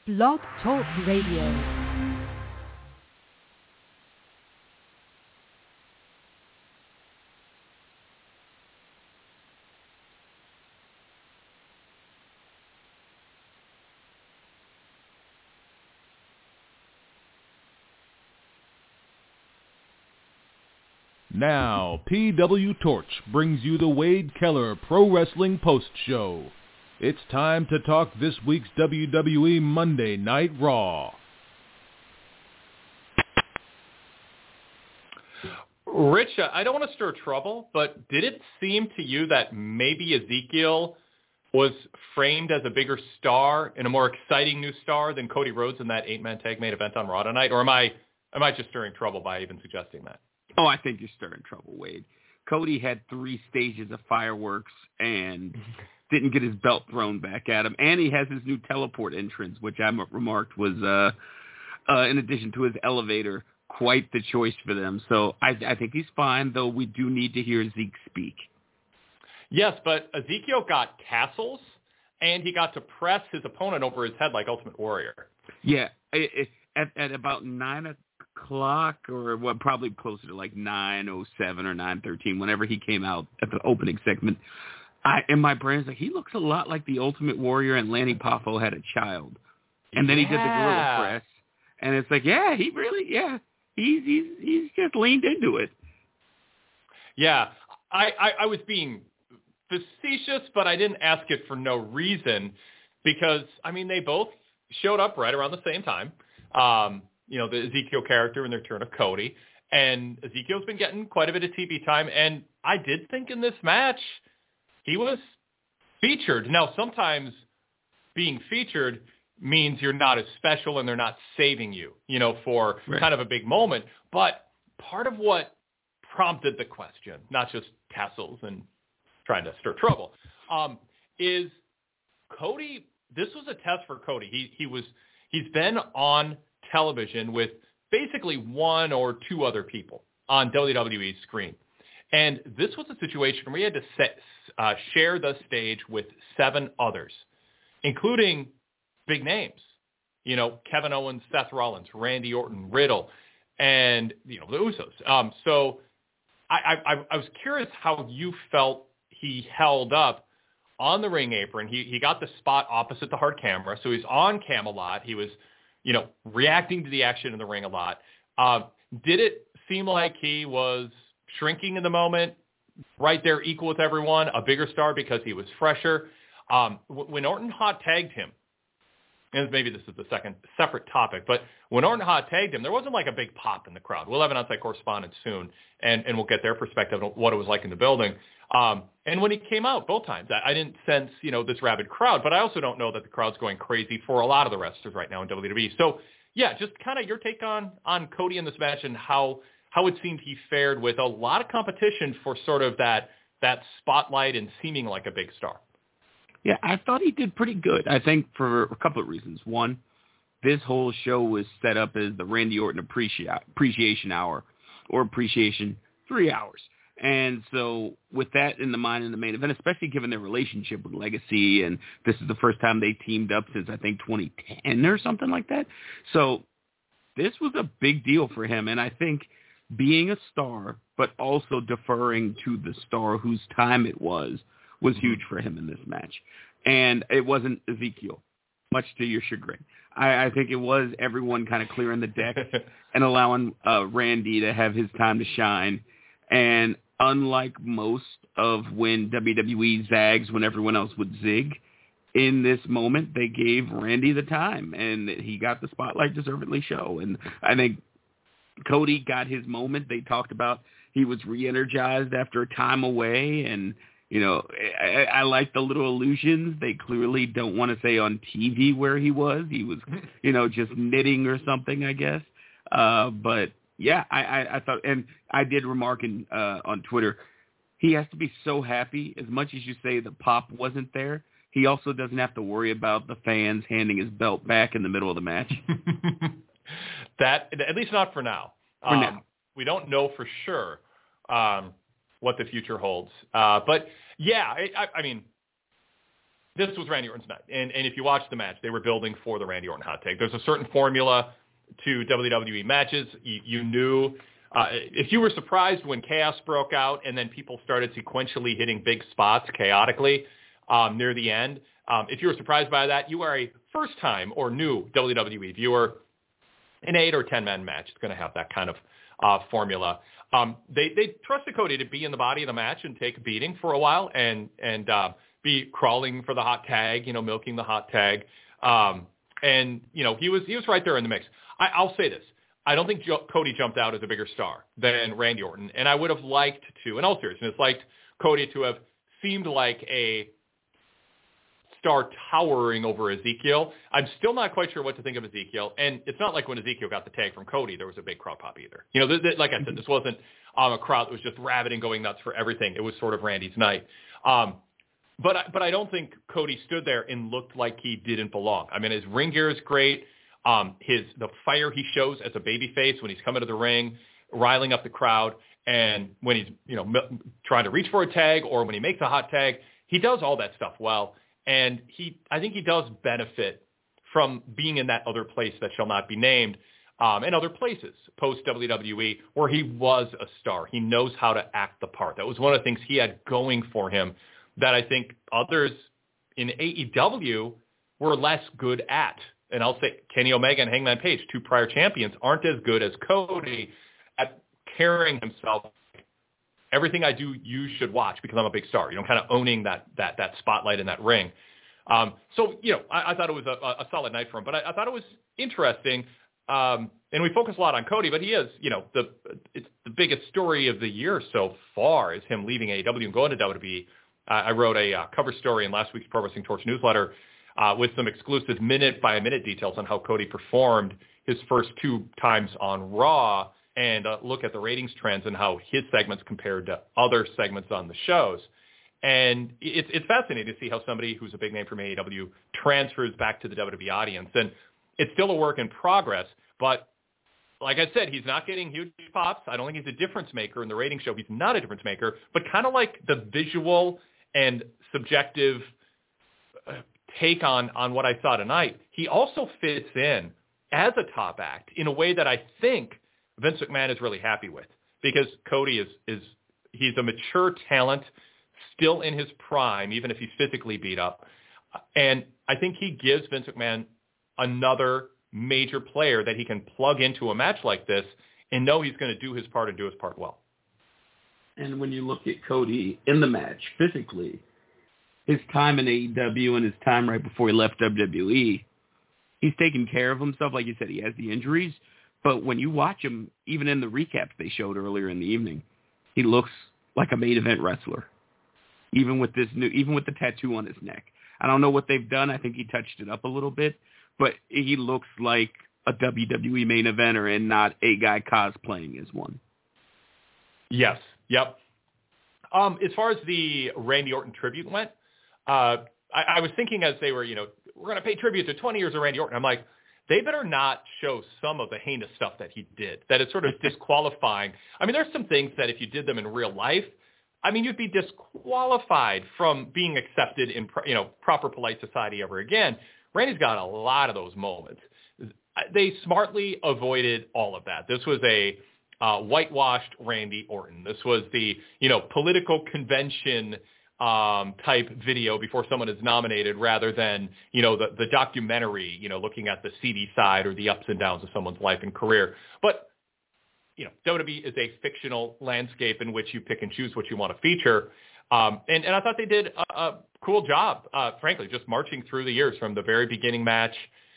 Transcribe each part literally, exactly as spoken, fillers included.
Blog Talk Radio. Now, P W Torch brings you the Wade Keller Pro Wrestling Post Show. It's time to talk this week's W W E Monday Night Raw. Rich, I don't want to stir trouble, but did it seem to you that maybe Ezekiel was framed as a bigger star and a more exciting new star than Cody Rhodes in that eight-man tag main event on Raw tonight? Or am I am I just stirring trouble by even suggesting that? Oh, I think you're stirring trouble, Wade. Cody had three stages of fireworks and didn't get his belt thrown back at him. And he has his new teleport entrance, which I remarked was, uh, uh, in addition to his elevator, quite the choice for them. So I, I think he's fine, though we do need to hear Zeke speak. Yes, but Ezekiel got tassels, and he got to press his opponent over his head like Ultimate Warrior. Yeah, it, it, at, at about nine o'clock, or what, probably closer to like nine oh seven or nine thirteen, whenever he came out at the opening segment, I, in my brain, was like, he looks a lot like the Ultimate Warrior and Lanny Poffo had a child. And then yeah. he did the gorilla press, and it's like, yeah, he really, yeah, he's he's he's just leaned into it. Yeah, I, I, I was being facetious, but I didn't ask it for no reason because, I mean, they both showed up right around the same time. Um, you know, the Ezekiel character and the return of Cody. And Ezekiel's been getting quite a bit of T V time. And I did think in this match, he was featured. Now, sometimes being featured means you're not as special and they're not saving you, you know, for right. kind of a big moment. But part of what prompted the question, not just tassels and trying to stir trouble, um, is Cody, this was a test for Cody. He he was, he's been on television with basically one or two other people on W W E's screen. And this was a situation where he had to set, uh, share the stage with seven others, including big names, you know, Kevin Owens, Seth Rollins, Randy Orton, Riddle, and, you know, the Usos. Um, so I, I, I was curious how you felt he held up on the ring apron. He, he got the spot opposite the hard camera, so he's on cam a lot. He was, you know, reacting to the action in the ring a lot. Uh, did it seem like he was shrinking in the moment, right there equal with everyone, a bigger star because he was fresher? Um, when Orton hot tagged him, and maybe this is the second separate topic, but when Orton hot tagged him, there wasn't like a big pop in the crowd. We'll have an outside correspondent soon, and, and we'll get their perspective on what it was like in the building. Um, and when he came out both times, I, I didn't sense, you know, this rabid crowd, but I also don't know that the crowd's going crazy for a lot of the wrestlers right now in W W E. So, yeah, just kind of your take on, on Cody in this match and how, how it seemed he fared with a lot of competition for sort of that, that spotlight and seeming like a big star. Yeah, I thought he did pretty good. I think for a couple of reasons. One, this whole show was set up as the Randy Orton appreci- appreciation hour or appreciation three hours. And so with that in the mind in the main event, especially given their relationship with Legacy, and this is the first time they teamed up since, I think, twenty ten or something like that. So this was a big deal for him. And I think being a star, but also deferring to the star whose time it was, was huge for him in this match. And it wasn't Ezekiel, much to your chagrin. I, I think it was everyone kind of clearing the deck and allowing uh, Randy to have his time to shine. And unlike most of when W W E zags when everyone else would zig, in this moment they gave Randy the time, and he got the spotlight deservedly show. And I think Cody got his moment. They talked about he was re-energized after a time away, and you know, I, I like the little allusions. They clearly don't want to say on T V where he was. He was, you know, just knitting or something, I guess. Uh, but, yeah, I, I, I thought, and I did remark in, uh, on Twitter, he has to be so happy. As much as you say the pop wasn't there, he also doesn't have to worry about the fans handing his belt back in the middle of the match. That, at least not for now. For um, now. We don't know for sure. Um what the future holds. Uh, but, yeah, I, I, I mean, this was Randy Orton's night. And, and if you watch the match, they were building for the Randy Orton hot take. There's a certain formula to W W E matches. You, you knew uh, if you were surprised when chaos broke out and then people started sequentially hitting big spots chaotically um, near the end, um, if you were surprised by that, you are a first-time or new W W E viewer. An eight or ten-man match is going to have that kind of uh, formula. Um, they, they trusted Cody to be in the body of the match and take a beating for a while and, and uh, be crawling for the hot tag, you know, milking the hot tag. Um, and, you know, he was he was right there in the mix. I, I'll say this. I don't think jo- Cody jumped out as a bigger star than Randy Orton. And I would have liked to, in all seriousness, liked Cody to have seemed like a star towering over Ezekiel. I'm still not quite sure what to think of Ezekiel. And it's not like when Ezekiel got the tag from Cody, there was a big crowd pop either. You know, th- th- like I said, this wasn't um, a crowd that was just rabid and going nuts for everything. It was sort of Randy's night. Um, but, I, but I don't think Cody stood there and looked like he didn't belong. I mean, his ring gear is great. Um, his the fire he shows as a babyface when he's coming to the ring, riling up the crowd, and when he's you know m- trying to reach for a tag or when he makes a hot tag, he does all that stuff well. And he, I think he does benefit from being in that other place that shall not be named, um, and other places post W W E where he was a star. He knows how to act the part. That was one of the things he had going for him that I think others in A E W were less good at. And I'll say Kenny Omega and Hangman Page, two prior champions, aren't as good as Cody at carrying himself. Everything I do, you should watch because I'm a big star. You know, kind of owning that that that spotlight in that ring. Um, so, you know, I, I thought it was a, a solid night for him. But I, I thought it was interesting. Um, and we focus a lot on Cody, but he is, you know, the it's the biggest story of the year so far is him leaving A E W and going to W W E. Uh, I wrote a uh, cover story in last week's Pro Wrestling Torch newsletter uh, with some exclusive minute-by-minute details on how Cody performed his first two times on Raw, and uh, look at the ratings trends and how his segments compared to other segments on the shows. And it's it's fascinating to see how somebody who's a big name from A E W transfers back to the W W E audience. And it's still a work in progress, but like I said, he's not getting huge pops. I don't think he's a difference maker in the rating show. He's not a difference maker, but kind of like the visual and subjective uh, take on, on what I saw tonight, he also fits in as a top act in a way that I think Vince McMahon is really happy with, because Cody is, is he's a mature talent, still in his prime, even if he's physically beat up. And I think he gives Vince McMahon another major player that he can plug into a match like this and know he's going to do his part and do his part well. And when you look at Cody in the match physically, his time in A E W and his time right before he left W W E, he's taking care of himself. Like you said, he has the injuries. But when you watch him, even in the recaps they showed earlier in the evening, he looks like a main event wrestler. Even with this new, even with the tattoo on his neck. I don't know what they've done. I think he touched it up a little bit, but he looks like a W W E main eventer and not a guy cosplaying as one. Yes. Yep. Um, as far as the Randy Orton tribute went, uh, I, I was thinking as they were, you know, we're going to pay tribute to twenty years of Randy Orton. I'm like, they better not show some of the heinous stuff that he did. That is sort of disqualifying. I mean, there's some things that if you did them in real life, I mean, you'd be disqualified from being accepted in, you know, proper polite society ever again. Randy's got a lot of those moments. They smartly avoided all of that. This was a uh, whitewashed Randy Orton. This was the, you know, political convention um, type video before someone is nominated, rather than, you know, the, the documentary, you know, looking at the seedy side or the ups and downs of someone's life and career. But, you know, W W E is a fictional landscape in which you pick and choose what you want to feature. Um, and, and I thought they did a, a cool job, uh, frankly, just marching through the years from the very beginning match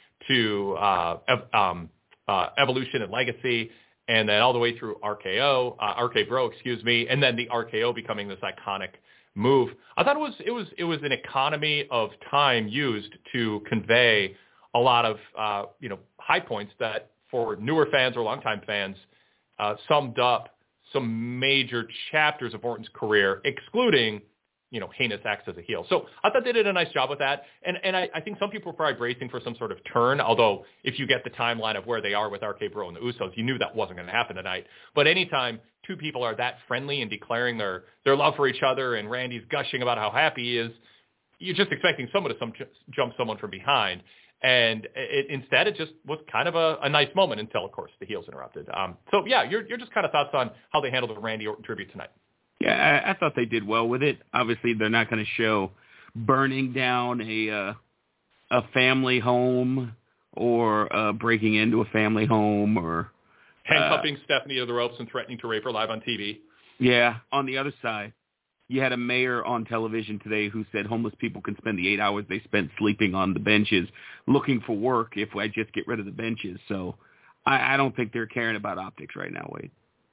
to uh, ev- um, uh, Evolution and Legacy, and then all the way through R K O, uh, R K Bro, excuse me, and then the R K O becoming this iconic move. I thought it was it was it was an economy of time used to convey a lot of uh, you know high points that for newer fans or longtime fans uh, summed up some major chapters of Orton's career, excluding, you know, heinous acts as a heel. So I thought they did a nice job with that. And and I, I think some people were probably bracing for some sort of turn, although if you get the timeline of where they are with R K Bro and the Usos, you knew that wasn't going to happen tonight. But anytime two people are that friendly and declaring their, their love for each other, and Randy's gushing about how happy he is, you're just expecting someone to some, jump someone from behind. And it, instead, it just was kind of a, a nice moment until, of course, the heels interrupted. Um, so, yeah, your your just kind of thoughts on how they handled the Randy Orton tribute tonight. Yeah, I, I thought they did well with it. Obviously, they're not going to show burning down a uh, a family home or uh, breaking into a family home or handcuffing uh, Stephanie to the ropes and threatening to rape her live on T V. Yeah. On the other side, you had a mayor on television today who said homeless people can spend the eight hours they spent sleeping on the benches looking for work if I just get rid of the benches. So I, I don't think they're caring about optics right now, Wade.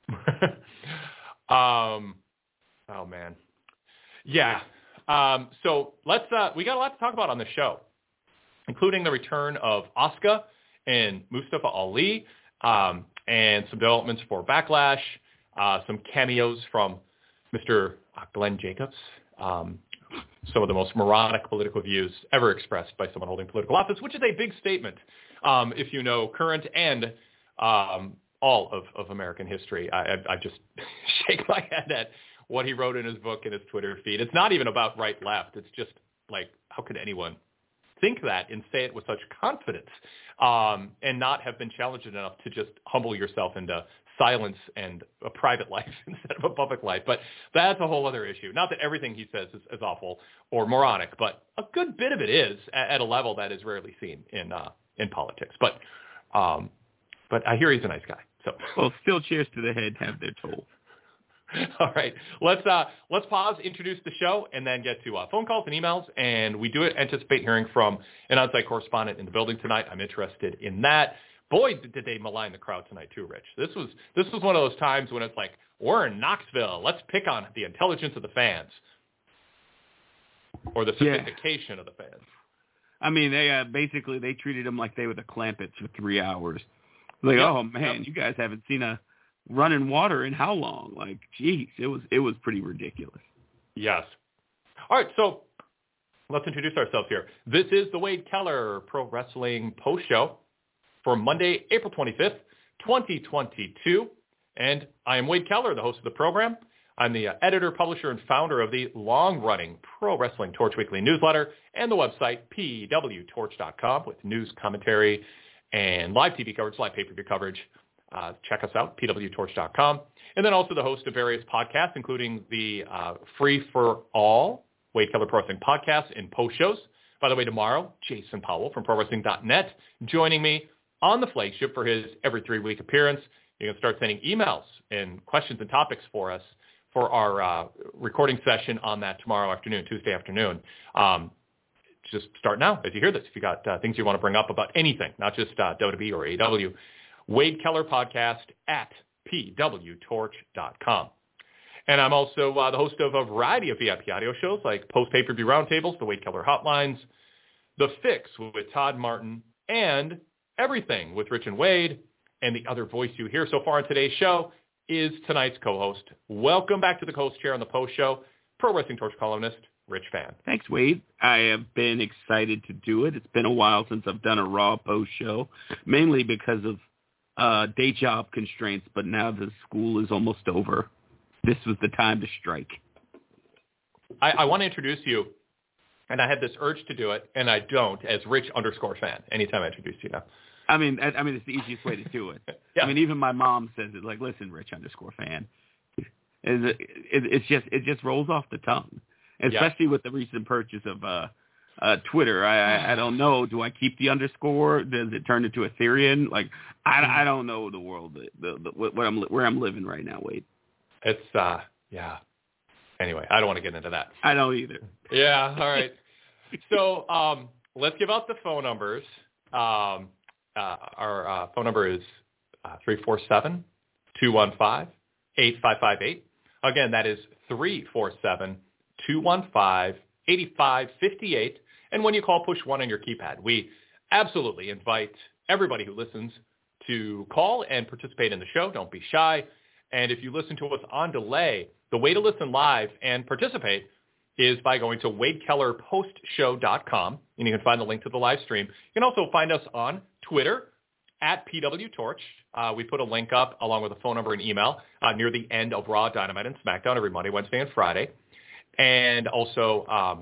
um, oh, man. Yeah. Um, so let's uh, we got a lot to talk about on the show, including the return of Asuka and Mustafa Ali, um, and some developments for Backlash, uh, some cameos from Mister Glenn Jacobs, um, some of the most moronic political views ever expressed by someone holding political office, which is a big statement, um, if you know current and um, all of, of American history. I, I, I just shake my head at what he wrote in his book and his Twitter feed. It's not even about right-left. It's just like, how could anyone think that and say it with such confidence um, and not have been challenged enough to just humble yourself into silence and a private life instead of a public life. But that's a whole other issue. Not that everything he says is, is awful or moronic, but a good bit of it is at, at a level that is rarely seen in uh, in politics. But um, but I hear he's a nice guy. So well, still cheers to the head have their toll. All right, let's uh, let's pause, introduce the show, and then get to uh, phone calls and emails. And we do anticipate hearing from an on-site correspondent in the building tonight. I'm interested in that. Boy, did they malign the crowd tonight too, Rich. This was this was one of those times when it's like, we're in Knoxville. Let's pick on the intelligence of the fans or the sophistication yeah. of the fans. I mean, they uh, basically they treated them like they were the Clampets for three hours. Like, yep. oh man, yep. you guys haven't seen a running water in how long? Like, geez, it was it was pretty ridiculous. Yes. All right, so let's introduce ourselves here. This is the Wade Keller Pro Wrestling Post Show for Monday, April twenty-fifth, twenty twenty-two. And I am Wade Keller, the host of the program. I'm the uh, editor, publisher, and founder of the long-running Pro Wrestling Torch Weekly newsletter and the website p w torch dot com with news, commentary, and live T V coverage, live pay-per-view coverage. Uh, check us out, p w torch dot com. And then also the host of various podcasts, including the uh, Free for All Wade Keller Pro Wrestling podcast and post shows. By the way, tomorrow, Jason Powell from pro wrestling dot net joining me on the flagship for his every three-week appearance. You can start sending emails and questions and topics for us for our uh, recording session on that tomorrow afternoon, Tuesday afternoon. Um, just start now as you hear this. If you got uh, things you want to bring up about anything, not just uh, W W E or A E W, Wade Keller Podcast at p w torch dot com. And I'm also uh, the host of a variety of V I P audio shows like Post Pay-Per-View Roundtables, the Wade Keller Hotlines, The Fix with Todd Martin, and Everything with Rich and Wade. And the other voice you hear so far on today's show is tonight's co-host. Welcome back to the host chair on the Post Show, Pro Wrestling Torch columnist, Rich Fann. Thanks, Wade. I have been excited to do it. It's been a while since I've done a Raw Post Show, mainly because of uh, day job constraints, but now the school is almost over. This was the time to strike. I, I want to introduce you, and I had this urge to do it, and I don't, as Rich underscore Fan, anytime I introduce you now. I mean, I, I mean, it's the easiest way to do it. yeah. I mean, even my mom says it. Like, listen, Rich underscore Fan. It, it, it's just it just rolls off the tongue, especially yeah. with the recent purchase of uh, uh, Twitter. I, I I don't know. Do I keep the underscore? Does it turn into Ethereum? Like, I, I don't know the world, the, the, what I'm where I'm living right now, Wade. It's uh yeah. Anyway, I don't want to get into that. I don't either. Yeah. All right. So um, let's give out the phone numbers. Um, uh, our uh, phone number is uh, three four seven, two one five, eight five five eight. Again, that is three four seven, two one five, eight five five eight. And when you call, push one on your keypad. We absolutely invite everybody who listens to call and participate in the show. Don't be shy. And if you listen to us on delay, the way to listen live and participate is by going to wade keller post show dot com, and you can find the link to the live stream. You can also find us on Twitter at P W Torch. Uh, we put a link up along with a phone number and email uh, near the end of Raw, Dynamite, and SmackDown every Monday, Wednesday, and Friday. And also, um,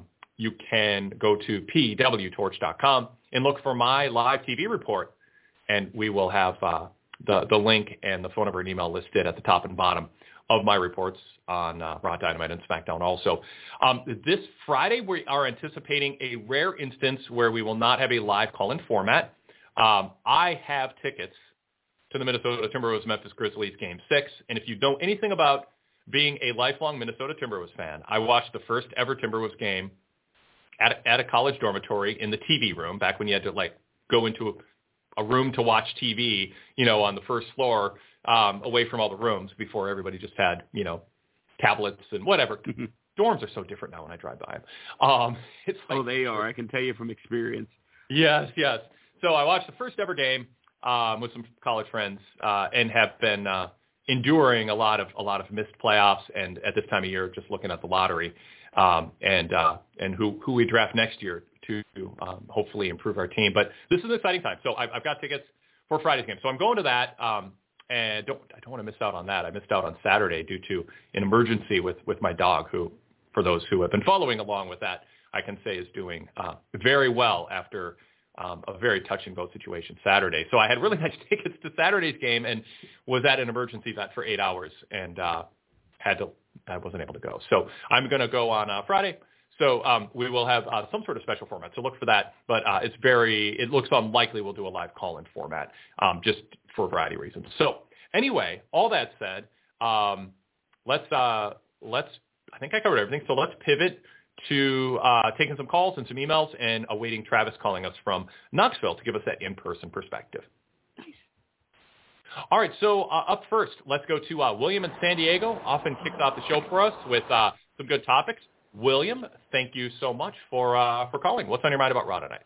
you can go to p w torch dot com and look for my live T V report, and we will have uh, the, the link and the phone number and email listed at the top and bottom of my reports on uh, Raw, Dynamite, and SmackDown also. Um, this Friday, we are anticipating a rare instance where we will not have a live call-in format. Um, I have tickets to the Minnesota Timberwolves Memphis Grizzlies Game six, and if you know anything about being a lifelong Minnesota Timberwolves fan, I watched the first ever Timberwolves game at a, at a college dormitory in the T V room, back when you had to, like, go into a, a room to watch T V, you know, on the first floor, um, away from all the rooms before everybody just had, you know, tablets and whatever. Mm-hmm. Dorms are so different now when I drive by them. Um, it's like, oh, they are. I can tell you from experience. Yes, yes. So I watched the first ever game um, with some college friends uh, and have been uh, enduring a lot of a lot of missed playoffs, and at this time of year, just looking at the lottery um, and uh, and who who we draft next year to um, hopefully improve our team. But this is an exciting time. So I've, I've got tickets for Friday's game. So I'm going to that. Um, And don't, I don't want to miss out on that. I missed out on Saturday due to an emergency with, with my dog, who, for those who have been following along with that, I can say is doing uh, very well after um, a very touch and go situation Saturday. So I had really nice tickets to Saturday's game and was at an emergency vet for eight hours and uh, had to, I wasn't able to go. So I'm going to go on uh, Friday. So um, we will have uh, some sort of special format. So look for that. But uh, it's very, it looks unlikely we'll do a live call-in format um, just for a variety of reasons. So anyway, all that said, um, let's, uh, let's, I think I covered everything. So let's pivot to uh, taking some calls and some emails and awaiting Travis calling us from Knoxville to give us that in-person perspective. Nice. All right. So uh, up first, let's go to uh, William in San Diego. Often kicks off the show for us with uh, some good topics. William, thank you so much for uh, for calling. What's on your mind about Raw tonight?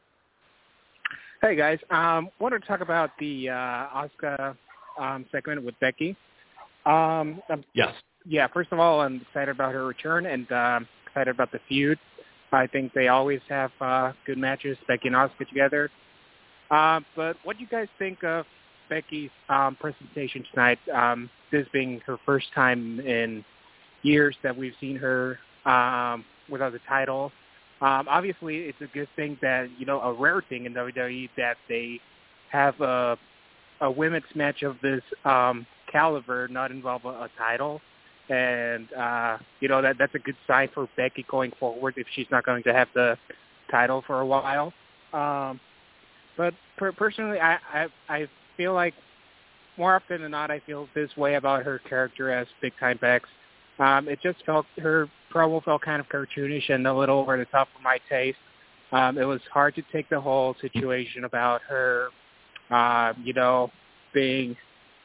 Hey, guys. Um, wanted to talk about the uh, Asuka um, segment with Becky. Um, yes. Yeah, first of all, I'm excited about her return and uh, excited about the feud. I think they always have uh, good matches, Becky and Asuka together. Uh, but what do you guys think of Becky's um, presentation tonight, um, this being her first time in years that we've seen her Um, without the title? Um, obviously, it's a good thing that, you know, a rare thing in W W E that they have a, a women's match of this um, caliber not involve a, a title. And, uh, you know, that that's a good sign for Becky going forward if she's not going to have the title for a while. Um, but per- personally, I, I, I feel like more often than not, I feel this way about her character as Big Time Bex. Um, it just felt, her promo felt kind of cartoonish and a little over the top for my taste. Um, it was hard to take the whole situation about her, uh, you know, being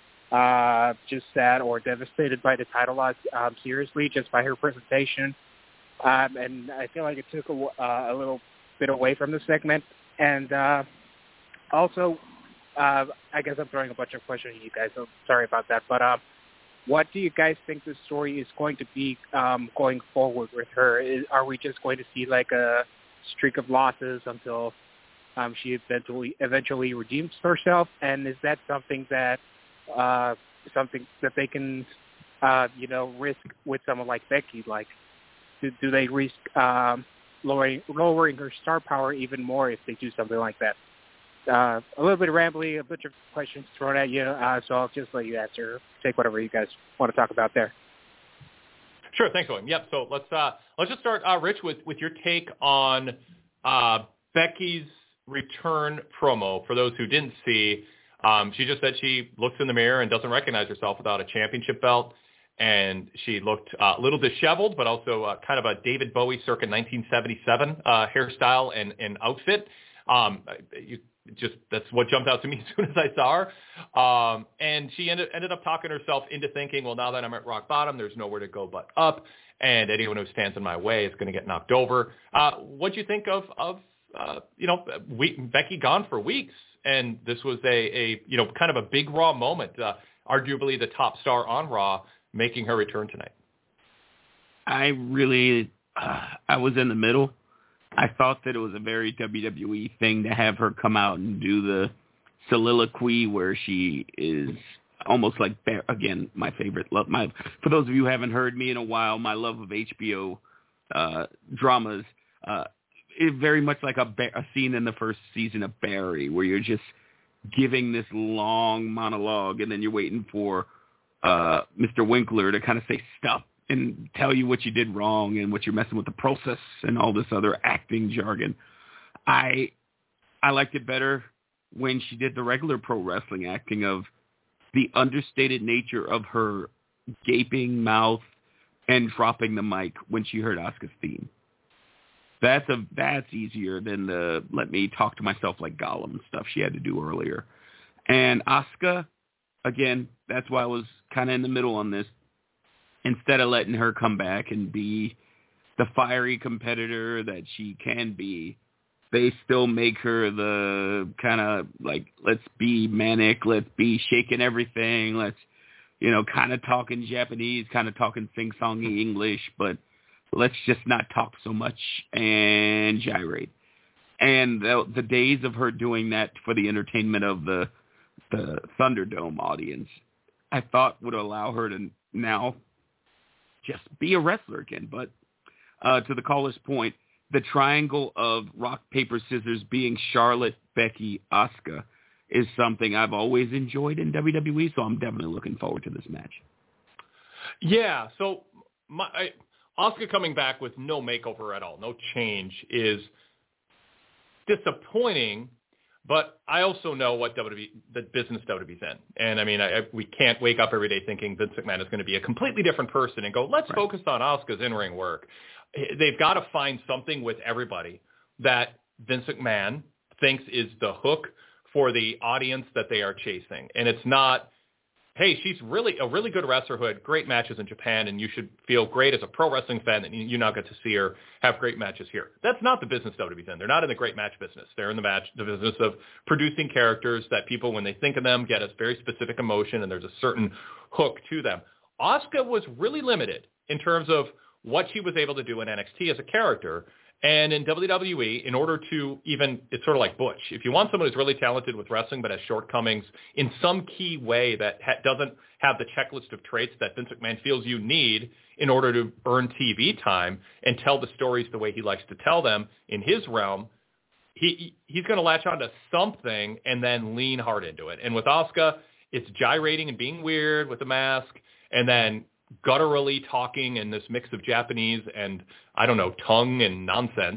uh, just sad or devastated by the title loss um, seriously, just by her presentation. Um, and I feel like it took a, uh, a little bit away from the segment. And uh, also, uh, I guess I'm throwing a bunch of questions at you guys, so sorry about that. But uh, what do you guys think the story is going to be um, going forward with her? Is, are we just going to see like a streak of losses until um, she eventually eventually redeems herself? And is that something that uh, something that they can, uh, you know, risk with someone like Becky? Like, do, do they risk um, lowering lowering her star power even more if they do something like that? Uh, a little bit rambly, a bunch of questions thrown at you, uh, so I'll just let you answer. Take whatever you guys want to talk about there. Sure, thanks, William. Yep. So let's uh, let's just start, uh, Rich, with with your take on uh, Becky's return promo. For those who didn't see, um, she just said she looks in the mirror and doesn't recognize herself without a championship belt, and she looked uh, a little disheveled, but also uh, kind of a David Bowie circa nineteen seventy-seven uh, hairstyle and, and outfit. Um, you, just that's what jumped out to me as soon as I saw her. Um, and she ended, ended up talking herself into thinking, well, now that I'm at rock bottom, there's nowhere to go but up, and anyone who stands in my way is going to get knocked over. Uh, what do you think of, of uh, you know, we, Becky gone for weeks, and this was a, a, you know, kind of a big Raw moment, uh, arguably the top star on Raw, making her return tonight? I really, uh, I was in the middle. I thought that it was a very W W E thing to have her come out and do the soliloquy where she is almost like, again, my favorite love. My for those of you who haven't heard me in a while, my love of H B O uh, dramas. Uh, it very much like a, a scene in the first season of Barry, where you're just giving this long monologue, and then you're waiting for uh, Mister Winkler to kind of say stop and tell you what you did wrong and what you're messing with the process and all this other acting jargon. I I liked it better when she did the regular pro wrestling acting of the understated nature of her gaping mouth and dropping the mic when she heard Asuka's theme. That's a that's easier than the let me talk to myself like Gollum stuff she had to do earlier. And Asuka, again, that's why I was kind of in the middle on this. Instead of letting her come back and be the fiery competitor that she can be, they still make her the kind of like, let's be manic, let's be shaking everything, let's, you know, kind of talking Japanese, kind of talking sing-songy English, but let's just not talk so much and gyrate. And the, the days of her doing that for the entertainment of the the Thunderdome audience, I thought would allow her to now just be a wrestler again. But uh, to the caller's point, the triangle of rock, paper, scissors being Charlotte, Becky, Asuka is something I've always enjoyed in W W E, so I'm definitely looking forward to this match. Yeah, so my, I, Asuka coming back with no makeover at all, no change, is disappointing, but I also know what W W E, the business W W E's in. And, I mean, I, I, we can't wake up every day thinking Vince McMahon is going to be a completely different person and go, let's right. focus on Asuka's in-ring work. They've got to find something with everybody that Vince McMahon thinks is the hook for the audience that they are chasing. And it's not, hey, she's really a really good wrestler who had great matches in Japan, and you should feel great as a pro wrestling fan that you now get to see her have great matches here. That's not the business W W E's in. They're not in the great match business. They're in the match, the business of producing characters that people, when they think of them, get a very specific emotion, and there's a certain hook to them. Asuka was really limited in terms of what she was able to do in N X T as a character. And in W W E, in order to even, it's sort of like Butch. If you want someone who's really talented with wrestling but has shortcomings in some key way that ha- doesn't have the checklist of traits that Vince McMahon feels you need in order to earn T V time and tell the stories the way he likes to tell them in his realm, he he's going to latch onto something and then lean hard into it. And with Asuka, it's gyrating and being weird with the mask, and then gutturally talking in this mix of Japanese and, I don't know, tongue and nonsense.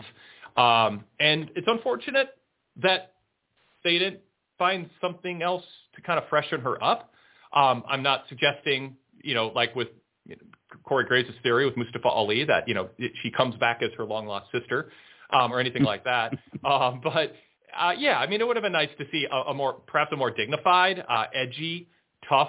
Um, and it's unfortunate that they didn't find something else to kind of freshen her up. Um, I'm not suggesting, you know, like with you know, Corey Graves' theory with Mustafa Ali, that, you know, it, she comes back as her long-lost sister um, or anything like that. um, but, uh, yeah, I mean, it would have been nice to see a, a more, perhaps a more dignified, uh, edgy, tough,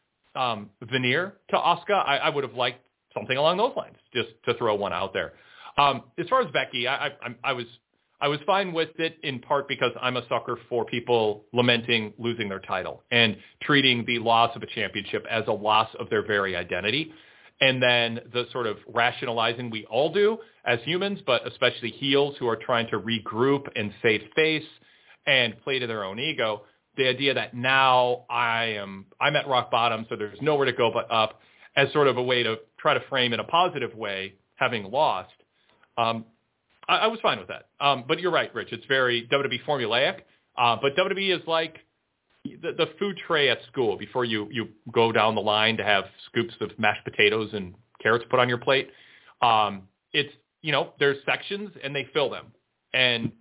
Um, veneer to Asuka. I, I would have liked something along those lines, just to throw one out there. Um, as far as Becky, I, I, I was I was fine with it in part because I'm a sucker for people lamenting losing their title and treating the loss of a championship as a loss of their very identity. And then the sort of rationalizing we all do as humans, but especially heels who are trying to regroup and save face and play to their own ego. The idea that now I am, I'm at rock bottom, so there's nowhere to go but up, as sort of a way to try to frame in a positive way, having lost. Um, I, I was fine with that. Um, but you're right, Rich. It's very W W E formulaic. Uh, but W W E is like the, the food tray at school before you, you go down the line to have scoops of mashed potatoes and carrots put on your plate. Um, it's, you know, there's sections and they fill them. And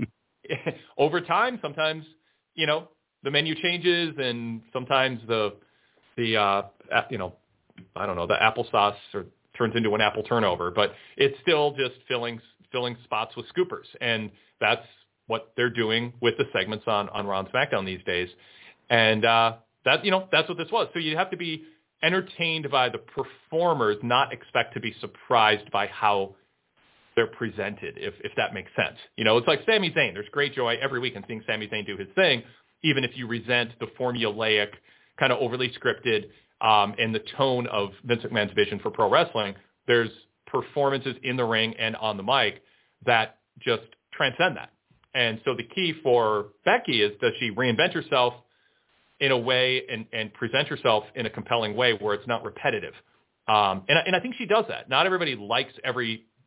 over time, sometimes, you know, the menu changes, and sometimes the, the uh, you know, I don't know, the applesauce or turns into an apple turnover, but it's still just filling filling spots with scoopers, and that's what they're doing with the segments on on Raw and SmackDown these days, and uh, that you know that's what this was. So you have to be entertained by the performers, not expect to be surprised by how they're presented, if if that makes sense. You know, it's like Sami Zayn. There's great joy every week in seeing Sami Zayn do his thing, even if you resent the formulaic, kind of overly scripted, um, and the tone of Vince McMahon's vision for pro wrestling. There's performances in the ring and on the mic that just transcend that. And so the key for Becky is, does she reinvent herself in a way and, and present herself in a compelling way where it's not repetitive? Um, and, and I think she does that. Not everybody likes every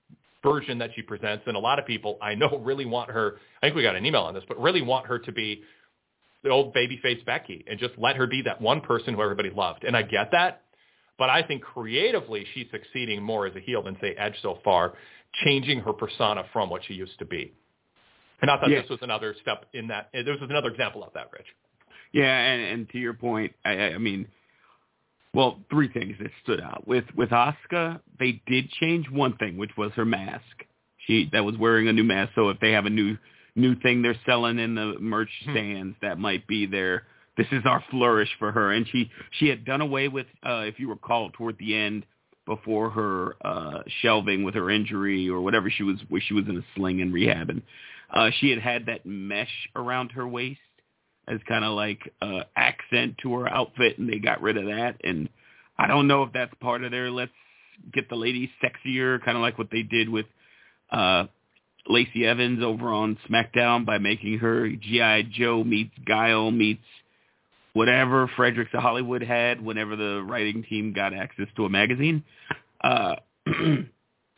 version that she presents. And a lot of people I know really want her, I think we got an email on this, but really want her to be the old babyface Becky and just let her be that one person who everybody loved. And I get that, but I think creatively she's succeeding more as a heel than, say, Edge so far, changing her persona from what she used to be. And I thought yeah. this was another step in that. This was another example of that, Rich. Yeah, and, and to your point, I, I mean, well, three things that stood out. With with Asuka, they did change one thing, which was her mask. She that was wearing a new mask. So if they have a new new thing they're selling in the merch stands, that might be their, this is our flourish for her. And she, she had done away with, uh, if you recall, toward the end, before her uh, shelving with her injury or whatever she was, where she was in a sling and rehab. And uh, she had had that mesh around her waist as kind of like uh, accent to her outfit, and they got rid of that. And I don't know if that's part of their let's get the ladies sexier, kind of like what they did with uh, Lacey Evans over on SmackDown by making her G I. Joe meets Guile meets whatever Fredericks of Hollywood had whenever the writing team got access to a magazine. Uh, and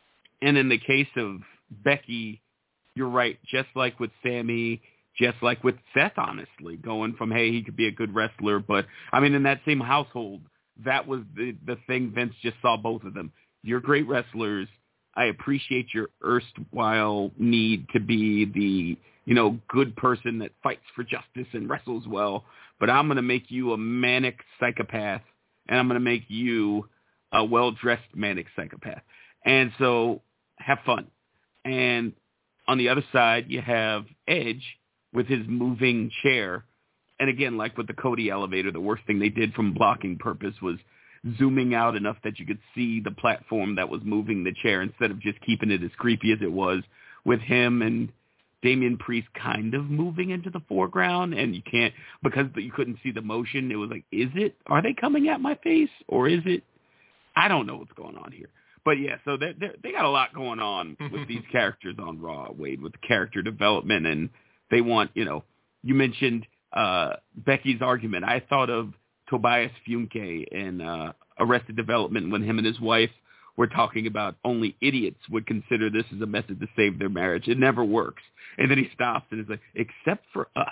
in the case of Becky, you're right, just like with Sammy, just like with Seth, honestly, going from, hey, he could be a good wrestler. But, I mean, in that same household, that was the, the thing Vince just saw both of them. You're great wrestlers. I appreciate your erstwhile need to be the, you know, good person that fights for justice and wrestles well, but I'm going to make you a manic psychopath, and I'm going to make you a well-dressed manic psychopath. And so have fun. And on the other side, you have Edge with his moving chair. And again, like with the Cody elevator, the worst thing they did from blocking purpose was zooming out enough that you could see the platform that was moving the chair instead of just keeping it as creepy as it was, with him and Damian Priest kind of moving into the foreground, and you can't, because you couldn't see the motion, it was like, is it, are they coming at my face, or is it, I don't know what's going on here. But yeah, so they they got a lot going on with these characters on Raw, Wade, with character development, and they want, you know, you mentioned uh, Becky's argument. I thought of Tobias Funke in uh, Arrested Development when him and his wife were talking about only idiots would consider this as a method to save their marriage. It never works. And then he stops and is like, except for us.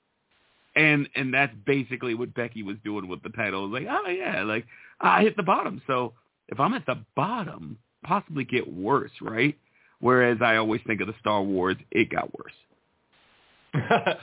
And and that's basically what Becky was doing with the title. Like, oh, yeah, like, I hit the bottom. So if I'm at the bottom, possibly get worse, right? Whereas I always think of the Star Wars, it got worse.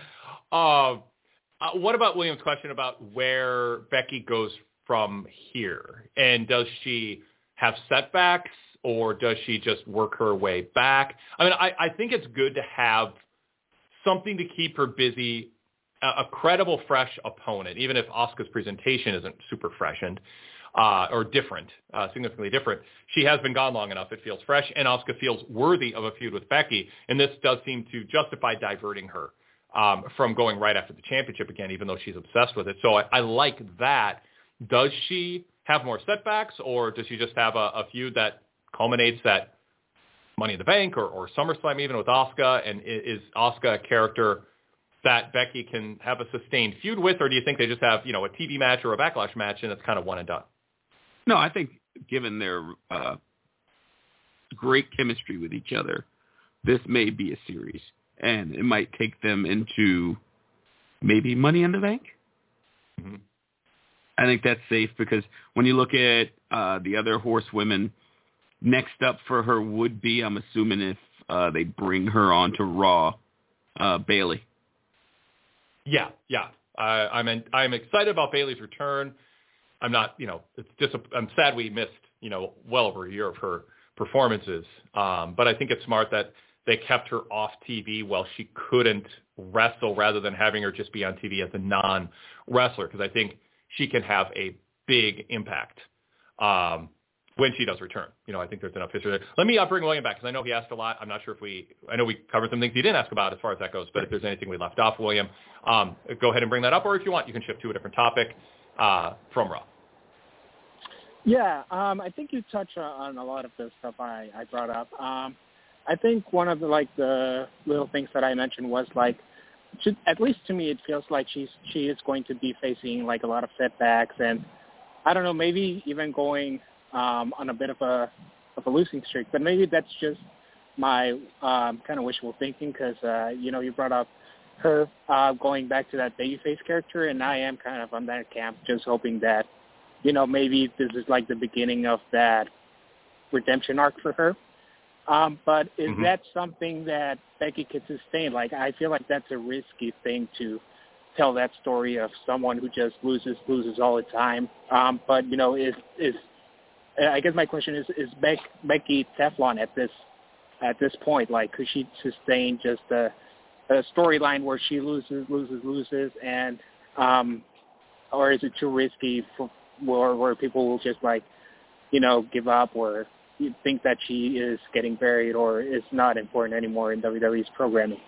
uh, uh, what about William's question about where Becky goes from here? And does she have setbacks, or does she just work her way back? I mean, I, I think it's good to have something to keep her busy, a, a credible, fresh opponent, even if Asuka's presentation isn't super freshened uh, or different, uh, significantly different. She has been gone long enough. It feels fresh, and Asuka feels worthy of a feud with Becky, and this does seem to justify diverting her um, from going right after the championship again, even though she's obsessed with it. So I, I like that. Does she have more setbacks, or does she just have a, a feud that culminates at Money in the Bank or, or SummerSlam even with Asuka? And is Asuka a character that Becky can have a sustained feud with, or do you think they just have, you know, a T V match or a Backlash match and it's kind of one and done? No, I think given their uh, great chemistry with each other, this may be a series, and it might take them into maybe Money in the Bank. Mm-hmm. I think that's safe, because when you look at uh, the other horsewomen, next up for her would be, I'm assuming if uh, they bring her on to Raw, uh, Bayley. Yeah, yeah. Uh, I'm in, I'm excited about Bayley's return. I'm not, you know, it's just a, I'm sad we missed, you know, well over a year of her performances. Um, but I think it's smart that they kept her off T V while she couldn't wrestle, rather than having her just be on T V as a non-wrestler, because I think she can have a big impact um, when she does return. You know, I think there's enough history there. Let me uh, bring William back, because I know he asked a lot. I'm not sure if we, I know we covered some things he didn't ask about as far as that goes, but if there's anything we left off, William, um, go ahead and bring that up, or if you want, you can shift to a different topic uh, from Raw. Yeah, um, I think you touched on a lot of the stuff I, I brought up. Um, I think one of the, like, the little things that I mentioned was, like, to, at least to me, it feels like she's she is going to be facing, like, a lot of setbacks, and I don't know, maybe even going um, on a bit of a of a losing streak. But maybe that's just my um, kind of wishful thinking because, uh, you know, you brought up her uh, going back to that babyface character, and I am kind of on that camp, just hoping that, you know, maybe this is like the beginning of that redemption arc for her. Um, but is mm-hmm. that something that Becky could sustain? Like, I feel like that's a risky thing to tell that story of someone who just loses, loses all the time. Um, but, you know, is, is, I guess my question is, is Beck, Becky Teflon at this, at this point? Like, could she sustain just a, a storyline where she loses, loses, loses, and, um, or is it too risky for, where, where people will just like, you know, give up or you think that she is getting buried or is not important anymore in W W E's programming?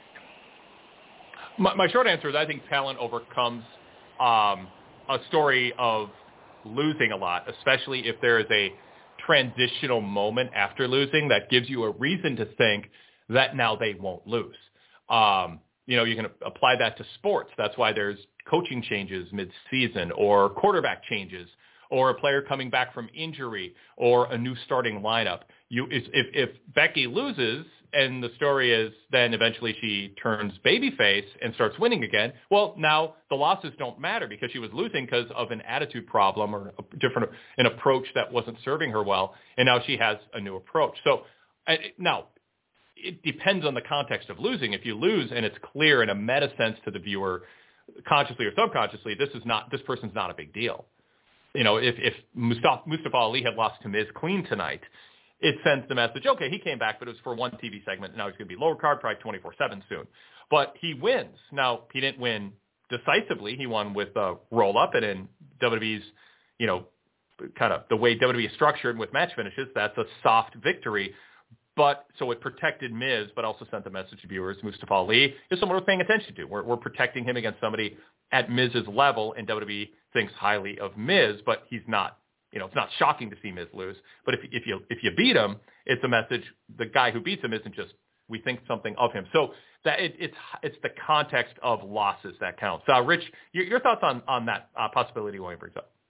My, my short answer is I think talent overcomes um, a story of losing a lot, especially if there is a transitional moment after losing that gives you a reason to think that now they won't lose. Um, you know, you can apply that to sports. That's why there's coaching changes mid-season or quarterback changes or a player coming back from injury, or a new starting lineup. You, if, if Becky loses and the story is then eventually she turns babyface and starts winning again, well, now the losses don't matter because she was losing because of an attitude problem or a different an approach that wasn't serving her well, and now she has a new approach. So now it depends on the context of losing. If you lose and it's clear in a meta sense to the viewer, consciously or subconsciously, this is not this person's not a big deal. You know, if, if Mustafa, Mustafa Ali had lost to Miz clean tonight, it sends the message, okay, he came back, but it was for one T V segment. Now he's going to be lower card, probably twenty-four seven soon. But he wins. Now, he didn't win decisively. He won with a roll-up, and in W W E's, you know, kind of the way W W E is structured with match finishes, that's a soft victory. But so it protected Miz, but also sent the message to viewers, Mustafa Ali is someone we're paying attention to. We're, we're protecting him against somebody at Miz's level, and W W E thinks highly of Miz, but he's not, you know, it's not shocking to see Miz lose. But if, if you if you beat him, it's a message, the guy who beats him isn't just, we think something of him. So that it, it's it's the context of losses that counts. Uh, Rich, your, your thoughts on, on that uh, possibility William brings up?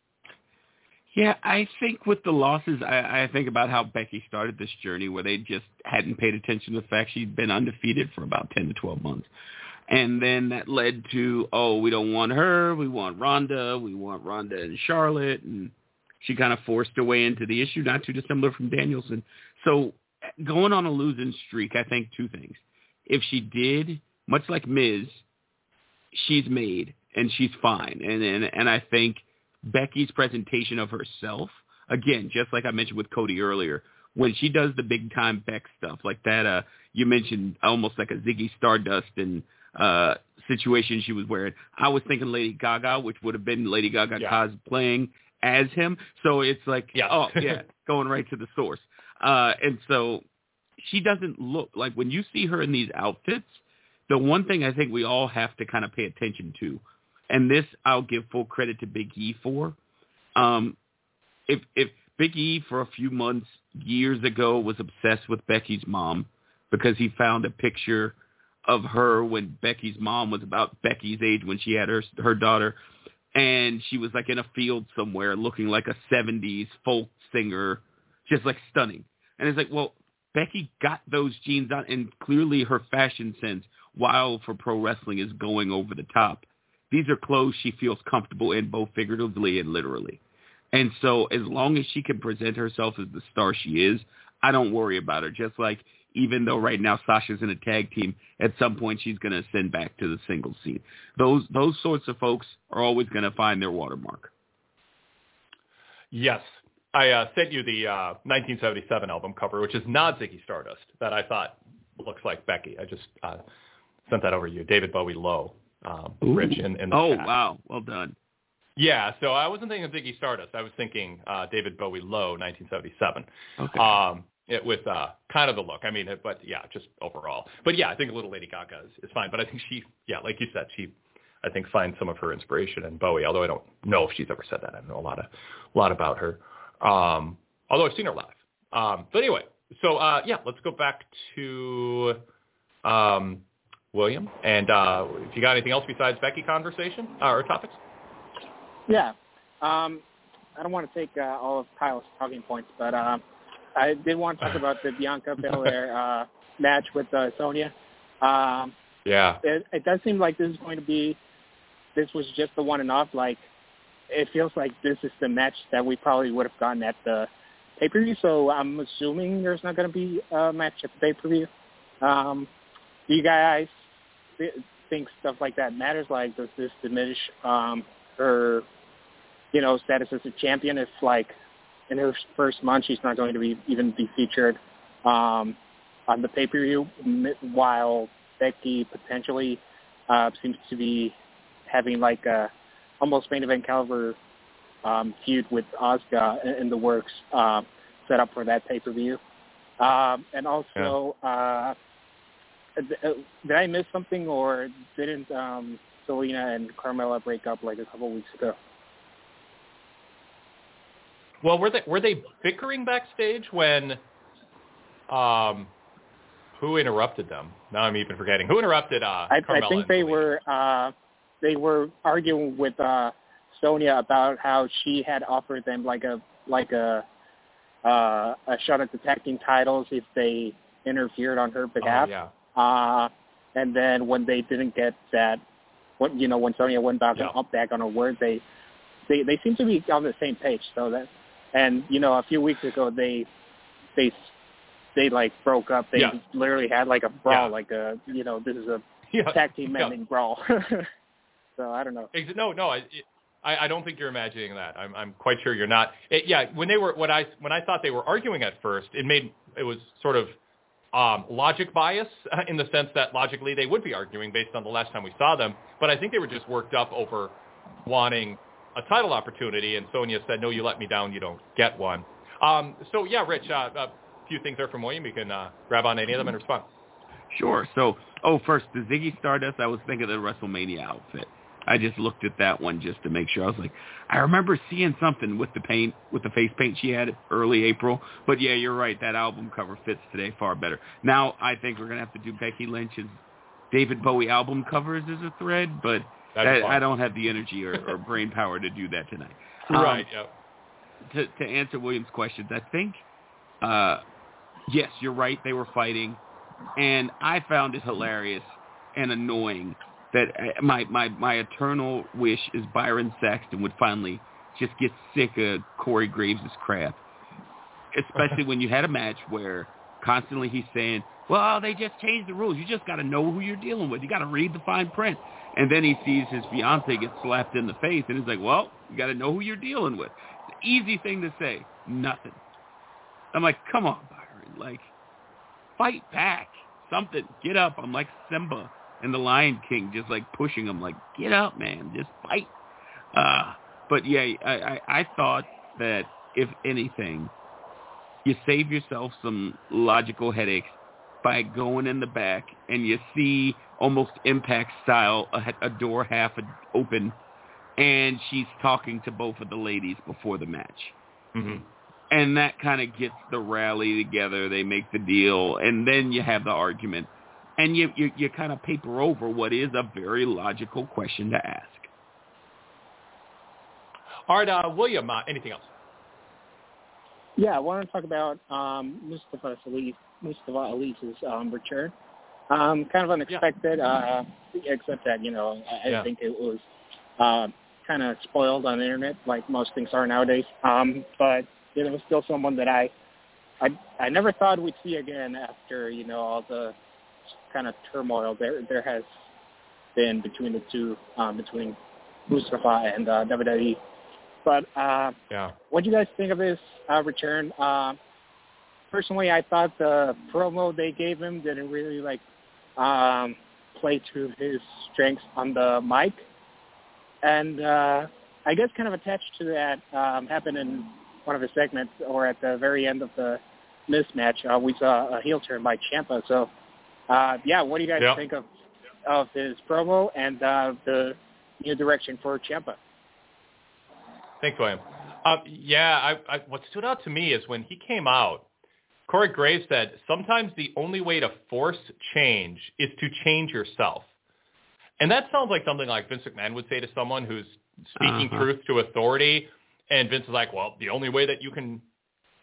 Yeah, I think with the losses, I, I think about how Becky started this journey where they just hadn't paid attention to the fact she'd been undefeated for about ten to twelve months. And then that led to, oh, we don't want her. We want Ronda. We want Ronda and Charlotte. And she kind of forced her way into the issue, not too dissimilar from Danielson. So going on a losing streak, I think two things. If she did, much like Miz, she's made and she's fine. And and, and I think Becky's presentation of herself, again, just like I mentioned with Cody earlier, when she does the big-time Beck stuff like that, uh, you mentioned almost like a Ziggy Stardust and uh, situation she was wearing. I was thinking Lady Gaga, which would have been Lady Gaga yeah. cosplaying as him. So it's like, yeah. oh, yeah, going right to the source. Uh, and so she doesn't look like, when you see her in these outfits, the one thing I think we all have to kind of pay attention to, and this I'll give full credit to Big E for, um, if if Big E for a few months, years ago, was obsessed with Becky's mom because he found a picture of her when Becky's mom was about Becky's age when she had her her daughter, and she was like in a field somewhere looking like a seventies folk singer, just like stunning. And it's like, well, Becky got those genes out, and clearly her fashion sense, while for pro wrestling is going over the top, these are clothes she feels comfortable in, both figuratively and literally. And so as long as she can present herself as the star she is, I don't worry about her. Just like even though right now Sasha's in a tag team, at some point she's going to ascend back to the singles scene. Those those sorts of folks are always going to find their watermark. Yes. I uh, sent you the uh, nineteen seventy-seven album cover, which is not Ziggy Stardust, that I thought looks like Becky. I just uh, sent that over to you. David Bowie Low, um, Rich, in, in the Oh, chat. wow. Well done. Yeah, so I wasn't thinking of Ziggy Stardust. I was thinking uh, David Bowie Low, nineteen seventy-seven, okay. um, it, with uh, kind of the look. I mean, it, but yeah, just overall. But yeah, I think Little Lady Gaga is, is fine. But I think she, yeah, like you said, she, I think, finds some of her inspiration in Bowie, although I don't know if she's ever said that. I don't know a lot, of, a lot about her, um, although I've seen her live. Um, but anyway, so uh, yeah, let's go back to um, William. And uh, if you got anything else besides Becky conversation uh, or topics? Yeah. Um, I don't want to take uh, all of Kyle's talking points, but uh, I did want to talk about the Bianca Belair uh, match with uh, Sonya. Um, yeah. It, it does seem like this is going to be, this was just the one and off. Like, it feels like this is the match that we probably would have gotten at the pay-per-view, so I'm assuming there's not going to be a match at the pay-per-view. Um, do you guys th- think stuff like that matters? Like, does this diminish um, her, you know, status as a champion if, like, in her first month she's not going to be even be featured um, on the pay-per-view, while Becky potentially uh, seems to be having, like, a almost main event caliber um, feud with Asuka in, in the works, uh, set up for that pay-per-view. Um, and also, yeah. uh, did I miss something, or didn't um, Selena and Carmella break up like a couple weeks ago? Well, were they were they bickering backstage when? Um, who interrupted them? Now I'm even forgetting. Who interrupted? Uh, I, Carmella I think they Selena? were uh, they were arguing with uh, Sonya about how she had offered them like a like a uh, a shot at the tag team titles if they interfered on her behalf. Oh, yeah. Uh, and then when they didn't get that, when, you know, when Sonya went back, yeah. up back on her word, they, they they seem to be on the same page. So that, and you know, a few weeks ago they they they like broke up. They yeah. literally had like a brawl, yeah. like a you know, this is a yeah. tag team yeah. ending brawl. So I don't know. No, no, I, I I don't think you're imagining that. I'm I'm quite sure you're not. It, yeah, when they were when I when I thought they were arguing at first, it made it was sort of. Um, logic bias uh, in the sense that logically they would be arguing based on the last time we saw them, but I think they were just worked up over wanting a title opportunity, and Sonya said, no, you let me down, you don't get one. Um, so, yeah, Rich, uh, a few things there from William. You can uh, grab on any of them and respond. Sure. So, oh, first, the Ziggy Stardust, I was thinking of the WrestleMania outfit. I just looked at that one just to make sure. I was like, I remember seeing something with the paint, with the face paint she had early April. But, yeah, you're right. That album cover fits today far better. Now I think we're going to have to do Becky Lynch's David Bowie album covers as a thread, but I, I don't have the energy or, or brain power to do that tonight. Right, um, yeah. To, to answer William's questions, I think, uh, yes, you're right. They were fighting. And I found it hilarious and annoying that my, my, my eternal wish is Byron Saxton would finally just get sick of Corey Graves' crap. Especially when you had a match where constantly he's saying, well, they just changed the rules. You just got to know who you're dealing with. You got to read the fine print. And then he sees his fiance get slapped in the face, and he's like, well, you got to know who you're dealing with. It's an easy thing to say. Nothing. I'm like, come on, Byron. Like, fight back. Something. Get up. I'm like Simba and the Lion King, just like pushing him, like, get up, man, just fight. Uh, but yeah, I, I, I thought that if anything, you save yourself some logical headaches by going in the back and you see almost Impact style a, a door half open, and she's talking to both of the ladies before the match. Mm-hmm. And that kind of gets the rally together. They make the deal, and then you have the argument. And you, you, you kind of paper over what is a very logical question to ask. All right, uh, William, uh, anything else? Yeah, I want to talk about um, Mustafa Ali, Mustafa Ali's um, return. Um, kind of unexpected, yeah. uh, except that, you know, I, yeah. I think it was uh, kind of spoiled on the internet, like most things are nowadays. Um, but it was still someone that I, I, I never thought we'd see again after, you know, all the kind of turmoil there there has been between the two, um, between Mustafa and uh, W W E. But uh, yeah. what do you guys think of his uh, return? Uh, personally, I thought the promo they gave him didn't really like um, play to his strengths on the mic, and uh, I guess kind of attached to that um, happened in one of his segments, or at the very end of the mismatch, uh, we saw a heel turn by Ciampa. So. Uh, yeah, what do you guys yep. think of of his promo and uh, the new direction for Ciampa? Thanks, William. Uh, yeah, I, I, what stood out to me is when he came out, Corey Graves said, sometimes the only way to force change is to change yourself. And that sounds like something like Vince McMahon would say to someone who's speaking uh-huh. truth to authority. And Vince is like, well, the only way that you can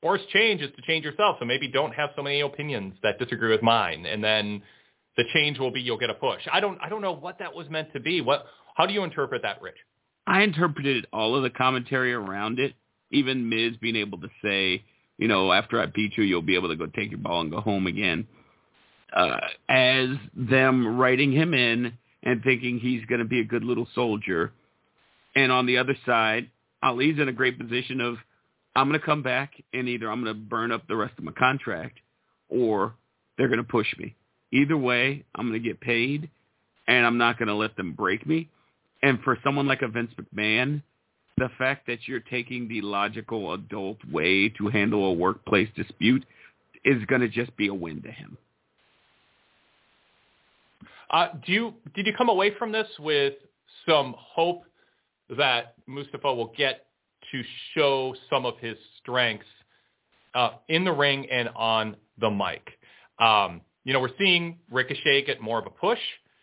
force change is to change yourself. So maybe don't have so many opinions that disagree with mine, and then the change will be you'll get a push. I don't I don't know what that was meant to be. What how do you interpret that, Rich? I interpreted all of the commentary around it, even Miz being able to say, you know, after I beat you, you'll be able to go take your ball and go home again, uh, as them writing him in and thinking he's going to be a good little soldier. And on the other side, Ali's in a great position of, I'm going to come back and either I'm going to burn up the rest of my contract or they're going to push me. Either way, I'm going to get paid and I'm not going to let them break me. And for someone like a Vince McMahon, the fact that you're taking the logical adult way to handle a workplace dispute is going to just be a win to him. Uh, do you did you come away from this with some hope that Mustafa will get to show some of his strengths uh, in the ring and on the mic? Um, you know, we're seeing Ricochet get more of a push,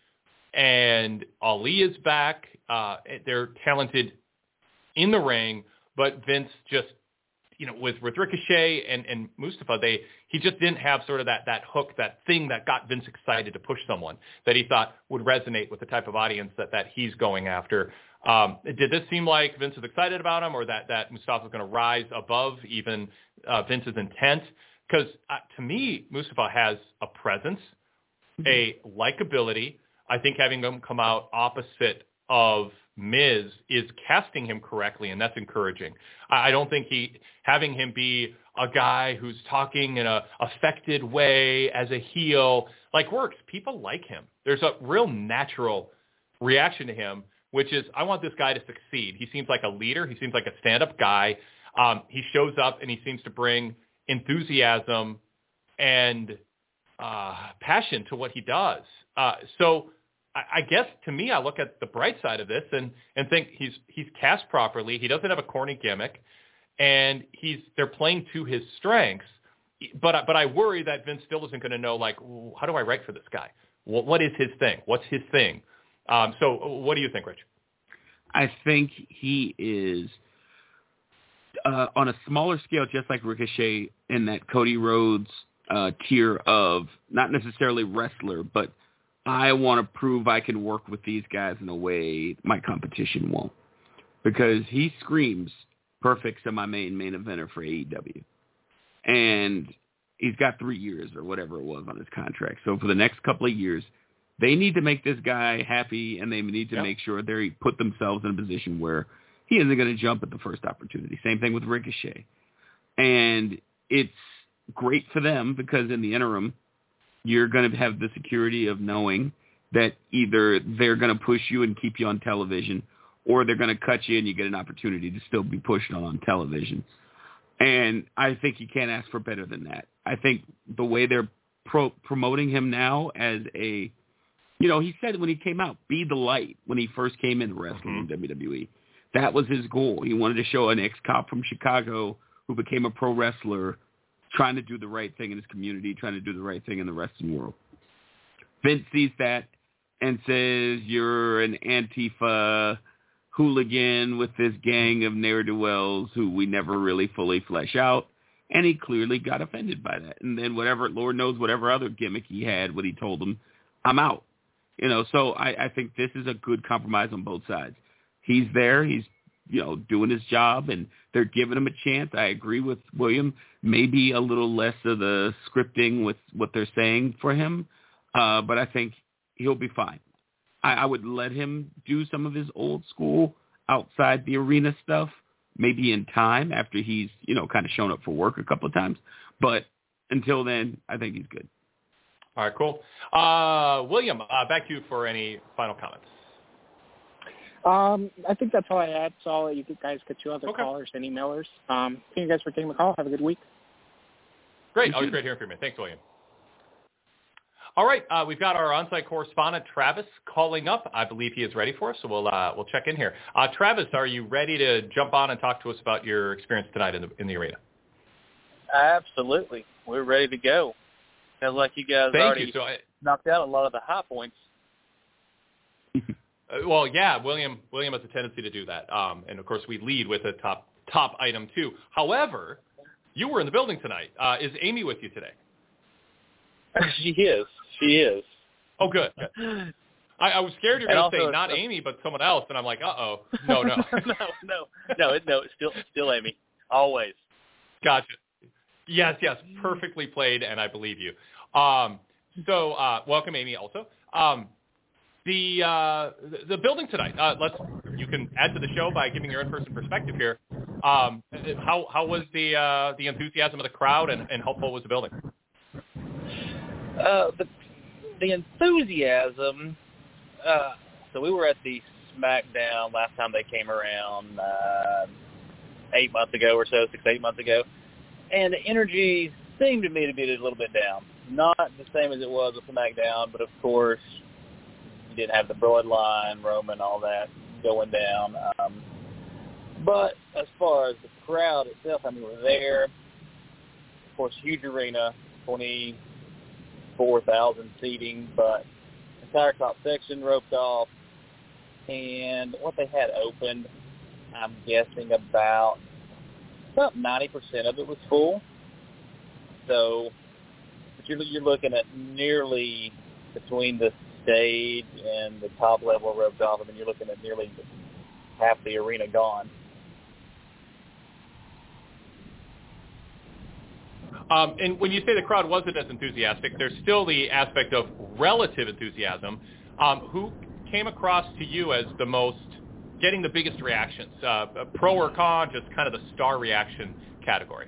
and Ali is back. Uh, they're talented in the ring, but Vince just, you know, with, with Ricochet and, and Mustafa, they he just didn't have sort of that, that hook, that thing that got Vince excited to push someone that he thought would resonate with the type of audience that, that he's going after. Um, did this seem like Vince was excited about him, or that, that Mustafa was going to rise above even uh, Vince's intent? Because uh, to me, Mustafa has a presence, mm-hmm. a likability. I think having him come out opposite of Miz is casting him correctly, and that's encouraging. I don't think he having him be a guy who's talking in a affected way as a heel like works. People like him. There's a real natural reaction to him, which is, I want this guy to succeed. He seems like a leader. He seems like a stand-up guy. Um, he shows up and he seems to bring enthusiasm and uh, passion to what he does. Uh, so I guess to me, I look at the bright side of this and, and think he's he's cast properly. He doesn't have a corny gimmick, and he's they're playing to his strengths. But but I worry that Vince still isn't going to know, like, how do I write for this guy? What, what is his thing? What's his thing? Um, so what do you think, Rich? I think he is uh, on a smaller scale, just like Ricochet, in that Cody Rhodes uh, tier of not necessarily wrestler, but I want to prove I can work with these guys in a way my competition won't. Because he screams perfect semi-main main eventer for A E W. And he's got three years or whatever it was on his contract. So for the next couple of years, they need to make this guy happy, and they need to yep. make sure they put themselves in a position where he isn't going to jump at the first opportunity. Same thing with Ricochet. And it's great for them because in the interim, you're going to have the security of knowing that either they're going to push you and keep you on television, or they're going to cut you and you get an opportunity to still be pushed on, on television. And I think you can't ask for better than that. I think the way they're pro- promoting him now as a, you know, he said when he came out, be the light when he first came into wrestling mm-hmm. in W W E. That was his goal. He wanted to show an ex-cop from Chicago who became a pro wrestler, trying to do the right thing in his community, trying to do the right thing in the wrestling world. Vince sees that and says, you're an Antifa hooligan with this gang of ne'er-do-wells who we never really fully flesh out. And he clearly got offended by that. And then whatever, Lord knows, whatever other gimmick he had when he told him, I'm out. You know, so I, I think this is a good compromise on both sides. He's there. He's, you know, doing his job, and they're giving him a chance. I agree with William. Maybe a little less of the scripting with what they're saying for him, uh, but I think he'll be fine. I, I would let him do some of his old school outside the arena stuff, maybe in time after he's, you know, kind of shown up for work a couple of times. But until then, I think he's good. All right, cool. Uh, William, uh, back to you for any final comments. Um, I think that's all I had. So I'll let you guys get to other okay. callers and emailers. Um, thank you guys for taking the call. Have a good week. Great. Always great hearing from you. Thanks, William. All right, uh, we've got our on-site correspondent, Travis, calling up. I believe he is ready for us, so we'll uh, we'll check in here. Uh, Travis, are you ready to jump on and talk to us about your experience tonight in the, in the arena? Absolutely. We're ready to go. Sounds like you guys Thank already you. So I, knocked out a lot of the high points. Uh, well, yeah, William William has a tendency to do that, um, and of course we lead with a top top item too. However, you were in the building tonight. Uh, is Amy with you today? She is. She is. Oh, good. good. I, I was scared you were going to say not Amy, but someone else, and I'm like, uh-oh. No, no. no, no. No, it, no, it's still, still Amy. Always. Gotcha. Yes, yes. Perfectly played, and I believe you. Um, so uh, welcome, Amy, also. Um, the, uh, the the building tonight, uh, let's you can add to the show by giving your in-person perspective here. Um, how how was the uh, the enthusiasm of the crowd, and, and how full was the building? Uh, the, the enthusiasm, uh, so we were at the SmackDown last time they came around uh, eight months ago or so, six, eight months ago, and the energy seemed to me to be a little bit down. Not the same as it was with SmackDown, but of course you didn't have the Bloodline, Roman, all that going down. Um, but as far as the crowd itself, I mean, we're there. Of course, huge arena, twenty four thousand seating, but entire top section roped off, and what they had opened, I'm guessing about about ninety percent of it was full. So, but you're you're looking at nearly between the stage and the top level roped off, I mean, you're looking at nearly half the arena gone. Um, and when you say the crowd wasn't as enthusiastic, there's still the aspect of relative enthusiasm. Um, who came across to you as the most, getting the biggest reactions, uh, pro or con, just kind of the star reaction category?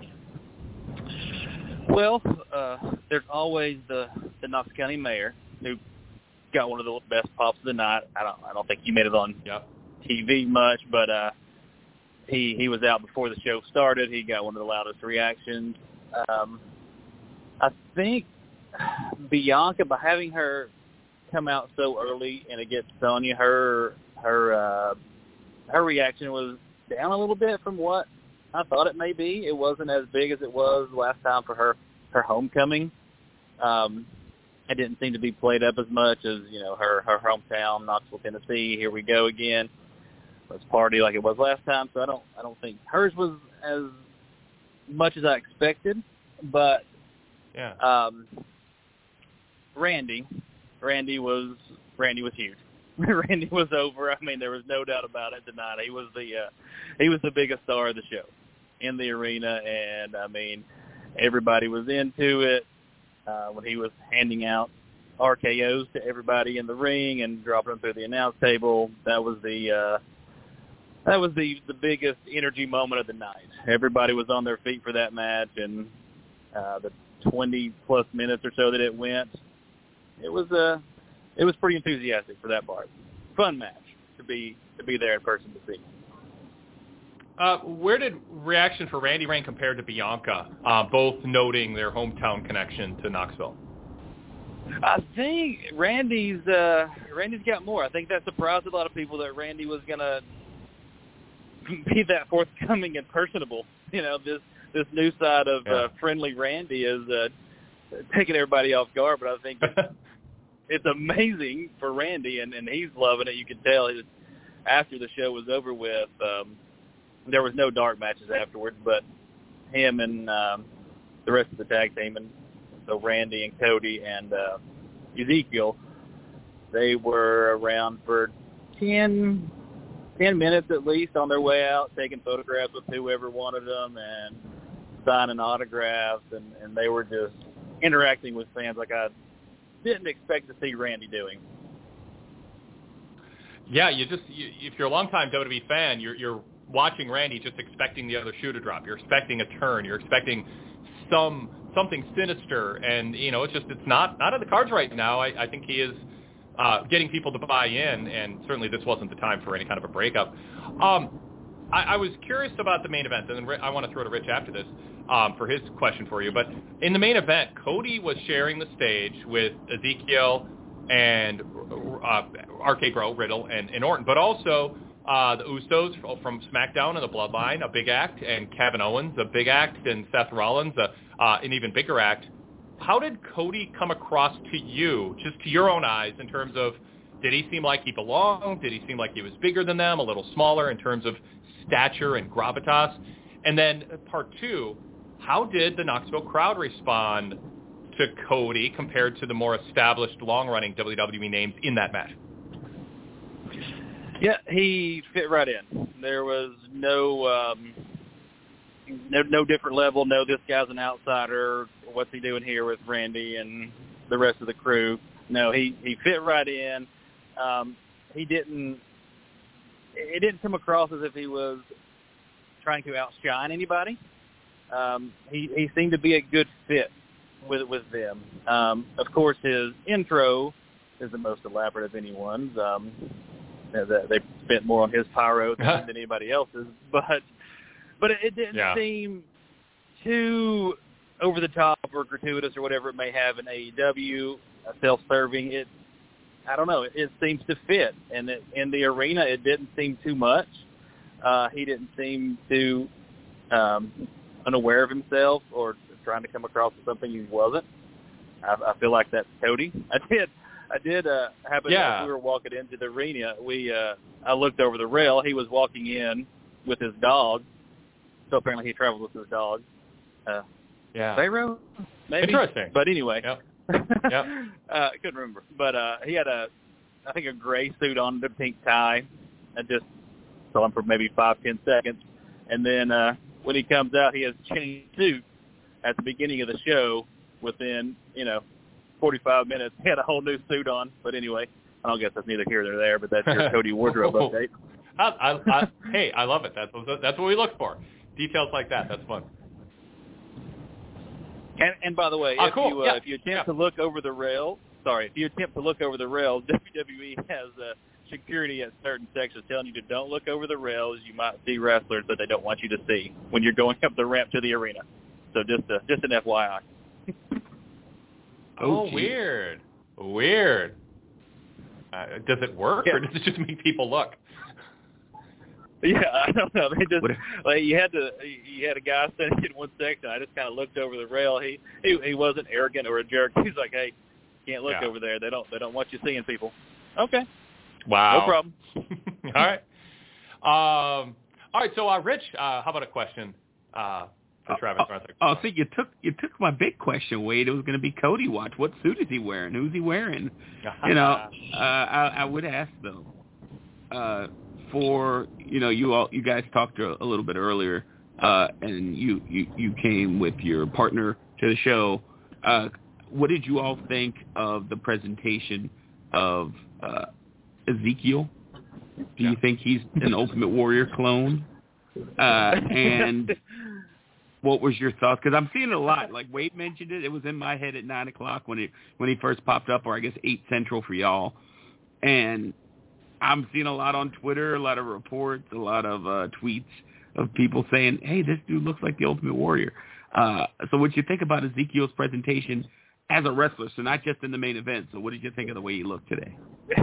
Well, uh, there's always the, the Knox County mayor who got one of the best pops of the night. I don't I don't think he made it on yep. T V much, but uh, he he was out before the show started. He got one of the loudest reactions. Um, I think Bianca, by having her come out so early and against Sonya, her her uh, her reaction was down a little bit from what I thought it may be. It wasn't as big as it was last time for her her homecoming. Um, it didn't seem to be played up as much as, you know, her her hometown, Knoxville, Tennessee. Here we go again. Let's party like it was last time. So I don't I don't think hers was as much as I expected, but yeah. Um, Randy, Randy was Randy was huge. Randy was over. I mean, there was no doubt about it tonight. He was the uh, he was the biggest star of the show in the arena, and I mean, everybody was into it uh, when he was handing out R K Os to everybody in the ring and dropping them through the announce table. That was the uh, that was the the biggest energy moment of the night. Everybody was on their feet for that match, and uh, the twenty plus minutes or so that it went, it was uh, it was pretty enthusiastic for that part. Fun match to be to be there in person to see. Uh, where did reaction for Randy rank compared to Bianca, uh, both noting their hometown connection to Knoxville? I think Randy's uh, Randy's got more. I think that surprised a lot of people that Randy was gonna be that forthcoming and personable. You know, this this new side of yeah. uh, friendly Randy is uh, taking everybody off guard. But I think it's, it's amazing for Randy, and, and he's loving it. You can tell it, after the show was over with. Um, there was no dark matches afterwards, but him and um, the rest of the tag team, and so Randy and Cody and uh, Ezekiel, they were around for ten, ten minutes at least on their way out, taking photographs with whoever wanted them and signing autographs, and, and they were just interacting with fans like I didn't expect to see Randy doing. Yeah, you just you, if you're a longtime W W E fan, you're you're watching Randy just expecting the other shoe to drop. You're expecting a turn. You're expecting some something sinister, and you know it's just it's not not on the cards right now. I, I think he is uh, getting people to buy in, and certainly this wasn't the time for any kind of a breakup. Um, I, I was curious about the main event, and then I want to throw to Rich after this um, for his question for you. But in the main event, Cody was sharing the stage with Ezekiel and uh, R K Bro, Riddle, and, and Orton, but also uh, the Usos from SmackDown and the Bloodline, a big act, and Kevin Owens, a big act, and Seth Rollins, a, uh, an even bigger act. How did Cody come across to you, just to your own eyes, in terms of, did he seem like he belonged? Did he seem like he was bigger than them, a little smaller in terms of stature and gravitas? And then part two, how did the Knoxville crowd respond to Cody compared to the more established, long-running W W E names in that match? Yeah, he fit right in. There was no, um, no no different level. No, this guy's an outsider. What's he doing here with Randy and the rest of the crew? No, he, he fit right in. Um, he didn't. It didn't come across as if he was trying to outshine anybody. Um, he he seemed to be a good fit with with them. Um, of course, his intro is the most elaborate of anyone's. Um, They spent more on his pyro than, than anybody else's, but but it, it didn't yeah. seem too over the top or gratuitous or whatever it may have in A E W, uh, self-serving. It I don't know. It, it seems to fit, and it, in the arena, it didn't seem too much. Uh, he didn't seem too um, unaware of himself or trying to come across as something he wasn't. I, I feel like that's Cody. I did. I did uh, happen yeah. as we were walking into the arena. We uh, I looked over the rail. He was walking in with his dog. So apparently he traveled with his dog. Uh, yeah. Pharaoh? Maybe. Interesting. But anyway. Yep. Yep. uh, I couldn't remember. But uh, he had a, I think a gray suit on, a pink tie. I just saw him for maybe five, ten seconds. And then uh, when he comes out, he has changed suit at the beginning of the show. Within, you know, forty-five minutes, he had a whole new suit on. But anyway, I don't guess that's neither here nor there, but that's your Cody wardrobe update. I, I, I, hey, I love it. That's what, that's what we look for. Details like that. That's fun. And, and by the way, oh, if, cool. you, uh, yeah. if you attempt yeah. to look over the rail, sorry, if you attempt to look over the rail, W W E has uh, security at certain sections telling you to don't look over the rails. You might see wrestlers that they don't want you to see when you're going up the ramp to the arena. So just uh, just an F Y I. Oh, oh weird. Weird. Uh, does it work, yeah. or does it just make people look? Yeah, I don't know. They just like you had to. You had a guy standing in one section. I just kind of looked over the rail. He he he wasn't arrogant or a jerk. He's like, hey, can't look yeah. over there. They don't they don't want you seeing people. Okay. Wow. No problem. all right. Um. All right. So, uh, Rich, uh, how about a question uh, for Travis oh, Martha? Oh, see, you took you took my big question, Wade. It was going to be Cody Watch. What suit is he wearing? Who's he wearing? You know, uh, I, I would ask though. Uh, for you know, you all you guys talked a, a little bit earlier, uh, and you, you you came with your partner to the show. Uh, what did you all think of the presentation of uh, Ezekiel? Do yeah. you think he's an Ultimate Warrior clone? Uh, and what was your thoughts? Because I'm seeing it a lot. Like Wade mentioned it. It was in my head at nine o'clock when it when he first popped up, or I guess eight central for y'all. And I'm seeing a lot on Twitter, a lot of reports, a lot of uh, tweets of people saying, "Hey, this dude looks like the Ultimate Warrior." Uh, so, what did you think about Ezekiel's presentation as a wrestler? So, not just in the main event. So, what did you think of the way he looked today?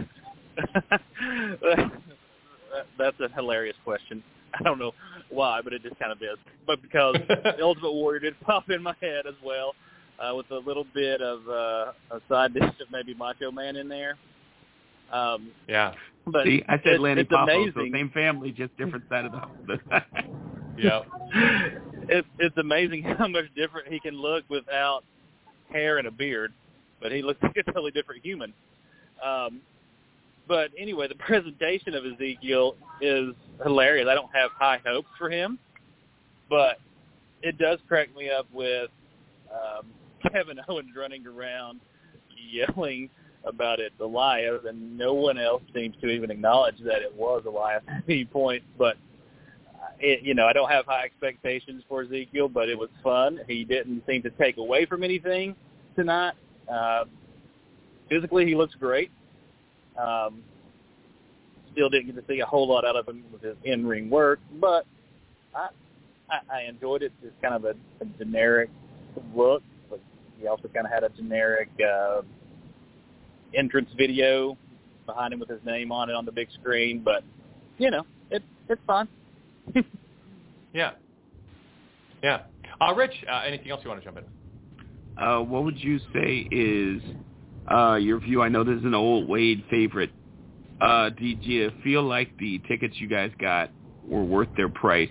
That's a hilarious question. I don't know why, but it just kind of is. But because the Ultimate Warrior did pop in my head as well, uh, with a little bit of uh, a side dish of maybe Macho Man in there. Um, yeah. But See, I said it's, Lanny it's Poffo, amazing. so same family, just different side of the house. yeah. It's it's amazing how much different he can look without hair and a beard, but he looks like a totally different human. Um, but anyway, the presentation of Ezekiel is hilarious. I don't have high hopes for him, but it does crack me up with um, Kevin Owens running around yelling about it, Elias, and no one else seems to even acknowledge that it was Elias at any point. But, it, you know, I don't have high expectations for Ezekiel, but it was fun. He didn't seem to take away from anything tonight. Uh, physically, he looks great. Um, still didn't get to see a whole lot out of him with his in-ring work, but I, I, I enjoyed it. It's kind of a, a generic look, but he also kind of had a generic uh, entrance video behind him with his name on it on the big screen, but you know, it it's fun. yeah, yeah. Uh, Rich, uh, anything else you want to jump in? Uh, what would you say is uh, your view? I know this is an old Wade favorite. Uh, did you feel like the tickets you guys got were worth their price?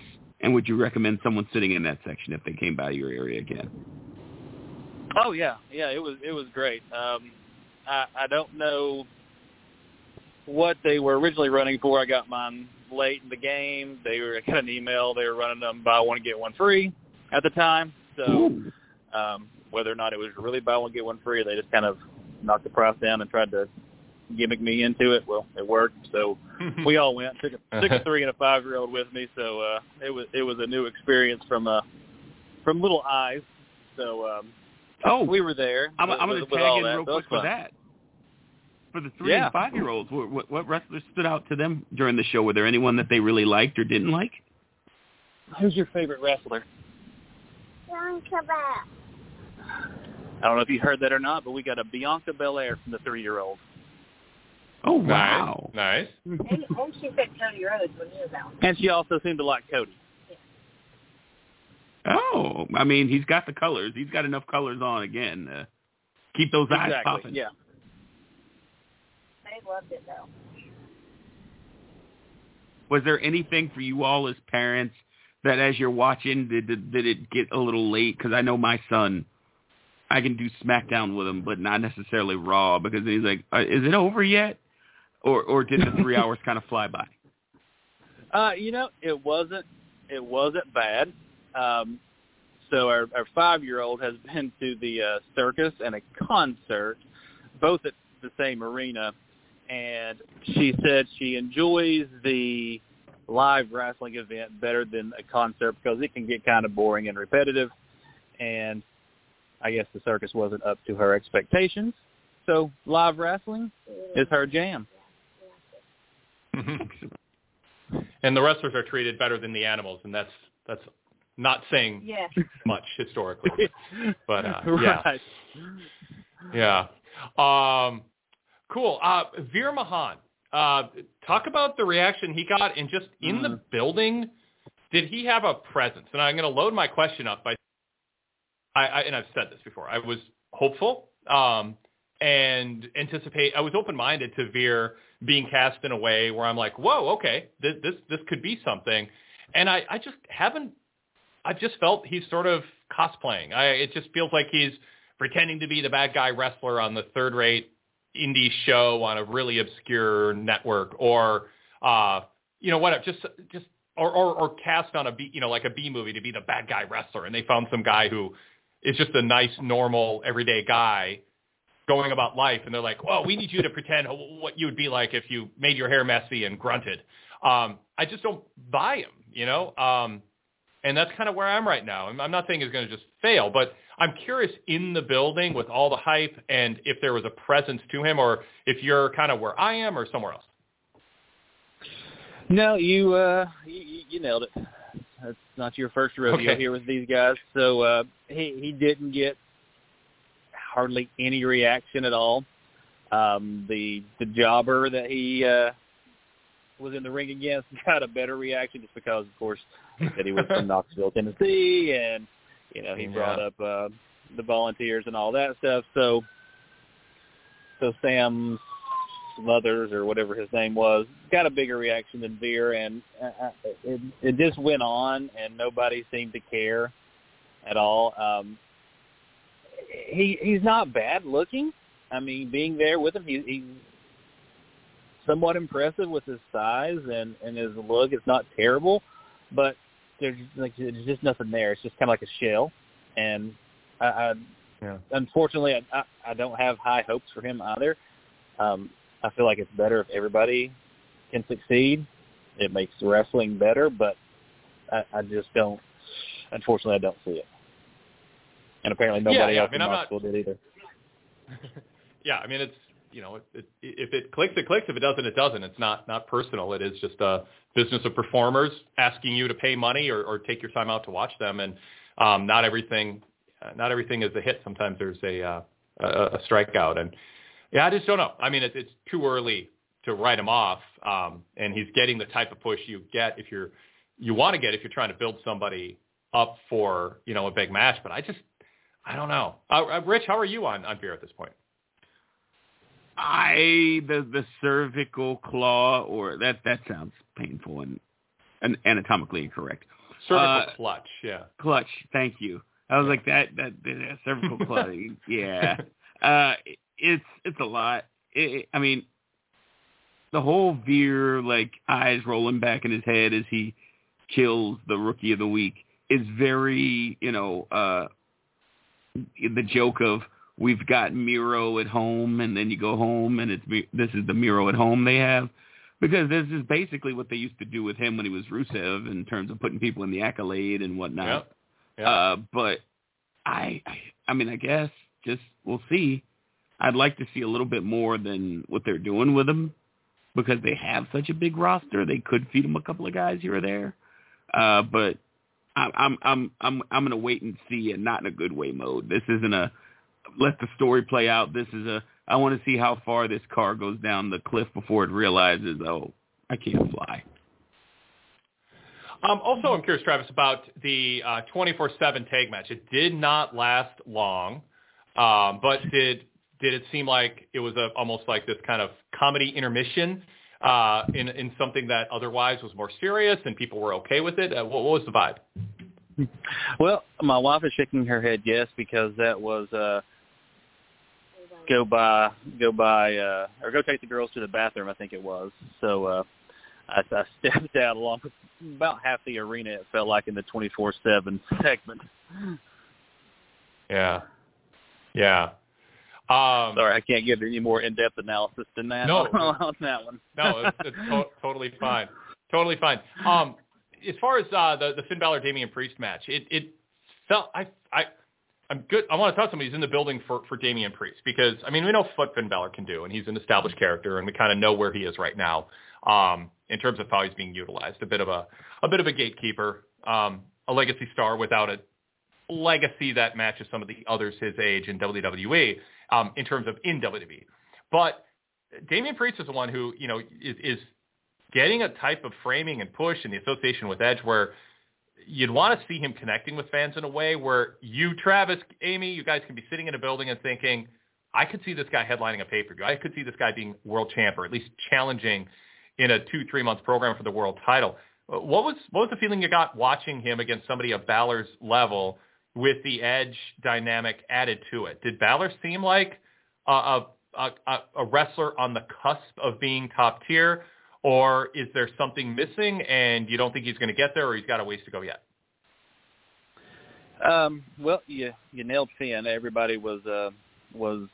And would you recommend someone sitting in that section if they came by your area again? Oh yeah, yeah, it was it was great. Um, I I don't know what they were originally running for. I got mine late in the game. They were I got an email. They were running them buy one get one free at the time. So um, whether or not it was really buy one get one free, or they just kind of knocked the price down and tried to gimmick me into it. Well, it worked. So we all went. Took a, took a three and a five year old with me. So uh, it was it was a new experience from uh, from little eyes. So um, oh, we were there. I'm, with, I'm going to with tag in that. real quick for that. For the three yeah. and five year olds, what, what wrestlers stood out to them during the show? Were there anyone that they really liked or didn't like? Who's your favorite wrestler? Bianca Belair. I don't know if you heard that or not, but we got a Bianca Belair from the three-year-old. Oh, wow. Nice. And, and she said Cody Rhodes when he was out. And she also seemed to like Cody. Yeah. Oh, I mean, he's got the colors. He's got enough colors on again. Uh, keep those eyes exactly. popping. Yeah. They loved it, though. Was there anything for you all as parents that as you're watching, did, did, did it get a little late? Because I know my son, I can do SmackDown with him, but not necessarily Raw, because he's like, uh, is it over yet? Or or did the three hours kind of fly by? Uh, you know, it wasn't it wasn't bad. Um, so our, our five-year-old has been to the uh, circus and a concert, both at the same arena, and she said she enjoys the live wrestling event better than a concert because it can get kind of boring and repetitive, and I guess the circus wasn't up to her expectations. So live wrestling is her jam. And the wrestlers are treated better than the animals, and that's that's not saying Yeah. much historically. But uh, Right. yeah, yeah. Um, cool. Uh, Veer Mahaan, uh, talk about the reaction he got, and just in Mm. the building, did he have a presence? And I'm going to load my question up by, I, I and I've said this before. I was hopeful um, and anticipate. I was open-minded to Veer being cast in a way where I'm like, whoa, okay, this this, this could be something. And I, I just haven't, I just felt he's sort of cosplaying. I, it just feels like he's pretending to be the bad guy wrestler on the third-rate indie show on a really obscure network, or, uh, you know, whatever, just, just, or, or, or cast on a B, you know, like a B movie to be the bad guy wrestler. And they found some guy who is just a nice, normal, everyday guy going about life, and they're like, well, we need you to pretend what you would be like if you made your hair messy and grunted. Um, I just don't buy him, you know? Um, and that's kind of where I'm right now. I'm, I'm not saying he's going to just fail, but I'm curious in the building with all the hype and if there was a presence to him, or if you're kind of where I am or somewhere else. No, you, uh, you, you nailed it. That's not your first rodeo Okay. here with these guys. So uh, he, he didn't get hardly any reaction at all. Um, the the jobber that he uh, was in the ring against got a better reaction just because, of course, that he was from Knoxville, Tennessee, and you know he Yeah. brought up uh, the Volunteers and all that stuff. So so Sam Smothers or whatever his name was got a bigger reaction than Veer, and uh, it, it just went on, and nobody seemed to care at all. Um, He he's not bad looking. I mean, being there with him, he, he's somewhat impressive with his size and, and his look. It's not terrible, but there's like there's just nothing there. It's just kind of like a shell. And I, I Yeah. unfortunately, I, I I don't have high hopes for him either. Um, I feel like it's better if everybody can succeed. It makes wrestling better, but I, I just don't. Unfortunately, I don't see it. And apparently nobody Yeah, yeah. else I mean, in I'm Knoxville did either. Yeah, I mean, it's, you know, it, it, if it clicks, it clicks. If it doesn't, it doesn't. It's not not personal. It is just a business of performers asking you to pay money or, or take your time out to watch them. And um, not everything, uh, not everything is a hit. Sometimes there's a, uh, a a strikeout. And yeah, I just don't know. I mean, it, it's too early to write him off. Um, and he's getting the type of push you get if you're you want to get if you're trying to build somebody up for, you know, a big match. But I just I don't know. Uh, Rich, how are you on on Veer at this point? I the the cervical claw, or that that sounds painful and, and anatomically incorrect. Cervical Uh, clutch, yeah. Clutch, thank you. I was like that. That, that cervical clutch, yeah. Uh, it's it's a lot. It, I mean, the whole Veer like eyes rolling back in his head as he kills the Rookie of the Week is very, you know, uh, the joke of we've got Miro at home, and then you go home, and it's this is the Miro at home they have. Because this is basically what they used to do with him when he was Rusev in terms of putting people in the accolade and whatnot. Yep. Yep. Uh, but I, I, I mean, I guess just we'll see. I'd like to see a little bit more than what they're doing with him because they have such a big roster. They could feed him a couple of guys here or there. Uh, but I, I'm, I'm, I'm, I'm going to wait and see, and not in a good way mode. This isn't a let the story play out. This is a I want to see how far this car goes down the cliff before it realizes, oh, I can't fly. Um, also, I'm curious, Travis, about the uh, twenty-four seven tag match. It did not last long, um, but did did it seem like it was a, almost like this kind of comedy intermission uh, in in something that otherwise was more serious and people were okay with it? Uh, what, what was the vibe? Well, my wife is shaking her head yes, because that was uh, go by, go by, uh, or go take the girls to the bathroom, I think it was. So uh, I, I stepped out along with about half the arena, it felt like, in the twenty-four seven segment. Yeah. Yeah. Um, Sorry, I can't give any more in-depth analysis than that no, on that one. No, it's, it's to- totally fine. Totally fine. Um, as far as uh, the, the Finn Balor Damian Priest match, it, it felt, I, I, I'm good. I want to talk to somebody who's in the building for, for Damian Priest because, I mean, we know what Finn Balor can do, and he's an established character, and we kind of know where he is right now um, in terms of how he's being utilized. A bit of a, a bit of a gatekeeper, um, a legacy star without a legacy that matches some of the others his age in W W E um, in terms of in W W E. But Damian Priest is the one who, you know, is, is getting a type of framing and push in the association with Edge where you'd want to see him connecting with fans in a way where you, Travis, Amy, you guys can be sitting in a building and thinking, I could see this guy headlining a pay-per-view. I could see this guy being world champ or at least challenging in a two, three-month program for the world title. What was what was the feeling you got watching him against somebody of Balor's level with the Edge dynamic added to it? Did Balor seem like a, a, a, a wrestler on the cusp of being top tier, or is there something missing and you don't think he's going to get there, or he's got a ways to go yet? Um, well, you you nailed Finn. Everybody was uh, was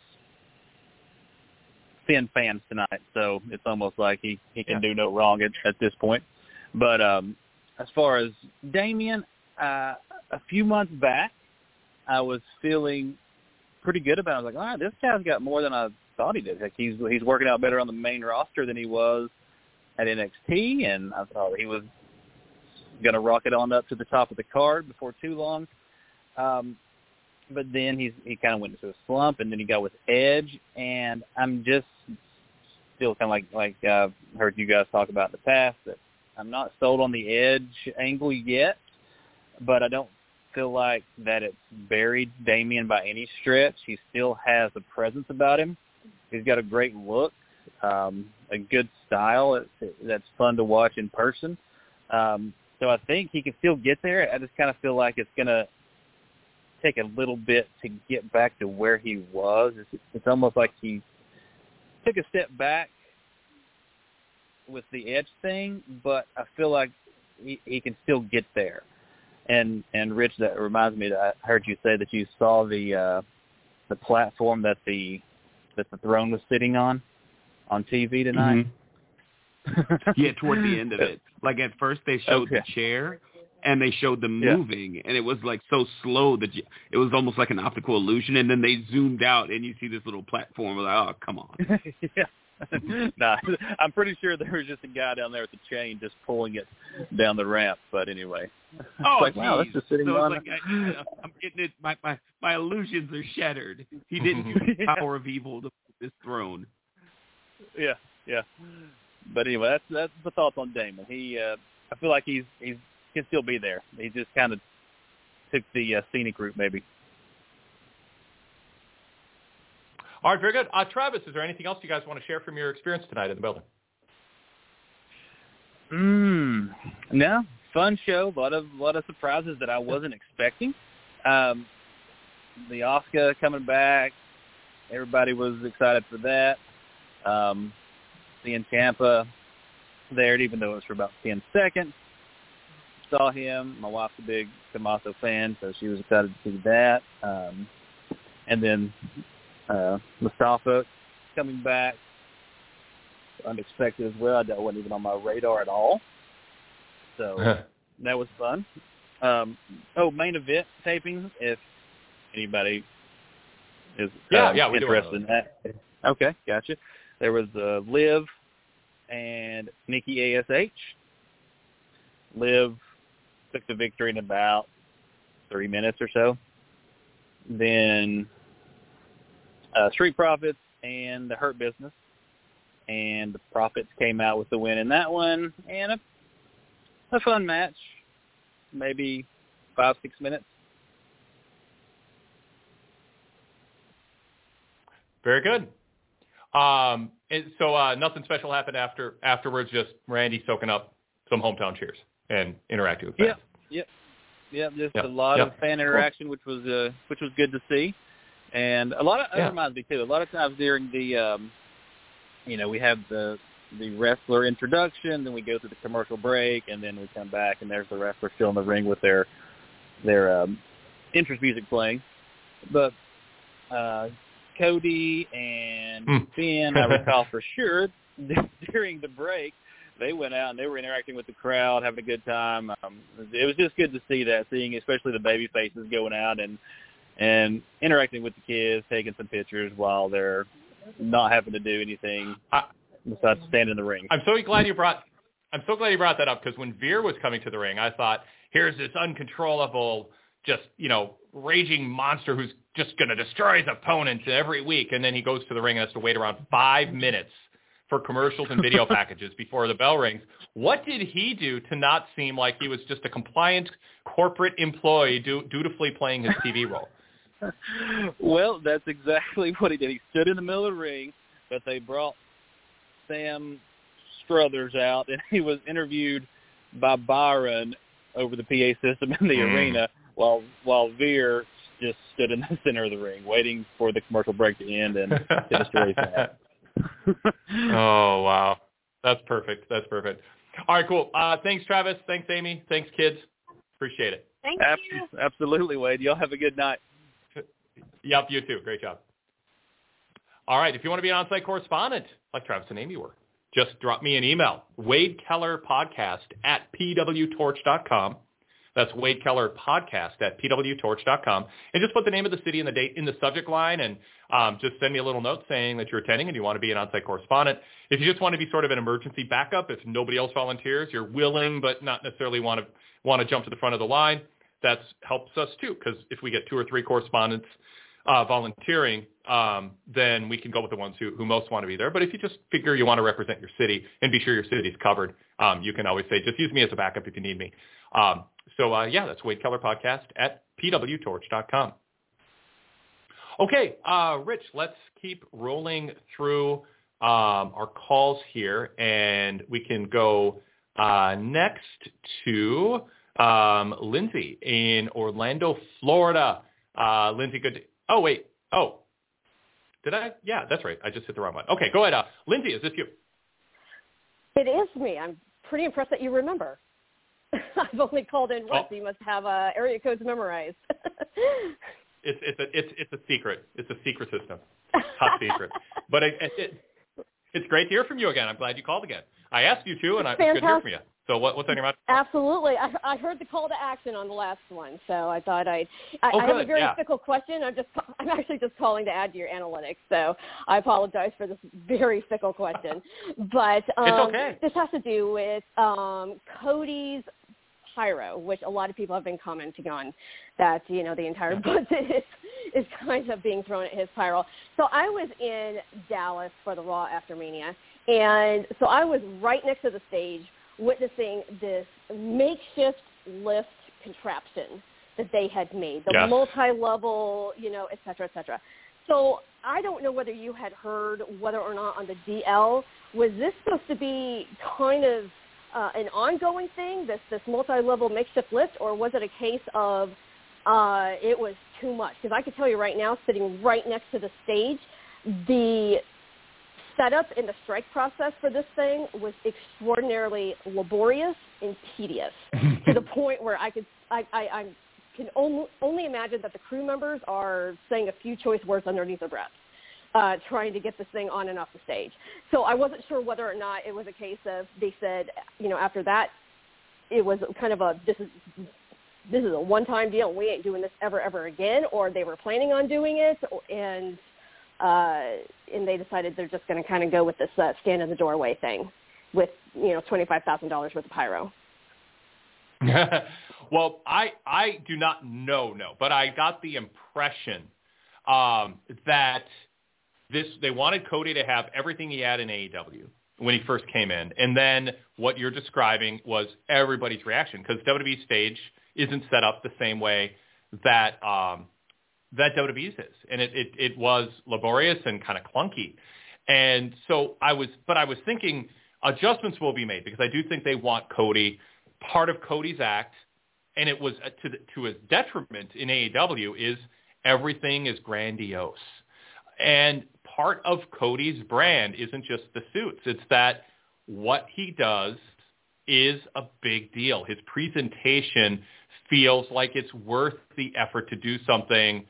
Finn fans tonight, so it's almost like he, he can yeah. do no wrong at, at this point. But um, as far as Damian, uh, a few months back, I was feeling pretty good about it. I was like, all right, this guy's got more than I thought he did. Like he's he's working out better on the main roster than he was at N X T, and I thought he was going to rocket on up to the top of the card before too long. Um, but then he's he kind of went into a slump, and then he got with Edge, and I'm just still kind of like like I've heard you guys talk about in the past that I'm not sold on the Edge angle yet, but I don't feel like that it's buried Damian by any stretch. He still has a presence about him. He's got a great look, um, a good style it, it, that's fun to watch in person. Um, so I think he can still get there. I just kind of feel like it's going to take a little bit to get back to where he was. It's, it's almost like he took a step back with the Edge thing, but I feel like he, he can still get there. And and Rich, that reminds me that I heard you say that you saw the uh, the platform that the that the throne was sitting on on T V tonight. Mm-hmm. Yeah, toward the end of it. Like at first they showed okay. the chair and they showed them yeah. moving, and it was like so slow that you, it was almost like an optical illusion. And then they zoomed out and you see this little platform. Like, oh, come on. yeah. Nah, I'm pretty sure there was just a guy down there with the chain just pulling it down the ramp. But anyway, oh, like, wow, that's just sitting so on. Like, I, you know, I'm getting it. My, my my illusions are shattered. He didn't use the power of evil to put this throne. Yeah, yeah. But anyway, that's that's the thoughts on Damon. He, uh, I feel like he's he's he can still be there. He just kind of took the uh, scenic route, maybe. All right, very good. Uh, Travis, is there anything else you guys want to share from your experience tonight in the building? Mm, no, fun show. A lot of a lot of surprises that I wasn't expecting. Um, the Asuka coming back, everybody was excited for that. Um, seeing Ciampa there, even though it was for about ten seconds. Saw him. My wife's a big Tommaso fan, so she was excited to see that. Um, and then uh, Mustafa coming back, unexpected as well. That wasn't even on my radar at all. So that was fun. Um, oh, main event taping, if anybody is yeah, um, yeah, we interested in that. Okay, gotcha. There was uh, Liv and Nikki A S H. Liv took the victory in about three minutes or so. Then uh, Street Profits and the Hurt Business. And the Profits came out with the win in that one. And a, a fun match. Maybe five, six minutes. Very good. Um, and so uh, nothing special happened after afterwards, just Randy soaking up some hometown cheers and interacting with fans. Yep, yep, yep. Just yep. a lot yep. of fan interaction, cool. which was uh, which was good to see, and a lot of yeah. that reminds me too. A lot of times during the, um, you know, we have the the wrestler introduction, then we go through the commercial break, and then we come back, and there's the wrestler still in the ring with their their um, interest music playing, but. Uh, Cody and mm. Ben, I recall for sure, during the break, they went out and they were interacting with the crowd, having a good time. Um, it was just good to see that, seeing especially the baby faces going out and and interacting with the kids, taking some pictures while they're not having to do anything I, besides stand in the ring. I'm so glad you brought. I'm so glad you brought that up, because when Veer was coming to the ring, I thought, here's this uncontrollable, just, you know, raging monster who's just going to destroy his opponents every week. And then he goes to the ring and has to wait around five minutes for commercials and video packages before the bell rings. What did he do to not seem like he was just a compliant corporate employee du- dutifully playing his T V role? Well, that's exactly what he did. He stood in the middle of the ring, but they brought Sam Struthers out, and he was interviewed by Byron over the P A system in the mm. arena, while while Veer just stood in the center of the ring, waiting for the commercial break to end and finish the race out. Oh, wow. That's perfect. That's perfect. All right, cool. Uh, thanks, Travis. Thanks, Amy. Thanks, kids. Appreciate it. Thank Ab- you. Absolutely, Wade. Y'all have a good night. Yep, you too. Great job. All right, if you want to be an on-site correspondent, like Travis and Amy were, just drop me an email, Wade Keller Podcast at p w torch dot com. That's Wade Keller Podcast at p w torch dot com. And just put the name of the city and the date in the subject line, and um, just send me a little note saying that you're attending and you want to be an on-site correspondent. If you just want to be sort of an emergency backup, if nobody else volunteers, you're willing but not necessarily want to want to jump to the front of the line, that helps us too, because if we get two or three correspondents uh, volunteering, um, then we can go with the ones who, who most want to be there. But if you just figure you want to represent your city and be sure your city's covered, um, you can always say, just use me as a backup if you need me. Um, so, uh, yeah, that's Wade Keller Podcast at p w torch dot com. Okay, uh, Rich, let's keep rolling through um, our calls here, and we can go uh, next to um, Lindsay in Orlando, Florida. Uh, Lindsay, good. To, oh, wait. Oh, did I? Yeah, that's right. I just hit the wrong one. Okay, go ahead. Uh, Lindsay, is this you? It is me. I'm pretty impressed that you remember. I've only called in once. Oh. You must have uh, area codes memorized. It's it's a it's it's a secret. It's a secret system. Top secret. But it, it, it it's great to hear from you again. I'm glad you called again. I asked you to, and I, it's good to hear from you. So what, what's on your mind? Absolutely. I, I heard the call to action on the last one, so I thought I'd. I, oh, I good. have a very yeah. fickle question. I'm just I'm actually just calling to add to your analytics, so I apologize for this very fickle question. But um, it's okay. This has to do with um, Cody's pyro, which a lot of people have been commenting on, that, you know, the entire budget is, is kind of being thrown at his pyro. So I was in Dallas for the Raw After Mania, and so I was right next to the stage witnessing this makeshift lift contraption that they had made, the yes. multi-level, you know, et cetera, et cetera. So I don't know whether you had heard whether or not on the D L, was this supposed to be kind of uh, an ongoing thing, this this multi-level makeshift lift, or was it a case of uh, it was too much? Because I can tell you right now, sitting right next to the stage, the setup and the strike process for this thing was extraordinarily laborious and tedious to the point where I could I, I, I can only, only imagine that the crew members are saying a few choice words underneath their breath, uh, trying to get this thing on and off the stage. So I wasn't sure whether or not it was a case of they said, you know, after that, it was kind of a, this is this is a one-time deal. We ain't doing this ever, ever again, or they were planning on doing it, and uh, and they decided they're just going to kind of go with this uh, stand in the doorway thing with, you know, twenty-five thousand dollars worth of pyro. Well, I I do not know, no, but I got the impression um, that this they wanted Cody to have everything he had in A E W when he first came in, and then what you're describing was everybody's reaction, because W W E stage isn't set up the same way that um, that W W E's is, and it, it it was laborious and kind of clunky, and so I was, but I was thinking adjustments will be made because I do think they want Cody. Part of Cody's act, and it was to the, to his detriment in A E W, is everything is grandiose. And part of Cody's brand isn't just the suits. It's that what he does is a big deal. His presentation feels like it's worth the effort to do something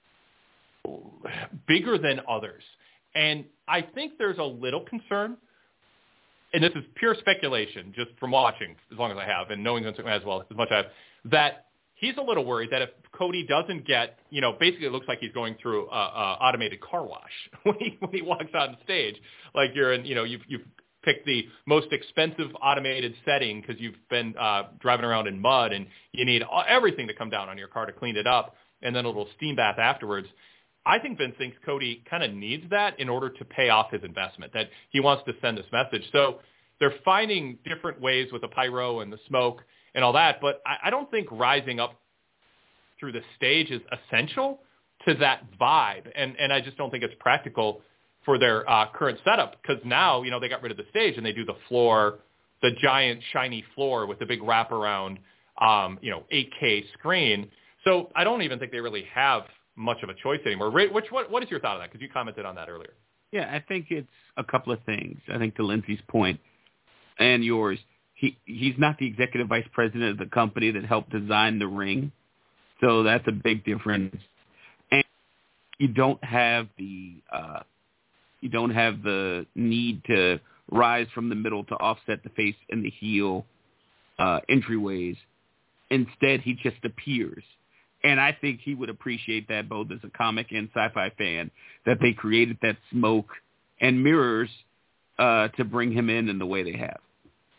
bigger than others. And I think there's a little concern, and this is pure speculation, just from watching as long as I have and knowing Vince McMahon as well as much as I have, that he's a little worried that if Cody doesn't get, you know, basically it looks like he's going through a, a automated car wash when he when he walks on stage, like you're in, you know, you've you've picked the most expensive automated setting because you've been uh, driving around in mud and you need everything to come down on your car to clean it up, and then a little steam bath afterwards. I think Vince thinks Cody kind of needs that in order to pay off his investment, that he wants to send this message. So they're finding different ways with the pyro and the smoke and all that, but I, I don't think rising up through the stage is essential to that vibe, and, and I just don't think it's practical for their uh, current setup, because now, you know, they got rid of the stage and they do the floor, the giant shiny floor with the big wraparound, um, you know, eight K screen. So I don't even think they really have much of a choice anymore. Ray, which what what is your thought on that? Because you commented on that earlier. Yeah, I think it's a couple of things. I think to Lindsay's point and yours, he he's not the executive vice president of the company that helped design the ring, so that's a big difference. And you don't have the uh, you don't have the need to rise from the middle to offset the face and the heel uh, entryways. Instead, he just appears. And I think he would appreciate that both as a comic and sci-fi fan, that they created that smoke and mirrors uh, to bring him in in the way they have.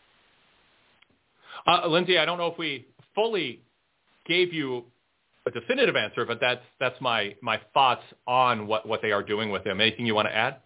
Uh, Lindsay, I don't know if we fully gave you a definitive answer, but that's that's my, my thoughts on what, what they are doing with him. Anything you want to add?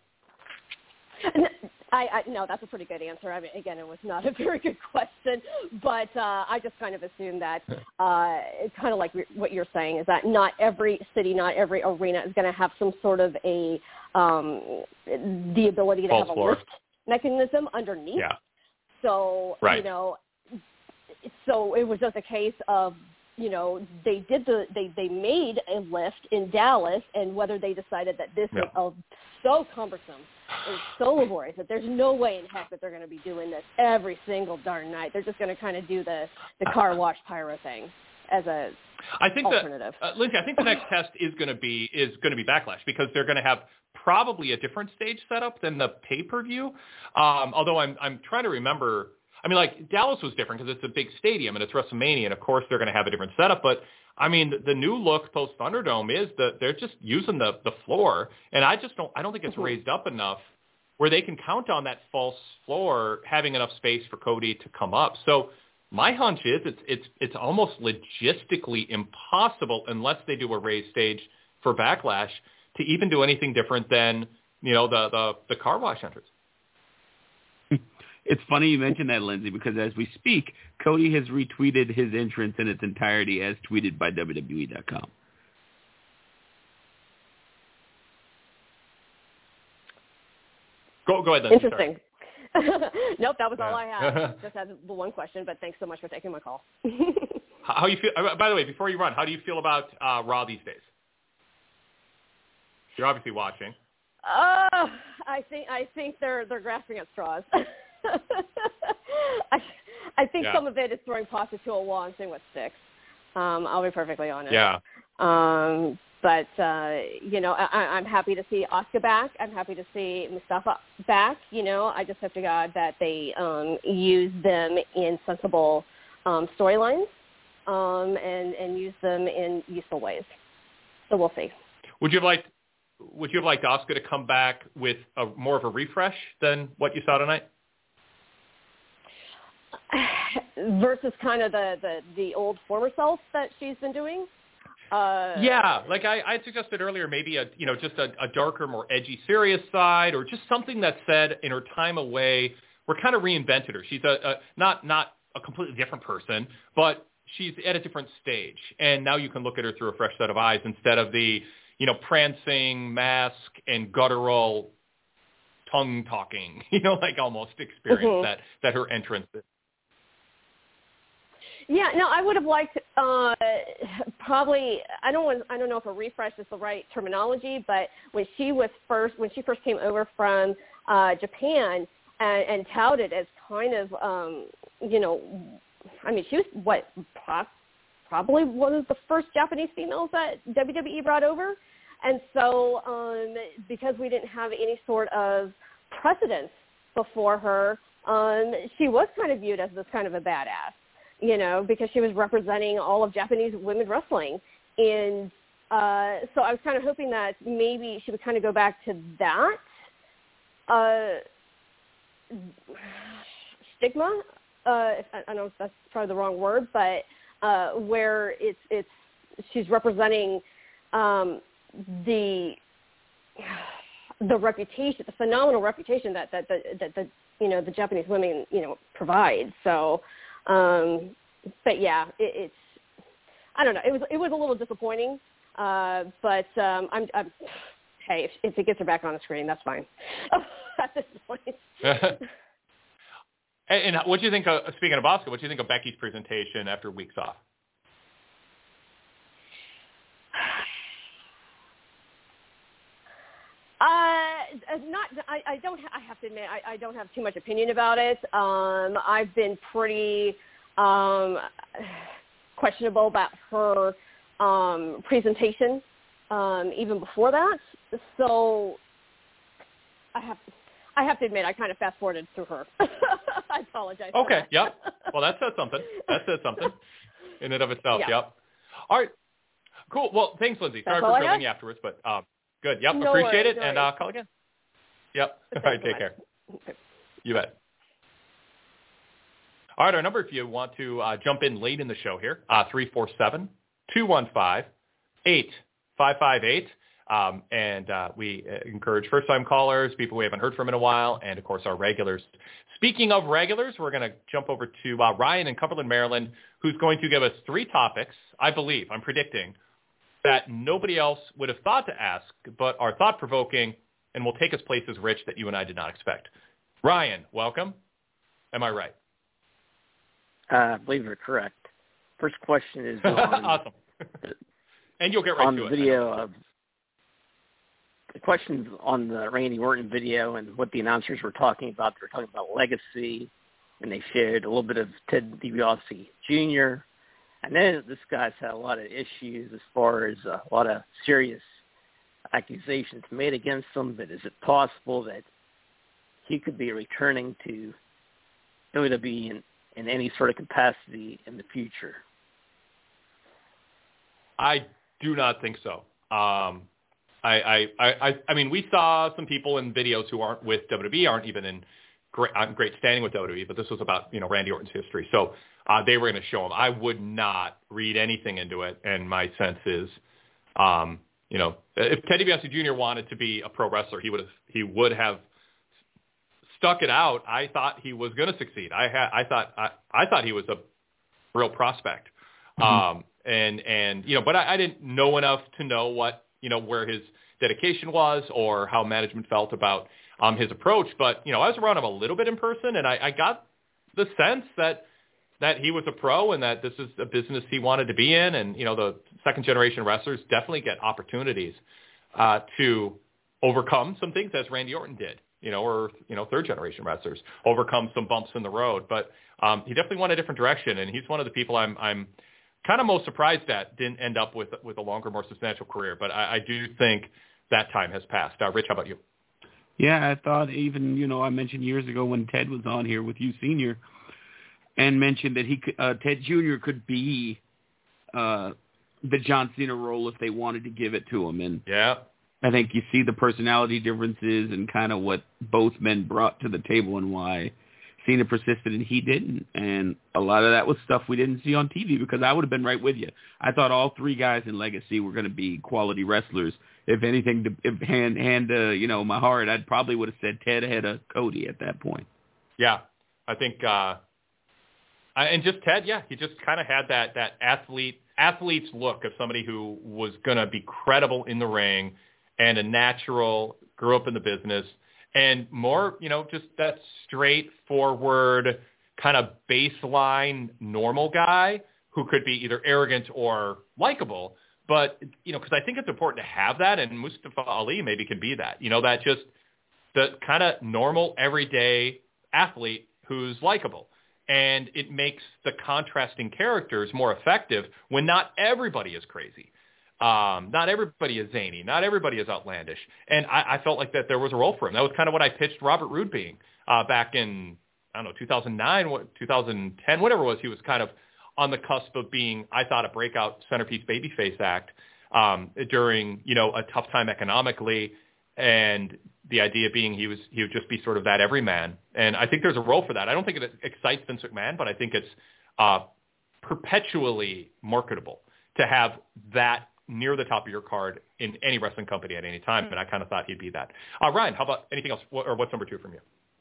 I, I no, that's a pretty good answer. I mean, again, it was not a very good question, but uh, I just kind of assumed that uh, it's kind of like what you're saying is that not every city, not every arena is going to have some sort of a um, the ability to False have a floor. lift mechanism underneath. Yeah. So right. you know, so it was just a case of, you know, they did the they, they made a lift in Dallas, and whether they decided that this yeah. is a, so cumbersome and so laborious that there's no way in heck that they're going to be doing this every single darn night. They're just going to kind of do the, the car wash pyro thing as a I think alternative. That, uh, Lindsay, I think the next test is going to be is going to be Backlash, because they're going to have probably a different stage setup than the pay-per-view. Um, although I'm I'm trying to remember. I mean, like, Dallas was different because it's a big stadium and it's WrestleMania, and of course they're going to have a different setup. But I mean, the, the new look post Thunderdome is that they're just using the the floor, and I just don't I don't think it's mm-hmm. raised up enough where they can count on that false floor having enough space for Cody to come up. So my hunch is it's it's it's almost logistically impossible unless they do a raised stage for Backlash to even do anything different than, you know, the the, the car wash entrance. It's funny you mentioned that, Lindsay, because as we speak, Cody has retweeted his entrance in its entirety as tweeted by W W E dot com. Go, go ahead, Lindsay. Interesting. Nope, that was all I had. Just had the one question, but thanks so much for taking my call. How you feel? By the way, before you run, how do you feel about uh, Raw these days? You're obviously watching. Uh, I think I think they're they're grasping at straws. I I think yeah. some of it is throwing pasta to a wall and seeing what sticks. Um, I'll be perfectly honest. Yeah. Um, but uh, you know, I, I'm happy to see Asuka back. I'm happy to see Mustafa back. You know, I just hope to God that they um, use them in sensible um, storylines um, and and use them in useful ways. So we'll see. Would you have liked Would you have liked Asuka to come back with a more of a refresh than what you saw tonight? Versus kind of the, the, the old former self that she's been doing? Uh, yeah, like I, I suggested earlier, maybe a you know just a, a darker, more edgy, serious side, or just something that said in her time away, we're kind of reinvented her. She's a, a not not a completely different person, but she's at a different stage, and now you can look at her through a fresh set of eyes instead of the you know prancing mask and guttural tongue talking, you know, like almost experience mm-hmm. that that her entrance is. Yeah, no, I would have liked uh, probably. I don't want. I don't know if a refresh is the right terminology, but when she was first, when she first came over from uh, Japan and, and touted as kind of, um, you know, I mean, she was what probably one of the first Japanese females that W W E brought over, and so um, because we didn't have any sort of precedence before her, um, she was kind of viewed as this kind of a badass. You know, because she was representing all of Japanese women wrestling. And uh, so I was kind of hoping that maybe she would kind of go back to that uh, stigma. Uh, if, I don't know if that's probably the wrong word, but uh, where it's, it's she's representing um, the the reputation, the phenomenal reputation that, that, that, that, that you know, the Japanese women, you know, provide. So, Um, but yeah, it, it's, I don't know. It was, it was a little disappointing. Uh, but, um, I'm, I'm, hey, if, if it gets her back on the screen, that's fine. At this point. and, and what do you think of, speaking of Asuka, what do you think of Becky's presentation after weeks off? Uh, not. I, I don't. I have to admit, I, I don't have too much opinion about it. Um, I've been pretty um, questionable about her um, presentation um, even before that. So I have. I have to admit, I kind of fast forwarded through her. I apologize. Okay. Yep. Well, that says something. That says something in and of itself. Yeah. Yep. All right. Cool. Well, thanks, Lindsay. Sorry That's for drilling you afterwards, but. Um, Good. Yep. No Appreciate worries, it. no And uh, call again. Yep. All right. Take care. You bet. All right. Our number, if you want to uh, jump in late in the show here, uh, three four seven, two one five, eight five five eight. Um, and uh, we uh, encourage first-time callers, people we haven't heard from in a while, and, of course, our regulars. Speaking of regulars, we're going to jump over to uh, Ryan in Cumberland, Maryland, who's going to give us three topics, I believe, I'm predicting, that nobody else would have thought to ask, but are thought-provoking and will take us places, Rich, that you and I did not expect. Ryan, welcome. Am I right? Uh, I believe you're correct. First question is on, awesome. And you'll get right on to the it. video of the questions on the Randy Orton video and what the announcers were talking about. They were talking about legacy, and they shared a little bit of Ted DiBiase Junior I know this guy's had a lot of issues as far as a lot of serious accusations made against him, but is it possible that he could be returning to W W E in, in any sort of capacity in the future? I do not think so. Um, I, I, I, I mean, we saw some people in videos who aren't with W W E, aren't even in great, great standing with W W E, but this was about, you know, Randy Orton's history. So uh, they were going to show him. I would not read anything into it, and my sense is, um, you know, if Ted DiBiase Junior wanted to be a pro wrestler, he would have he would have stuck it out. I thought he was going to succeed. I had I thought I, I thought he was a real prospect, mm-hmm. um, and and you know, but I, I didn't know enough to know what you know where his dedication was or how management felt about um, his approach. But, you know, I was around him a little bit in person, and I, I got the sense that that he was a pro and that this is a business he wanted to be in. And, you know, the second-generation wrestlers definitely get opportunities uh, to overcome some things, as Randy Orton did, you know, or, you know, third-generation wrestlers, overcome some bumps in the road. But um, he definitely went a different direction, and he's one of the people I'm I'm kind of most surprised that didn't end up with with a longer, more substantial career. But I, I do think that time has passed. Uh, Rich, how about you? Yeah, I thought even, you know, I mentioned years ago when Ted was on here with you, Senior, and mentioned that he could, uh, Ted Junior could be uh, the John Cena role if they wanted to give it to him. And yeah, I think you see the personality differences and kind of what both men brought to the table and why Cena persisted and he didn't. And a lot of that was stuff we didn't see on T V, because I would have been right with you. I thought all three guys in Legacy were going to be quality wrestlers. If anything, to if hand, hand uh, you know, my heart, I'd probably would have said Ted ahead of Cody at that point. Yeah, I think, uh, and just Ted, yeah, he just kind of had that, that athlete athlete's look of somebody who was going to be credible in the ring and a natural, grew up in the business, and more, you know, just that straightforward kind of baseline normal guy who could be either arrogant or likable. But, you know, because I think it's important to have that, and Mustafa Ali maybe can be that, you know, that just the kind of normal, everyday athlete who's likable. And it makes the contrasting characters more effective when not everybody is crazy. Um, not everybody is zany. Not everybody is outlandish. And I, I felt like that there was a role for him. That was kind of what I pitched Robert Roode being uh, back in, I don't know, two thousand nine, two thousand ten, whatever it was. He was kind of on the cusp of being, I thought, a breakout centerpiece babyface act um, during, you know, a tough time economically. And the idea being he was he would just be sort of that everyman. And I think there's a role for that. I don't think it excites Vince McMahon, but I think it's uh, perpetually marketable to have that near the top of your card in any wrestling company at any time. And I kind of thought he'd be that. Uh, Ryan, how about anything else? Or what's number two from you?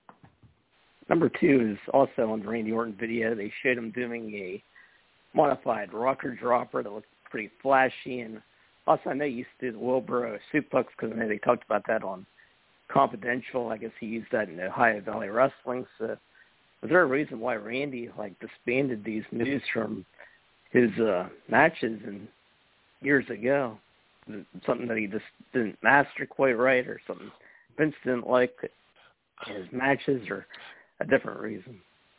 Number two is also on the Randy Orton video. They showed him doing a modified rocker dropper that looked pretty flashy. And also, I know he used to do the wheelbarrow suplex, because I know they talked about that on Confidential. I guess he used that in Ohio Valley Wrestling. So was there a reason why Randy, like, disbanded these moves from his uh, matches and years ago? Something that he just didn't master quite right, or something Vince didn't like in his matches, or a different reason?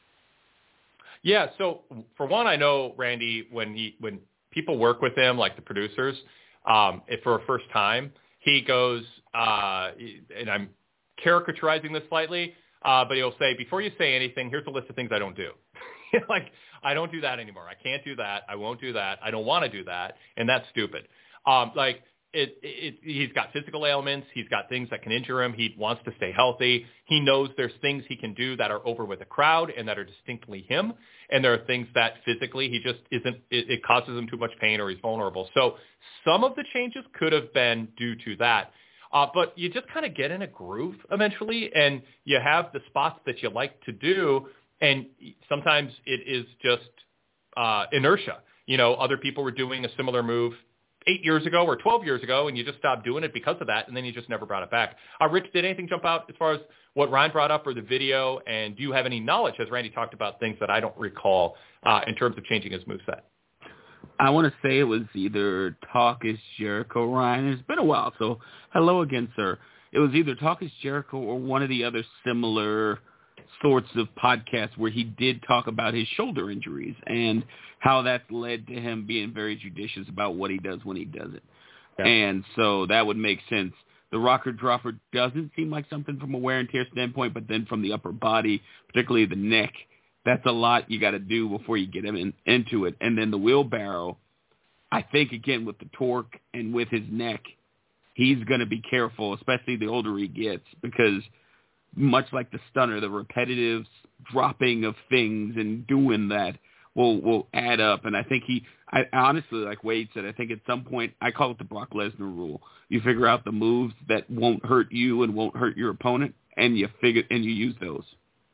Yeah, so for one, I know Randy, when he when people work with him, like the producers, um, if for a first time, he goes, uh, and I'm caricaturizing this slightly, uh, but he'll say, before you say anything, here's a list of things I don't do. Like, I don't do that anymore. I can't do that. I won't do that. I don't want to do that, and that's stupid. Um, like, it, it, he's got physical ailments. He's got things that can injure him. He wants to stay healthy. He knows there's things he can do that are over with the crowd and that are distinctly him, and there are things that physically he just isn't, it, it causes him too much pain or he's vulnerable. So some of the changes could have been due to that. Uh, but you just kind of get in a groove eventually, and you have the spots that you like to do, and sometimes it is just uh, inertia. You know, other people were doing a similar move eight years ago or twelve years ago, and you just stopped doing it because of that, and then you just never brought it back. Uh, Rich, did anything jump out as far as what Ryan brought up or the video, and do you have any knowledge, as Randy talked about things that I don't recall uh, in terms of changing his moveset? I want to say it was either Talk is Jericho, Ryan. It's been a while, so hello again, sir. It was either Talk is Jericho or one of the other similar sorts of podcasts where he did talk about his shoulder injuries and how that's led to him being very judicious about what he does when he does it. Yeah. And so that would make sense. The rocker dropper doesn't seem like something from a wear and tear standpoint, but then from the upper body, particularly the neck, that's a lot you got to do before you get him in, into it. And then the wheelbarrow, I think, again, with the torque and with his neck, he's going to be careful, especially the older he gets, because much like the stunner, the repetitive dropping of things and doing that will will add up. And I think he, I honestly, like Wade said, I think at some point, I call it the Brock Lesnar rule. You figure out the moves that won't hurt you and won't hurt your opponent, and you figure and you use those.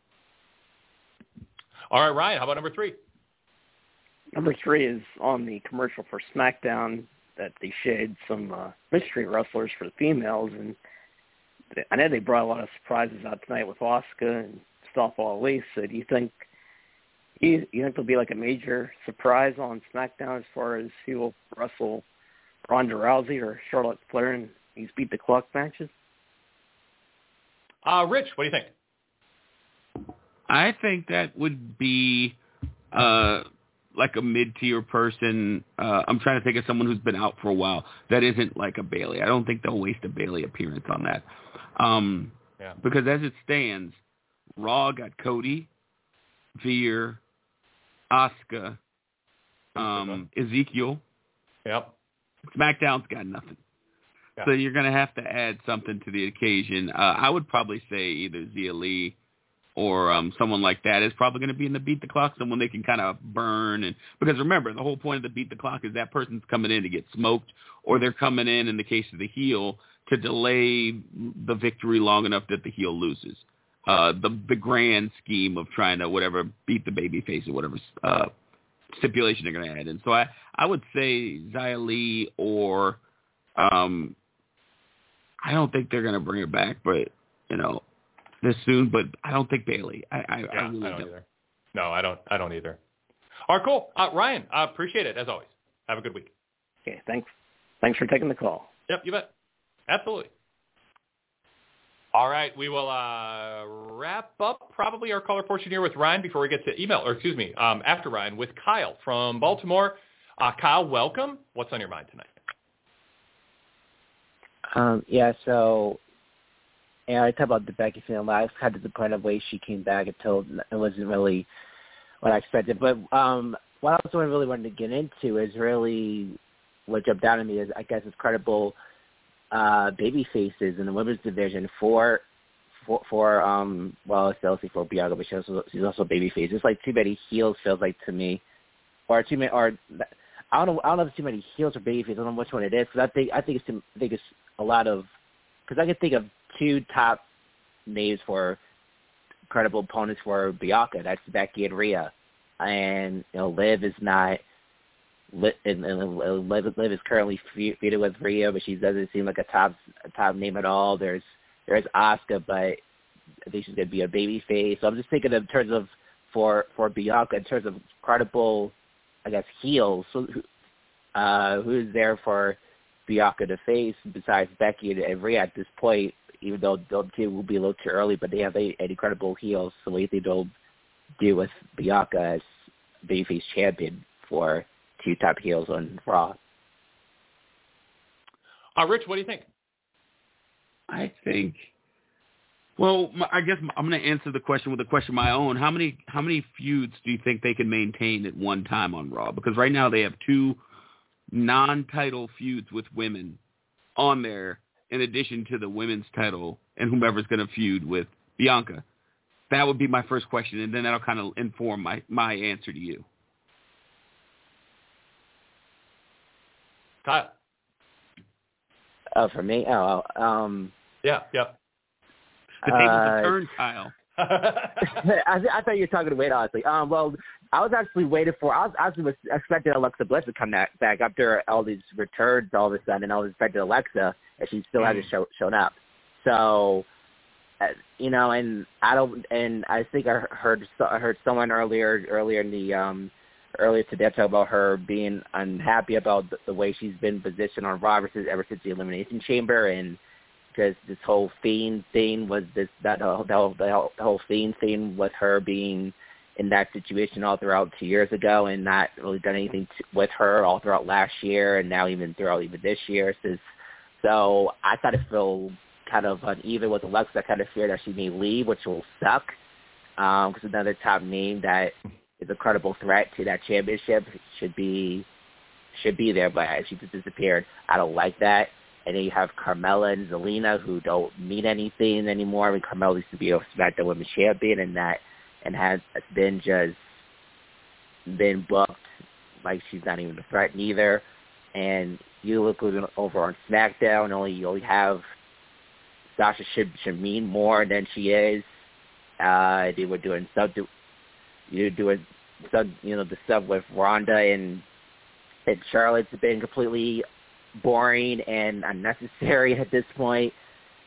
All right, Ryan, how about number three? Number three is on the commercial for SmackDown that they showed some uh, mystery wrestlers for the females, and I know they brought a lot of surprises out tonight with Asuka and Mustafa Ali. So do you think you, you think there'll be like a major surprise on SmackDown as far as who will wrestle Ronda Rousey or Charlotte Flair in these beat the clock matches? Uh, Rich, what do you think? I think that would be uh, like a mid-tier person. Uh, I'm trying to think of someone who's been out for a while that isn't like a Bayley. I don't think they'll waste a Bayley appearance on that. Um, yeah. Because as it stands, Raw got Cody, Veer, Asuka, um, Ezekiel. Yep. SmackDown's got nothing. Yeah. So you're going to have to add something to the occasion. Uh, I would probably say either Xia Li or um, someone like that is probably going to be in the beat the clock, someone they can kind of burn. And because remember, the whole point of the beat the clock is that person's coming in to get smoked, or they're coming in, in the case of the heel, to delay the victory long enough that the heel loses. Uh, the the grand scheme of trying to whatever beat the baby face or whatever uh, stipulation they're going to add in. So I, I would say Xia Li or um, I don't think they're going to bring her back, but you know. This soon, but I don't think Bayley. I, I, yeah, I really I don't, don't either. No, I don't. I don't either. All right, cool. Uh, Ryan, I uh, appreciate it as always. Have a good week. Okay, thanks. Thanks for taking the call. Yep, you bet. Absolutely. All right, we will uh, wrap up probably our caller portion here with Ryan before we get to email, or excuse me, um, after Ryan with Kyle from Baltimore. Uh, Kyle, welcome. What's on your mind tonight? Um, yeah, so. And I talked about the Becky film. I was kind of disappointed the way she came back until it wasn't really what I expected. But um, what I also really wanted to get into is really what jumped out at me is, I guess, it's credible uh, baby faces in the women's division for, for, for um, well, it's Chelsea for Bianca, but she's also, she's also a baby face. It's like too many heels, feels like to me. Or too many, or I don't know, I don't know if it's too many heels or baby faces. I don't know which one it is. Because I think, I think it's, too, I think it's a lot of, because I can think of two top names for credible opponents for Bianca. That's Becky and Rhea. And, you know, Liv is not, Liv, and, and Liv, Liv is currently feuded with Rhea, but she doesn't seem like a top a top name at all. There's there's Asuka, but I think she's going to be a baby face. So I'm just thinking in terms of, for, for Bianca, in terms of credible, I guess, heels, so, uh, who's there for Bianca to face besides Becky and, and Rhea at this point, even though those two will be a little too early, but they have a, an incredible heels. So what do you think they'll do with Bianca as babyface champion for two top heels on Raw? Uh, Rich, what do you think? I think, well, I guess I'm going to answer the question with a question of my own. How many how many feuds do you think they can maintain at one time on Raw? Because right now they have two non-title feuds with women on there, in addition to the women's title and whomever's going to feud with Bianca. That would be my first question, and then that'll kind of inform my, my answer to you. Kyle. Oh, for me? Oh, um... Yeah, yeah. The tables uh, have turned, Kyle. I, I thought you were talking to Wade, honestly. Um, well, I was actually waiting for, I was actually was expecting Alexa Bliss to come back, back after all these returns all of a sudden, and I was expecting Alexa, and she still mm. hasn't show, shown up. So, uh, you know, and I don't, and I think I heard I heard someone earlier earlier in the um earlier today talk about her being unhappy about the, the way she's been positioned on Raw ever since, ever since the Elimination Chamber, and because this whole Fiend thing was this that the whole, the whole, the whole Fiend thing with her being in that situation all throughout two years ago and not really done anything to, with her all throughout last year and now even throughout even this year. So, so I kind of feel kind of uneven with Alexa. I kind of fear that she may leave, which will suck because um, another top name that is a credible threat to that championship should be should be there, but she just disappeared. I don't like that. And then you have Carmella and Zelina who don't mean anything anymore. I mean, Carmella used to be a SmackDown Women's Champion and that and has been just been booked like she's not even a threat neither. And you look over on SmackDown, only you only have Sasha should should mean more than she is. Uh, they were doing sub, you doing sub, you know, the sub with Ronda and and Charlotte's been completely boring and unnecessary at this point.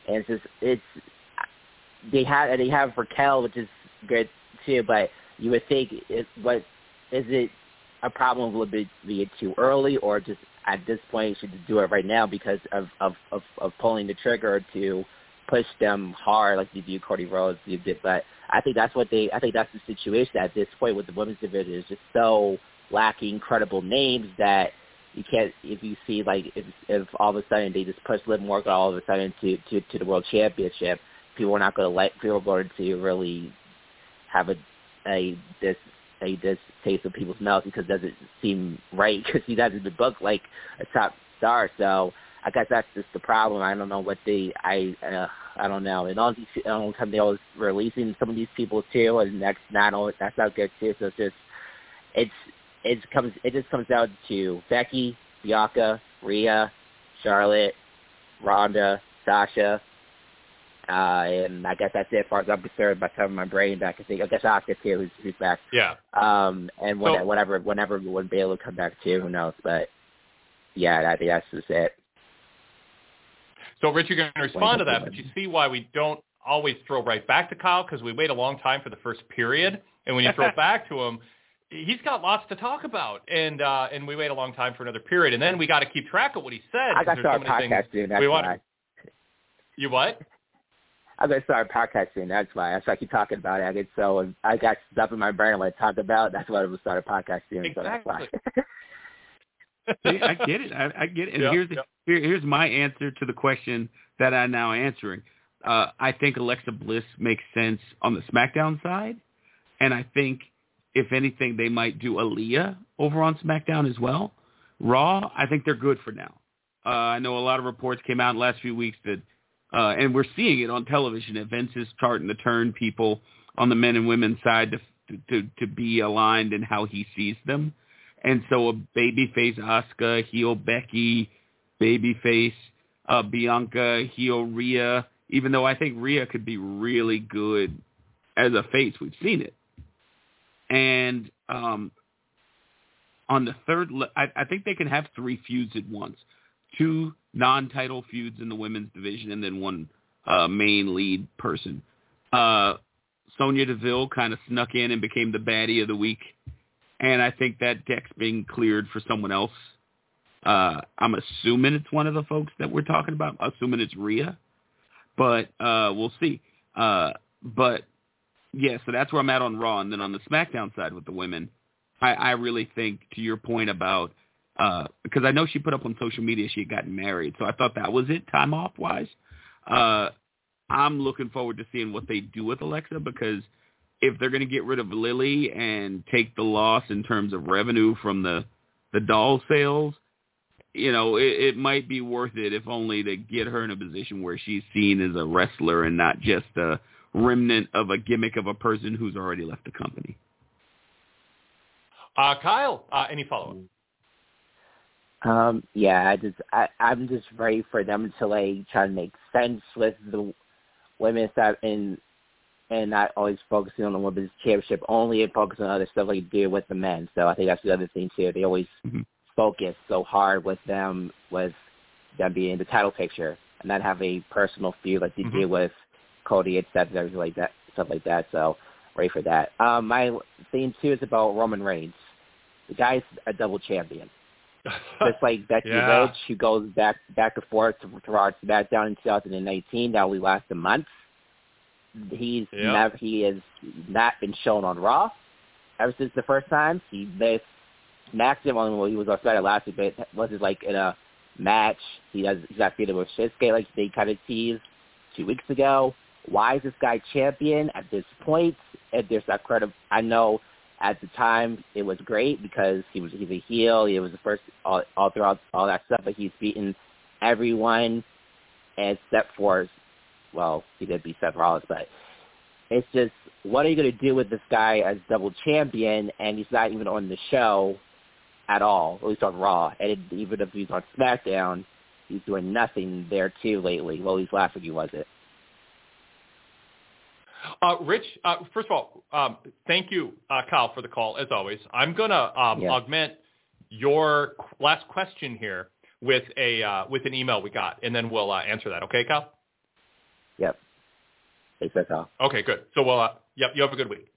and it's just it's they have they have Raquel, which is good too, but you would think it what is it a problem would be, be it too early, or just at this point you should do it right now because of of, of, of pulling the trigger to push them hard like you do Cody Rhodes you did. But I think that's what they I think that's the situation at this point with the women's division is just so lacking credible names that you can't if you see like if, if all of a sudden they just push Liv Morgan all of a sudden to, to, to the world championship, people are not going to let people are going to really have a a this a distaste of people's mouths because it doesn't seem right because he doesn't book like a top star. So I guess that's just the problem. I don't know what they I uh, I don't know. And all these I don't know time they always releasing some of these people too, and that's not always, that's not good too. So it's just it's it comes it just comes down to Becky, Bianca, Rhea, Charlotte, Ronda, Sasha. Uh, and I guess that's it as far as I'm concerned by having my brain back. I think I guess Asuka too, who's, who's back. Yeah. Um, and when, so, whenever, whenever when Bayley will come back too, who knows? But yeah, I think that's just it. So, Rich, you're going to respond to that, but you see why we don't always throw right back to Kyle because we wait a long time for the first period, and when you throw it back to him, he's got lots to talk about, and uh, and we wait a long time for another period, and then we got to keep track of what he said. I got to start so podcasting. That's we why. want. You what? I'm gonna start podcasting. That's why. That's why I keep talking about it. I get so I got stuff in my brain I want to talk about. That's why I started podcasting. Exactly. So that's why. See, I get it. I, I get it. And yeah, here's yeah. here, here's my answer to the question that I'm now answering. Uh, I think Alexa Bliss makes sense on the SmackDown side, and I think if anything they might do Aaliyah over on SmackDown as well. Raw, I think they're good for now. Uh, I know a lot of reports came out in the last few weeks that. Uh, and we're seeing it on television that Vince is starting to turn people on the men and women's side to to, to be aligned in how he sees them. And so a babyface Asuka, heel Becky, babyface uh, Bianca, heel Rhea, even though I think Rhea could be really good as a face. We've seen it. And um, on the third, le- I, I think they can have three feuds at once. Two non-title feuds in the women's division and then one uh, main lead person. Uh, Sonya Deville kind of snuck in and became the baddie of the week, and I think that deck's being cleared for someone else. Uh, I'm assuming it's one of the folks that we're talking about, assuming it's Rhea, but uh, we'll see. Uh, but, yeah, so that's where I'm at on Raw, and then on the SmackDown side with the women, I, I really think, to your point about Uh, because I know she put up on social media she had gotten married, so I thought that was it, time off wise. Uh, I'm looking forward to seeing what they do with Alexa because if they're going to get rid of Lily and take the loss in terms of revenue from the the doll sales, you know, it, it might be worth it if only to get her in a position where she's seen as a wrestler and not just a remnant of a gimmick of a person who's already left the company. Uh, Kyle, uh, any follow-up? Um, yeah, I just I, I'm just ready for them to like try to make sense with the women's stuff and and not always focusing on the women's championship only and focusing on other stuff like they do with the men. So I think that's the other thing too. They always mm-hmm. focus so hard with them with them being in the title picture and not have a personal feud like they mm-hmm. do with Cody and Seth and everything like that, stuff like that. So ready for that. Um, my thing too is about Roman Reigns. The guy's a double champion. Just like Becky yeah. Lynch, who goes back back and forth to, to Raw SmackDown in two thousand nineteen. That only last a month. He's yep. never he has not been shown on Raw ever since the first time. He missed smacked him on when he was on SmackDown last week, but it wasn't like in a match. He does he got beaten with Shinsuke like they kind of teased two weeks ago. Why is this guy champion at this point? And there's that credit. I know. At the time, it was great because he was he's a heel. He was the first all, all throughout all that stuff, but he's beaten everyone except for, well, he did beat Seth Rollins, but it's just, what are you going to do with this guy as double champion, and he's not even on the show at all, at least on Raw, and it, even if he's on SmackDown, he's doing nothing there too lately. Well, he's last week he wasn't. Uh, Rich, uh, first of all, um, thank you, uh, Kyle, for the call, as always. I'm going to um, yeah. augment your last question here with a uh, with an email we got, and then we'll uh, answer that. Okay, Kyle? Yep. Thanks, that's all. Okay, good. So, well, uh, yep, you have a good week.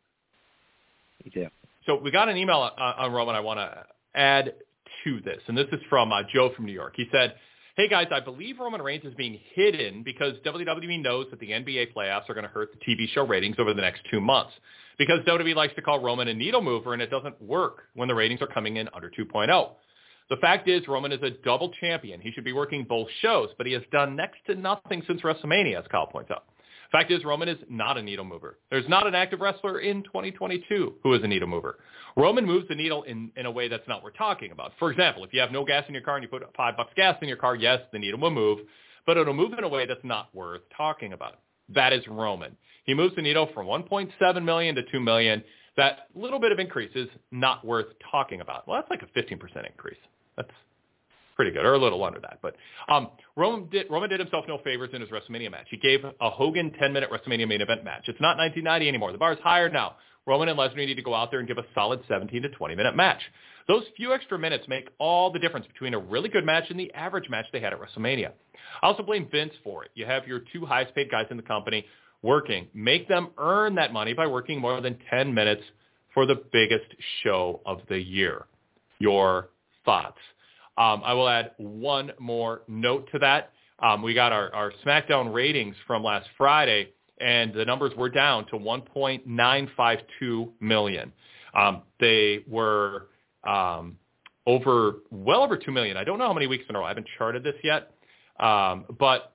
You too. So we got an email on, on Roman I want to add to this, and this is from uh, Joe from New York. He said, hey, guys, I believe Roman Reigns is being hidden because W W E knows that the N B A playoffs are going to hurt the T V show ratings over the next two months because W W E likes to call Roman a needle mover, and it doesn't work when the ratings are coming in under two point oh. The fact is Roman is a double champion. He should be working both shows, but he has done next to nothing since WrestleMania, as Kyle points out. Fact is, Roman is not a needle mover. There's not an active wrestler in twenty twenty-two who is a needle mover. Roman moves the needle in, in a way that's not worth talking about. For example, if you have no gas in your car and you put five bucks gas in your car, yes, the needle will move, but it'll move in a way that's not worth talking about. That is Roman. He moves the needle from one point seven million to two million. That little bit of increase is not worth talking about. Well, that's like a fifteen percent increase. That's pretty good, or a little under that. But um, Roman did Roman did himself no favors in his WrestleMania match. He gave a Hogan ten-minute WrestleMania main event match. It's not nineteen ninety anymore. The bar is higher now. Roman and Lesnar need to go out there and give a solid seventeen to twenty-minute match. Those few extra minutes make all the difference between a really good match and the average match they had at WrestleMania. I also blame Vince for it. You have your two highest-paid guys in the company working. Make them earn that money by working more than ten minutes for the biggest show of the year. Your thoughts? Um, I will add one more note to that. Um, we got our, our SmackDown ratings from last Friday, and the numbers were down to one point nine five two million. Um, they were um, over, well over two million. I don't know how many weeks in a row. I haven't charted this yet. Um, but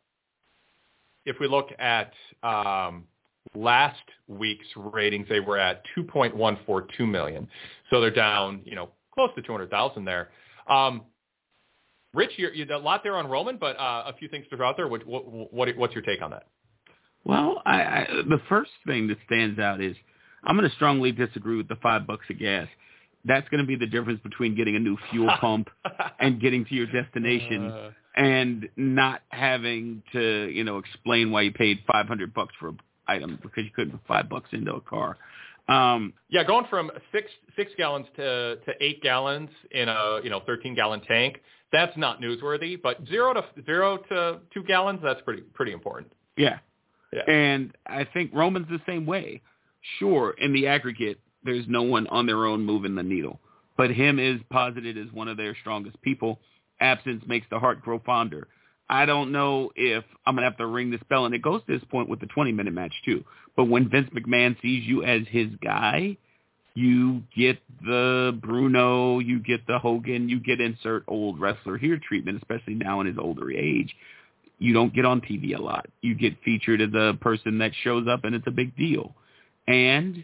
if we look at um, last week's ratings, they were at two point one four two million. So they're down, you know, close to two hundred thousand there. Um, Rich, you're, you're a lot there on Roman, but uh, a few things to throw out there. What, what, what, what's your take on that? Well, I, I, the first thing that stands out is I'm going to strongly disagree with the five bucks of gas. That's going to be the difference between getting a new fuel pump and getting to your destination uh, and not having to, you know, explain why you paid five hundred bucks for an item because you couldn't put five bucks into a car. Um, yeah, going from six six gallons to, to eight gallons in a you know thirteen gallon tank, that's not newsworthy. But zero to zero to two gallons, that's pretty pretty important. Yeah, yeah. And I think Roman's the same way. Sure, in the aggregate, there's no one on their own moving the needle, but him is posited as one of their strongest people. Absence makes the heart grow fonder. I don't know if I'm going to have to ring this bell, and it goes to this point with the twenty-minute match too. But when Vince McMahon sees you as his guy, you get the Bruno, you get the Hogan, you get insert old wrestler here treatment, especially now in his older age. You don't get on T V a lot. You get featured as a person that shows up, and it's a big deal. And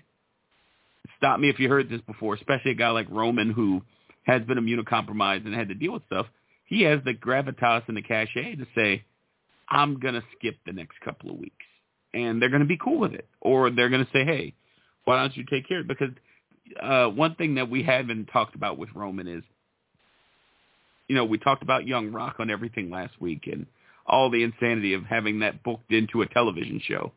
stop me if you heard this before, especially a guy like Roman who has been immunocompromised and had to deal with stuff. He has the gravitas and the cachet to say, I'm going to skip the next couple of weeks. And they're going to be cool with it. Or they're going to say, hey, why don't you take care of it? Because uh, one thing that we haven't talked about with Roman is, you know, we talked about Young Rock on everything last week and all the insanity of having that booked into a television show.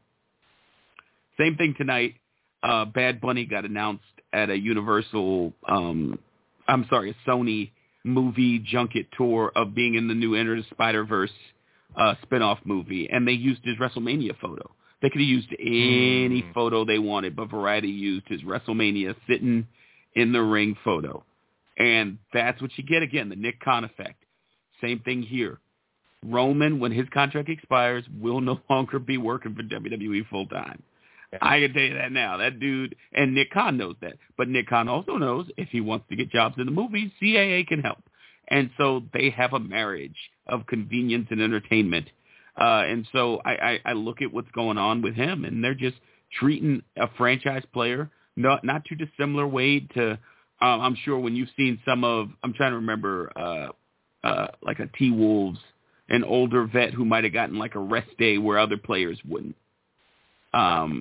Same thing tonight. Uh, Bad Bunny got announced at a Universal, um, I'm sorry, a Sony movie junket tour of being in the new Enter the Spider-Verse uh, spinoff movie, and they used his WrestleMania photo. They could have used any mm. photo they wanted, but Variety used his WrestleMania sitting in the ring photo. And that's what you get again, the Nick Khan effect. Same thing here. Roman, when his contract expires, will no longer be working for W W E full-time. Yeah. I can tell you that now. That dude, and Nick Khan knows that. But Nick Khan also knows if he wants to get jobs in the movies, C A A can help. And so they have a marriage of convenience and entertainment. Uh, and so I, I, I look at what's going on with him, and they're just treating a franchise player not not too dissimilar, Wade, to um, I'm sure when you've seen some of, I'm trying to remember, uh, uh, like a T-Wolves, an older vet who might have gotten like a rest day where other players wouldn't. Um,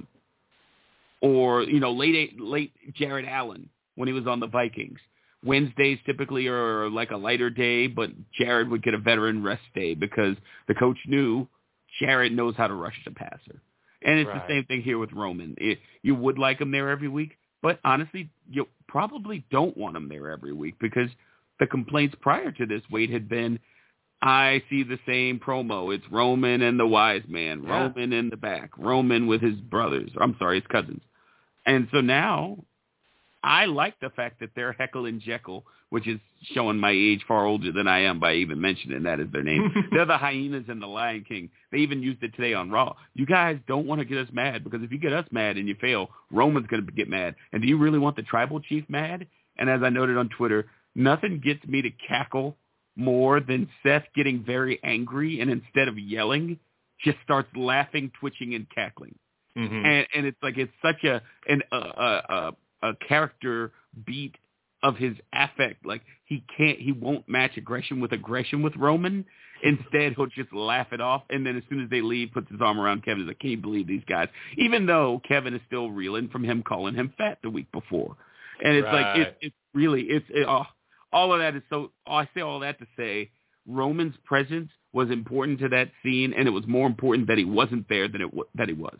or, you know, late late Jared Allen when he was on the Vikings. Wednesdays typically are like a lighter day, but Jared would get a veteran rest day because the coach knew Jared knows how to rush the passer. And it's right. the same thing here with Roman. It, you would like him there every week, but honestly, you probably don't want him there every week because the complaints prior to this, Wade, had been I see the same promo. It's Roman and the wise man, Yeah. Roman in the back, Roman with his brothers. I'm sorry, his cousins. And so now I like the fact that they're Heckle and Jekyll, which is showing my age far older than I am by even mentioning that as their name. They're the hyenas and the Lion King. They even used it today on Raw. You guys don't want to get us mad, because if you get us mad and you fail, Roman's going to get mad. And do you really want the tribal chief mad? And as I noted on Twitter, nothing gets me to cackle more than Seth getting very angry and instead of yelling, just starts laughing, twitching, and cackling. Mm-hmm. And, and it's like it's such a an, a, a, a character beat of his affect. Like he can't, he won't match aggression with aggression with Roman. Instead, he'll just laugh it off. And then as soon as they leave, puts his arm around Kevin. He's like, can't you believe these guys? Even though Kevin is still reeling from him calling him fat the week before. And it's Right. like, it, it's really, it's, it, oh, all of that is so, I say all that to say Roman's presence was important to that scene. And it was more important that he wasn't there than it that he was.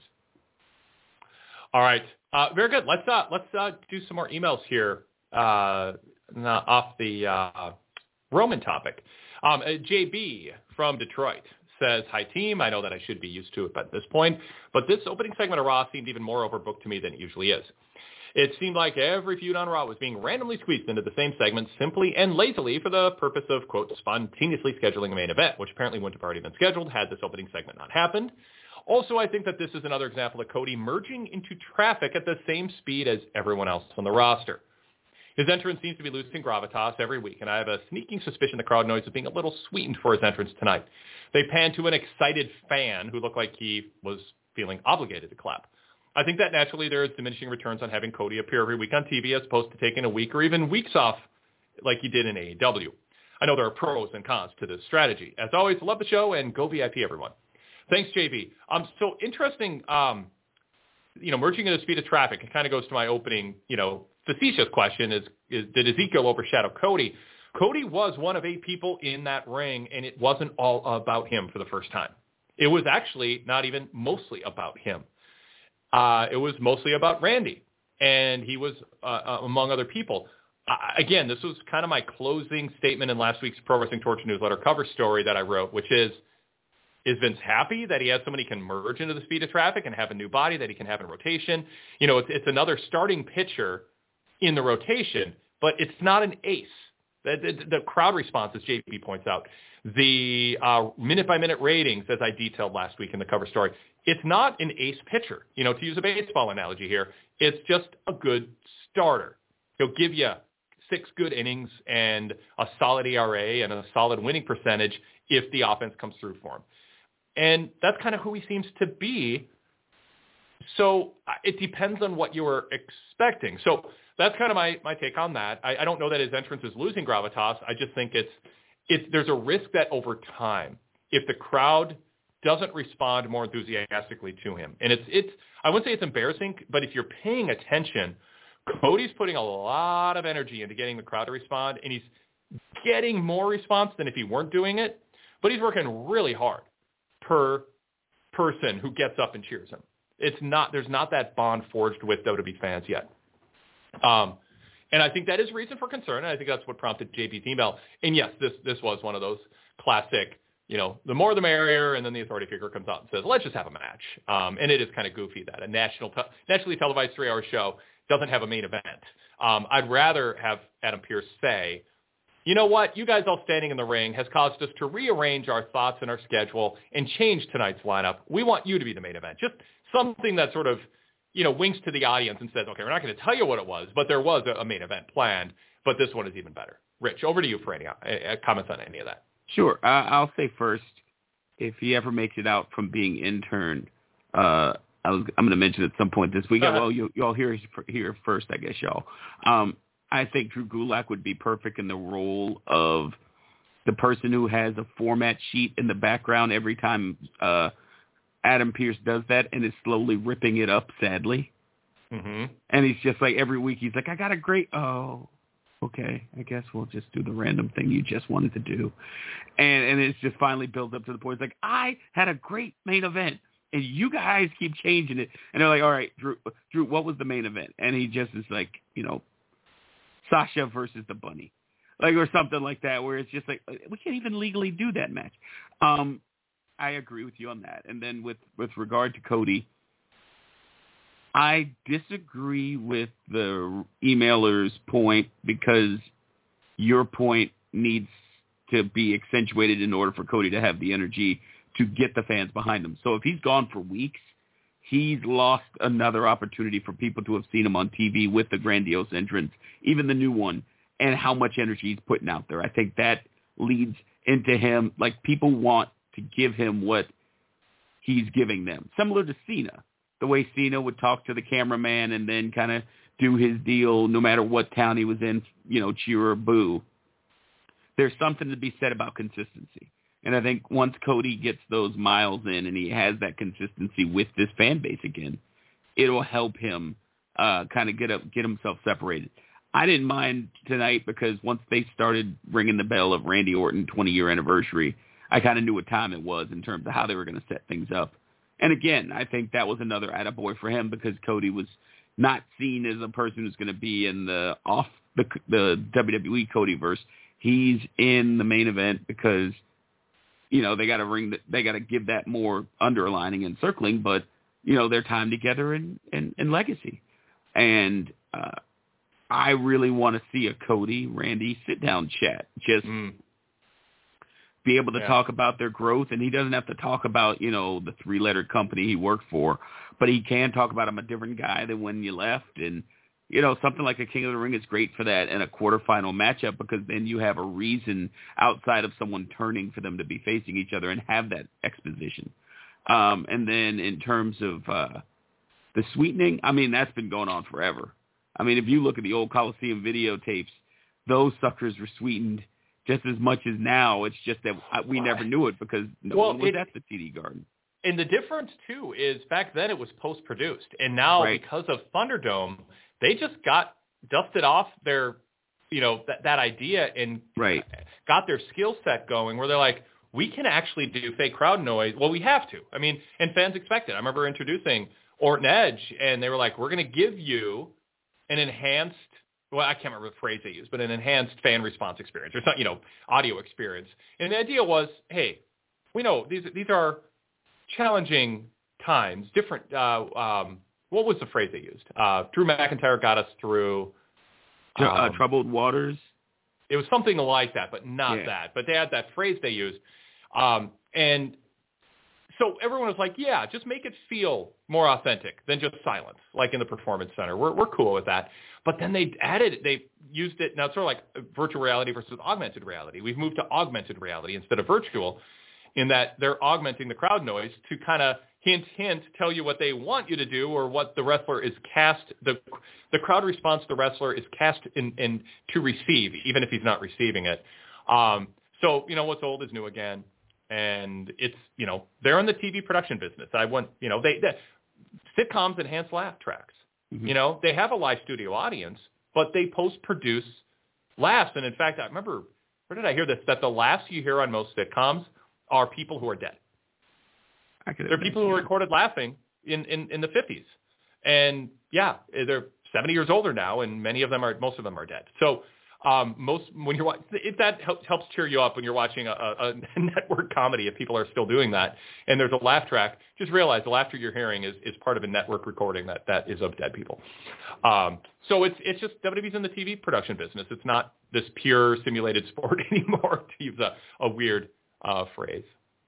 All right. Uh, very good. Let's uh, let's uh, do some more emails here uh, off the uh, Roman topic. Um, uh, J B from Detroit says, hi, team. I know that I should be used to it at this point, but this opening segment of Raw seemed even more overbooked to me than it usually is. It seemed like every feud on Raw was being randomly squeezed into the same segment simply and lazily for the purpose of, quote, spontaneously scheduling a main event, which apparently wouldn't have already been scheduled had this opening segment not happened. Also, I think that this is another example of Cody merging into traffic at the same speed as everyone else on the roster. His entrance seems to be losing gravitas every week, and I have a sneaking suspicion the crowd noise is being a little sweetened for his entrance tonight. They pan to an excited fan who looked like he was feeling obligated to clap. I think that naturally there is diminishing returns on having Cody appear every week on T V as opposed to taking a week or even weeks off like he did in A E W. I know there are pros and cons to this strategy. As always, love the show, and go V I P, everyone. Thanks, J B. Um, so interesting, um, you know, merging into the speed of traffic. It kind of goes to my opening, you know, facetious question is, is did Ezekiel overshadow Cody? Cody was one of eight people in that ring, and it wasn't all about him for the first time. It was actually not even mostly about him. Uh, it was mostly about Randy, and he was uh, uh, among other people. Uh, again, this was kind of my closing statement in last week's Pro Wrestling Torch newsletter cover story that I wrote, which is, is Vince happy that he has somebody who can merge into the speed of traffic and have a new body that he can have in rotation? You know, it's, it's another starting pitcher in the rotation, but it's not an ace. The, the, the crowd response, as J P points out, the uh, minute-by-minute ratings, as I detailed last week in the cover story, it's not an ace pitcher. You know, to use a baseball analogy here, it's just a good starter. He'll give you six good innings and a solid E R A and a solid winning percentage if the offense comes through for him. And that's kind of who he seems to be. So it depends on what you were expecting. So that's kind of my, my take on that. I, I don't know that his entrance is losing gravitas. I just think it's, it's there's a risk that over time, if the crowd doesn't respond more enthusiastically to him, and it's it's I wouldn't say it's embarrassing, but if you're paying attention, Cody's putting a lot of energy into getting the crowd to respond, and he's getting more response than if he weren't doing it. But he's working really hard per person who gets up and cheers him. It's not there's not that bond forged with W W E fans yet. Um, and I think that is reason for concern, and I think that's what prompted J P's email. And yes, this this was one of those classic, you know, the more the merrier, and then the authority figure comes out and says, let's just have a match. Um, and it is kind of goofy that a national te- nationally televised three-hour show doesn't have a main event. Um, I'd rather have Adam Pearce say, you know what, you guys all standing in the ring has caused us to rearrange our thoughts and our schedule and change tonight's lineup. We want you to be the main event. Just something that sort of, you know, winks to the audience and says, okay, we're not going to tell you what it was, but there was a, a main event planned, but this one is even better. Rich, over to you for any uh, comments on any of that. Sure. Uh, I'll say first, if he ever makes it out from being interned, uh, I was, I'm going to mention at some point this week. Uh-huh. Well, you, y'all hear here first, I guess, y'all. Um, I think Drew Gulak would be perfect in the role of the person who has a format sheet in the background every time uh, Adam Pearce does that and is slowly ripping it up, sadly. Mm-hmm. And he's just like, every week he's like, I got a great, oh, okay, I guess we'll just do the random thing you just wanted to do. And and it's just finally built up to the point. It's like, I had a great main event, and you guys keep changing it. And they're like, all right, Drew, Drew, what was the main event? And he just is like, you know, Sasha versus the Bunny. like or something like that, where it's just like we can't even legally do that match. Um, I agree with you on that. And then with, with regard to Cody, I disagree with the emailer's point because your point needs to be accentuated in order for Cody to have the energy to get the fans behind him. So if he's gone for weeks, he's lost another opportunity for people to have seen him on T V with the grandiose entrance, even the new one, and how much energy he's putting out there. I think that leads into him, like people want to give him what he's giving them. Similar to Cena, the way Cena would talk to the cameraman and then kind of do his deal no matter what town he was in, you know, cheer or boo. There's something to be said about consistency. And I think once Cody gets those miles in and he has that consistency with this fan base again, it'll help him uh, kind of get up, get himself separated. I didn't mind tonight because once they started ringing the bell of Randy Orton twenty-year anniversary, I kind of knew what time it was in terms of how they were going to set things up. And again, I think that was another attaboy for him because Cody was not seen as a person who's going to be in the off the, the W W E Codyverse. He's in the main event because, you know, they got to ring, the, they got to give that more underlining and circling, but, you know, their time together in, in, in legacy. And uh, I really want to see a Cody, Randy sit down chat. Just mm. be able to yeah. talk about their growth. And he doesn't have to talk about, you know, the three letter company he worked for, but he can talk about him a different guy than when you left. And, you know, something like a King of the Ring is great for that in a quarterfinal matchup because then you have a reason outside of someone turning for them to be facing each other and have that exposition. Um, and then in terms of uh, the sweetening, I mean, that's been going on forever. I mean, if you look at the old Coliseum videotapes, those suckers were sweetened just as much as now. It's just that we never knew it because no well, one was it, at the T D Garden. And the difference, too, is back then it was post-produced. And now right. because of Thunderdome, they just got dusted off their, you know, that, that idea and right. got their skill set going where they're like, we can actually do fake crowd noise. Well, we have to. I mean, and fans expect it. I remember introducing Orton Edge, and they were like, we're going to give you an enhanced, well, I can't remember the phrase they used, but an enhanced fan response experience or something, you know, audio experience. And the idea was, hey, we know these these are challenging times, different, uh, um, what was the phrase they used? Uh, Drew McIntyre got us through um, uh, troubled waters. It was something like that, but not yeah. that. But they had that phrase they used. Um, and so everyone was like, yeah, just make it feel more authentic than just silence, like in the Performance Center. We're we're cool with that. But then they added, they used it, now it's sort of like virtual reality versus augmented reality. We've moved to augmented reality instead of virtual in that they're augmenting the crowd noise to kind of hint, hint, tell you what they want you to do or what the wrestler is cast, the the crowd response to the wrestler is cast in, in to receive, even if he's not receiving it. Um, so, you know, what's old is new again. And it's, you know, they're in the T V production business. I want, you know, they, they sitcoms enhance laugh tracks. Mm-hmm. You know, they have a live studio audience, but they post-produce laughs. And in fact, I remember, where did I hear this? That the laughs you hear on most sitcoms are people who are dead. They're people who were recorded laughing in, in, in the fifties. And yeah, they're seventy years older now, and many of them are, most of them are dead. So um, most, when you're watching, if that helps, helps cheer you up when you're watching a, a, a network comedy, if people are still doing that, and there's a laugh track, just realize the laughter you're hearing is, is part of a network recording that, that is of dead people. Um, so it's, it's just W W E's in the T V production business. It's not this pure simulated sport anymore, to use a, a weird uh, phrase.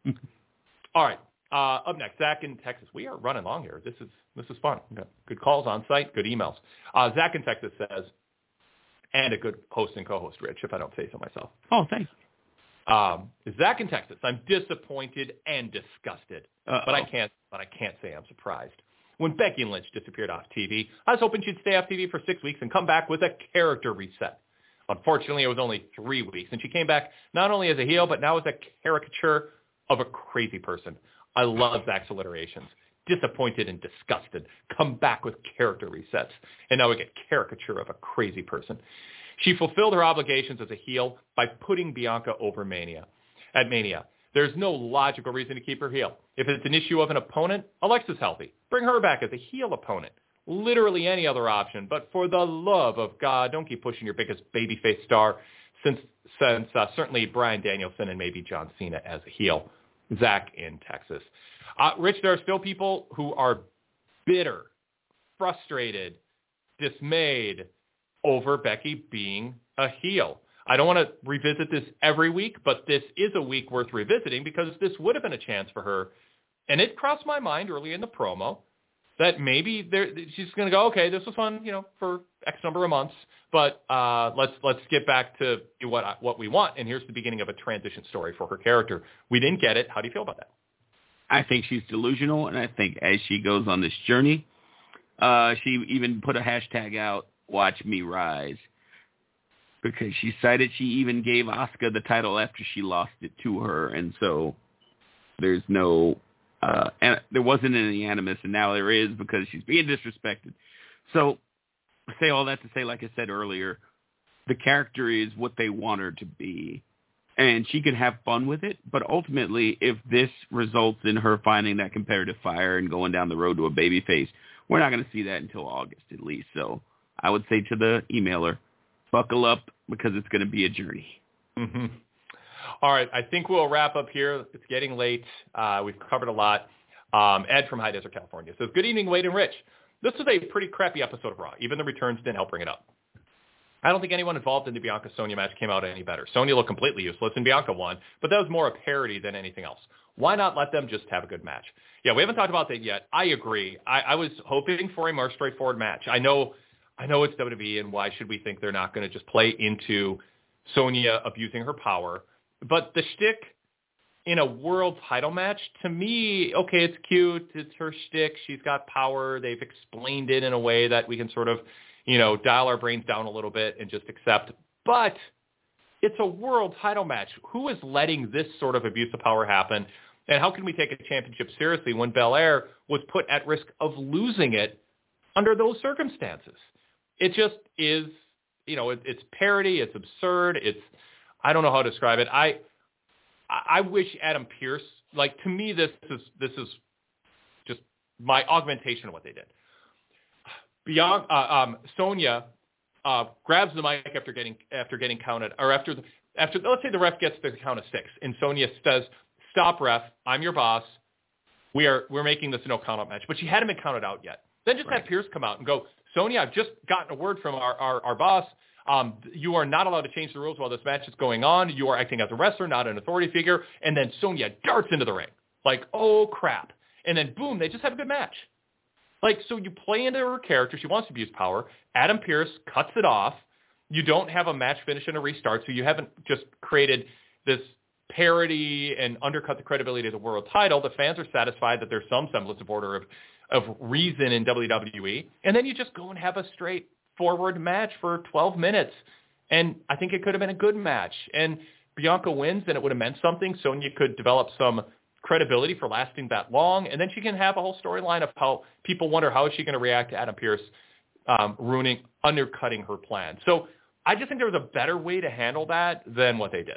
All right. Uh, up next, Zach in Texas. We are running long here. This is this is fun. We got good calls on site, good emails. Uh, Zach in Texas says, and a good host and co-host, Rich, if I don't say so myself. Oh, thanks. Um, Zach in Texas. I'm disappointed and disgusted, Uh-oh. but I can't. But I can't say I'm surprised. When Becky Lynch disappeared off T V, I was hoping she'd stay off T V for six weeks and come back with a character reset. Unfortunately, it was only three weeks, and she came back not only as a heel, but now as a caricature of a crazy person. I love Zach's alliterations. Disappointed and disgusted. Come back with character resets. And now we get caricature of a crazy person. She fulfilled her obligations as a heel by putting Bianca over Mania. At Mania, there's no logical reason to keep her heel. If it's an issue of an opponent, Alexa's healthy. Bring her back as a heel opponent. Literally any other option. But for the love of God, don't keep pushing your biggest babyface star. since since uh, certainly Bryan Danielson and maybe John Cena as a heel. Zach in Texas. Uh, Rich, there are still people who are bitter, frustrated, dismayed over Becky being a heel. I don't want to revisit this every week, but this is a week worth revisiting because this would have been a chance for her. And it crossed my mind early in the promo that maybe there, she's going to go, okay, this was fun, you know, for X number of months, but uh, let's let's get back to what I, what we want. And here's the beginning of a transition story for her character. We didn't get it. How do you feel about that? I think she's delusional, and I think as she goes on this journey, uh, she even put a hashtag out, "Watch Me Rise," because she cited she even gave Asuka the title after she lost it to her, and so there's no, uh, and there wasn't any animus, and now there is because she's being disrespected. So I say all that to say, like I said earlier, the character is what they want her to be. And she can have fun with it, but ultimately, if this results in her finding that competitive fire and going down the road to a babyface, we're not going to see that until August at least. So I would say to the emailer, buckle up because it's going to be a journey. Mm-hmm. All right, I think we'll wrap up here. It's getting late. Uh, we've covered a lot. Um, Ed from High Desert, California says, good evening, Wade and Rich. This was a pretty crappy episode of Raw. Even the returns didn't help bring it up. I don't think anyone involved in the Bianca-Sonya match came out any better. Sonya looked completely useless, and Bianca won, but that was more a parody than anything else. Why not let them just have a good match? Yeah, we haven't talked about that yet. I agree. I, I was hoping for a more straightforward match. I know I know it's W W E, and why should we think they're not going to just play into Sonya abusing her power? But the shtick in a world title match, to me, okay, it's cute. It's her shtick. She's got power. They've explained it in a way that we can sort of, you know, dial our brains down a little bit and just accept. But it's a world title match. Who is letting this sort of abuse of power happen? And how can we take a championship seriously when Belair was put at risk of losing it under those circumstances? It just is, you know, it, it's parody. It's absurd. It's, I don't know how to describe it. I, I wish Adam Pearce, like, to me, this is, this is just my augmentation of what they did. Beyond, uh, um, Sonya uh, grabs the mic after getting after getting counted, or after the, after let's say the ref gets the count of six, and Sonya says, "Stop, ref! I'm your boss. We are we're making this a no count out match." But she hadn't been counted out yet. Then just right. have Pierce come out and go, "Sonya, I've just gotten a word from our our, our boss. Um, you are not allowed to change the rules while this match is going on. You are acting as a wrestler, not an authority figure." And then Sonya darts into the ring like, "Oh crap!" And then boom, they just have a good match. Like, so you play into her character. She wants to abuse power. Adam Pearce cuts it off. You don't have a match finish and a restart, so you haven't just created this parody and undercut the credibility of the world title. The fans are satisfied that there's some semblance of order of, of reason in W W E. And then you just go and have a straightforward match for twelve minutes. And I think it could have been a good match. And Bianca wins, and it would have meant something. Sonya could develop some credibility for lasting that long, and then she can have a whole storyline of how people wonder how is she going to react to Adam Pearce um, ruining, undercutting her plan. So I just think there was a better way to handle that than what they did.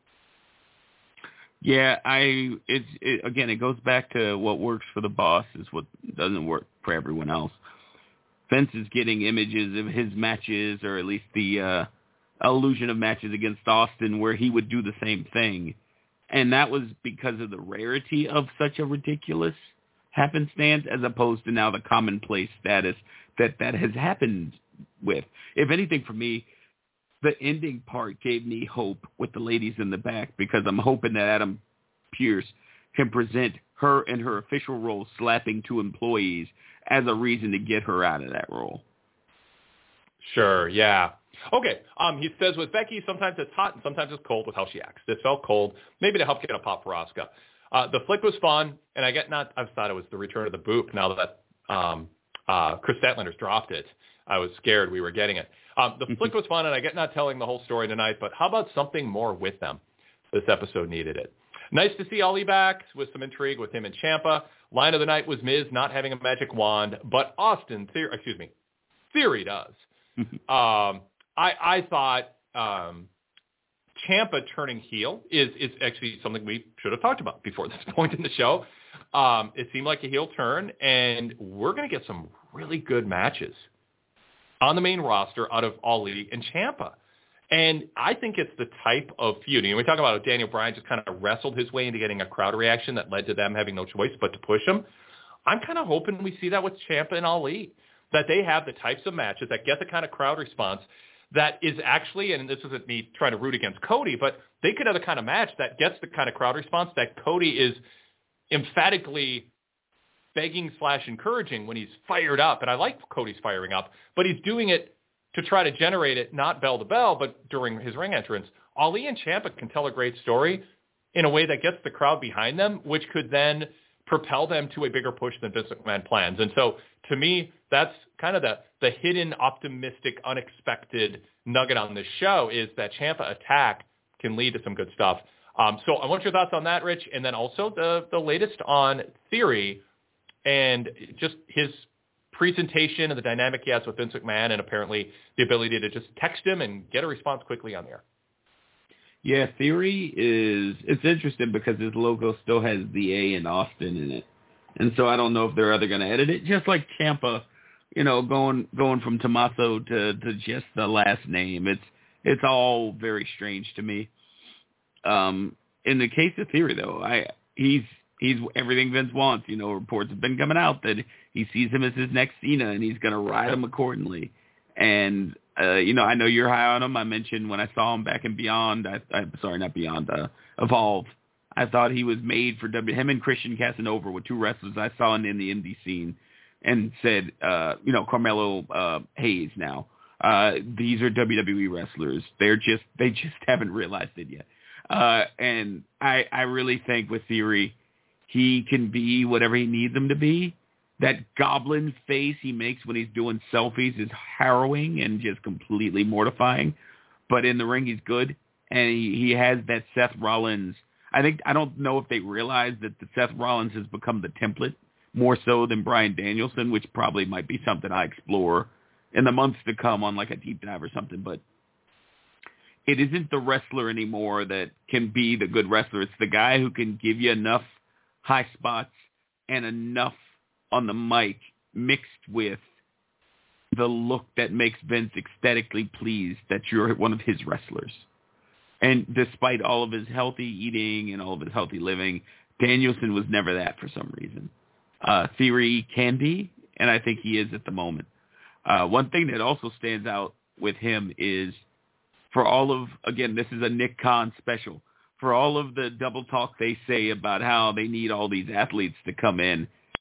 Yeah, I it's it, again, it goes back to what works for the boss is what doesn't work for everyone else. Vince is getting images of his matches, or at least the uh, illusion of matches against Austin, where he would do the same thing. And that was because of the rarity of such a ridiculous happenstance as opposed to now the commonplace status that that has happened with. If anything, for me, the ending part gave me hope with the ladies in the back because I'm hoping that Adam Pearce can present her and her official role slapping two employees as a reason to get her out of that role. Sure, yeah. Okay, um, he says with Becky, sometimes it's hot and sometimes it's cold with how she acts. This felt cold, maybe to help get a pop for Asuka. Uh, the flick was fun, and I get not. I thought it was the return of the boop. Now that um, uh, Chris Statlander's dropped it, I was scared we were getting it. Um, the flick was fun, and I get not telling the whole story tonight. But how about something more with them? This episode needed it. Nice to see Ali back with some intrigue with him and Ciampa. Line of the night was Miz not having a magic wand, but Austin, Theory, excuse me, Theory does. um, I, I thought um, Ciampa turning heel is, is actually something we should have talked about before this point in the show. Um, it seemed like a heel turn, and we're going to get some really good matches on the main roster out of Ali and Ciampa. And I think it's the type of feud. You know, we talk about how Daniel Bryan just kind of wrestled his way into getting a crowd reaction that led to them having no choice but to push him. I'm kind of hoping we see that with Ciampa and Ali, that they have the types of matches that get the kind of crowd response that is actually, and this isn't me trying to root against Cody, but they could have the kind of match that gets the kind of crowd response that Cody is emphatically begging slash encouraging when he's fired up. And I like Cody's firing up, but he's doing it to try to generate it, not bell to bell, but during his ring entrance. Ali and Ciampa can tell a great story in a way that gets the crowd behind them, which could then propel them to a bigger push than Vince McMahon plans. And so to me, that's kind of the, the hidden, optimistic, unexpected nugget on this show is that Ciampa attack can lead to some good stuff. Um, so I want your thoughts on that, Rich, and then also the, the latest on Theory and just his presentation and the dynamic he has with Vince McMahon and apparently the ability to just text him and get a response quickly on the air. Yeah, Theory is, it's interesting because his logo still has the A in Austin in it. And so I don't know if they're either going to edit it, just like Ciampa, you know, going going from Tommaso to, to just the last name. It's it's all very strange to me. Um, in the case of Theory, though, I he's he's everything Vince wants. You know, reports have been coming out that he sees him as his next Cena, and he's going to ride him accordingly. And uh, you know, I know you're high on him. I mentioned when I saw him back in Beyond. I, I sorry, not Beyond. Uh, Evolve. I thought he was made for W. Him and Christian Casanova were two wrestlers I saw in, in the indie scene, and said, uh, you know, Carmelo uh, Hayes. Now, uh, these are W W E wrestlers. They're just they just haven't realized it yet. Uh, and I I really think with Theory, he can be whatever he needs him to be. That goblin face he makes when he's doing selfies is harrowing and just completely mortifying. But in the ring, he's good. And he, he has that Seth Rollins. I think, I don't know if they realize that the Seth Rollins has become the template more so than Bryan Danielson, which probably might be something I explore in the months to come on like a deep dive or something. But it isn't the wrestler anymore that can be the good wrestler. It's the guy who can give you enough high spots and enough on the mic mixed with the look that makes Vince ecstatically pleased that you're one of his wrestlers. And despite all of his healthy eating and all of his healthy living, Danielson was never that for some reason. Uh, Theory can be, and I think he is at the moment. Uh, one thing that also stands out with him is for all of, again, this is a Nick Khan special, for all of the double talk they say about how they need all these athletes to come in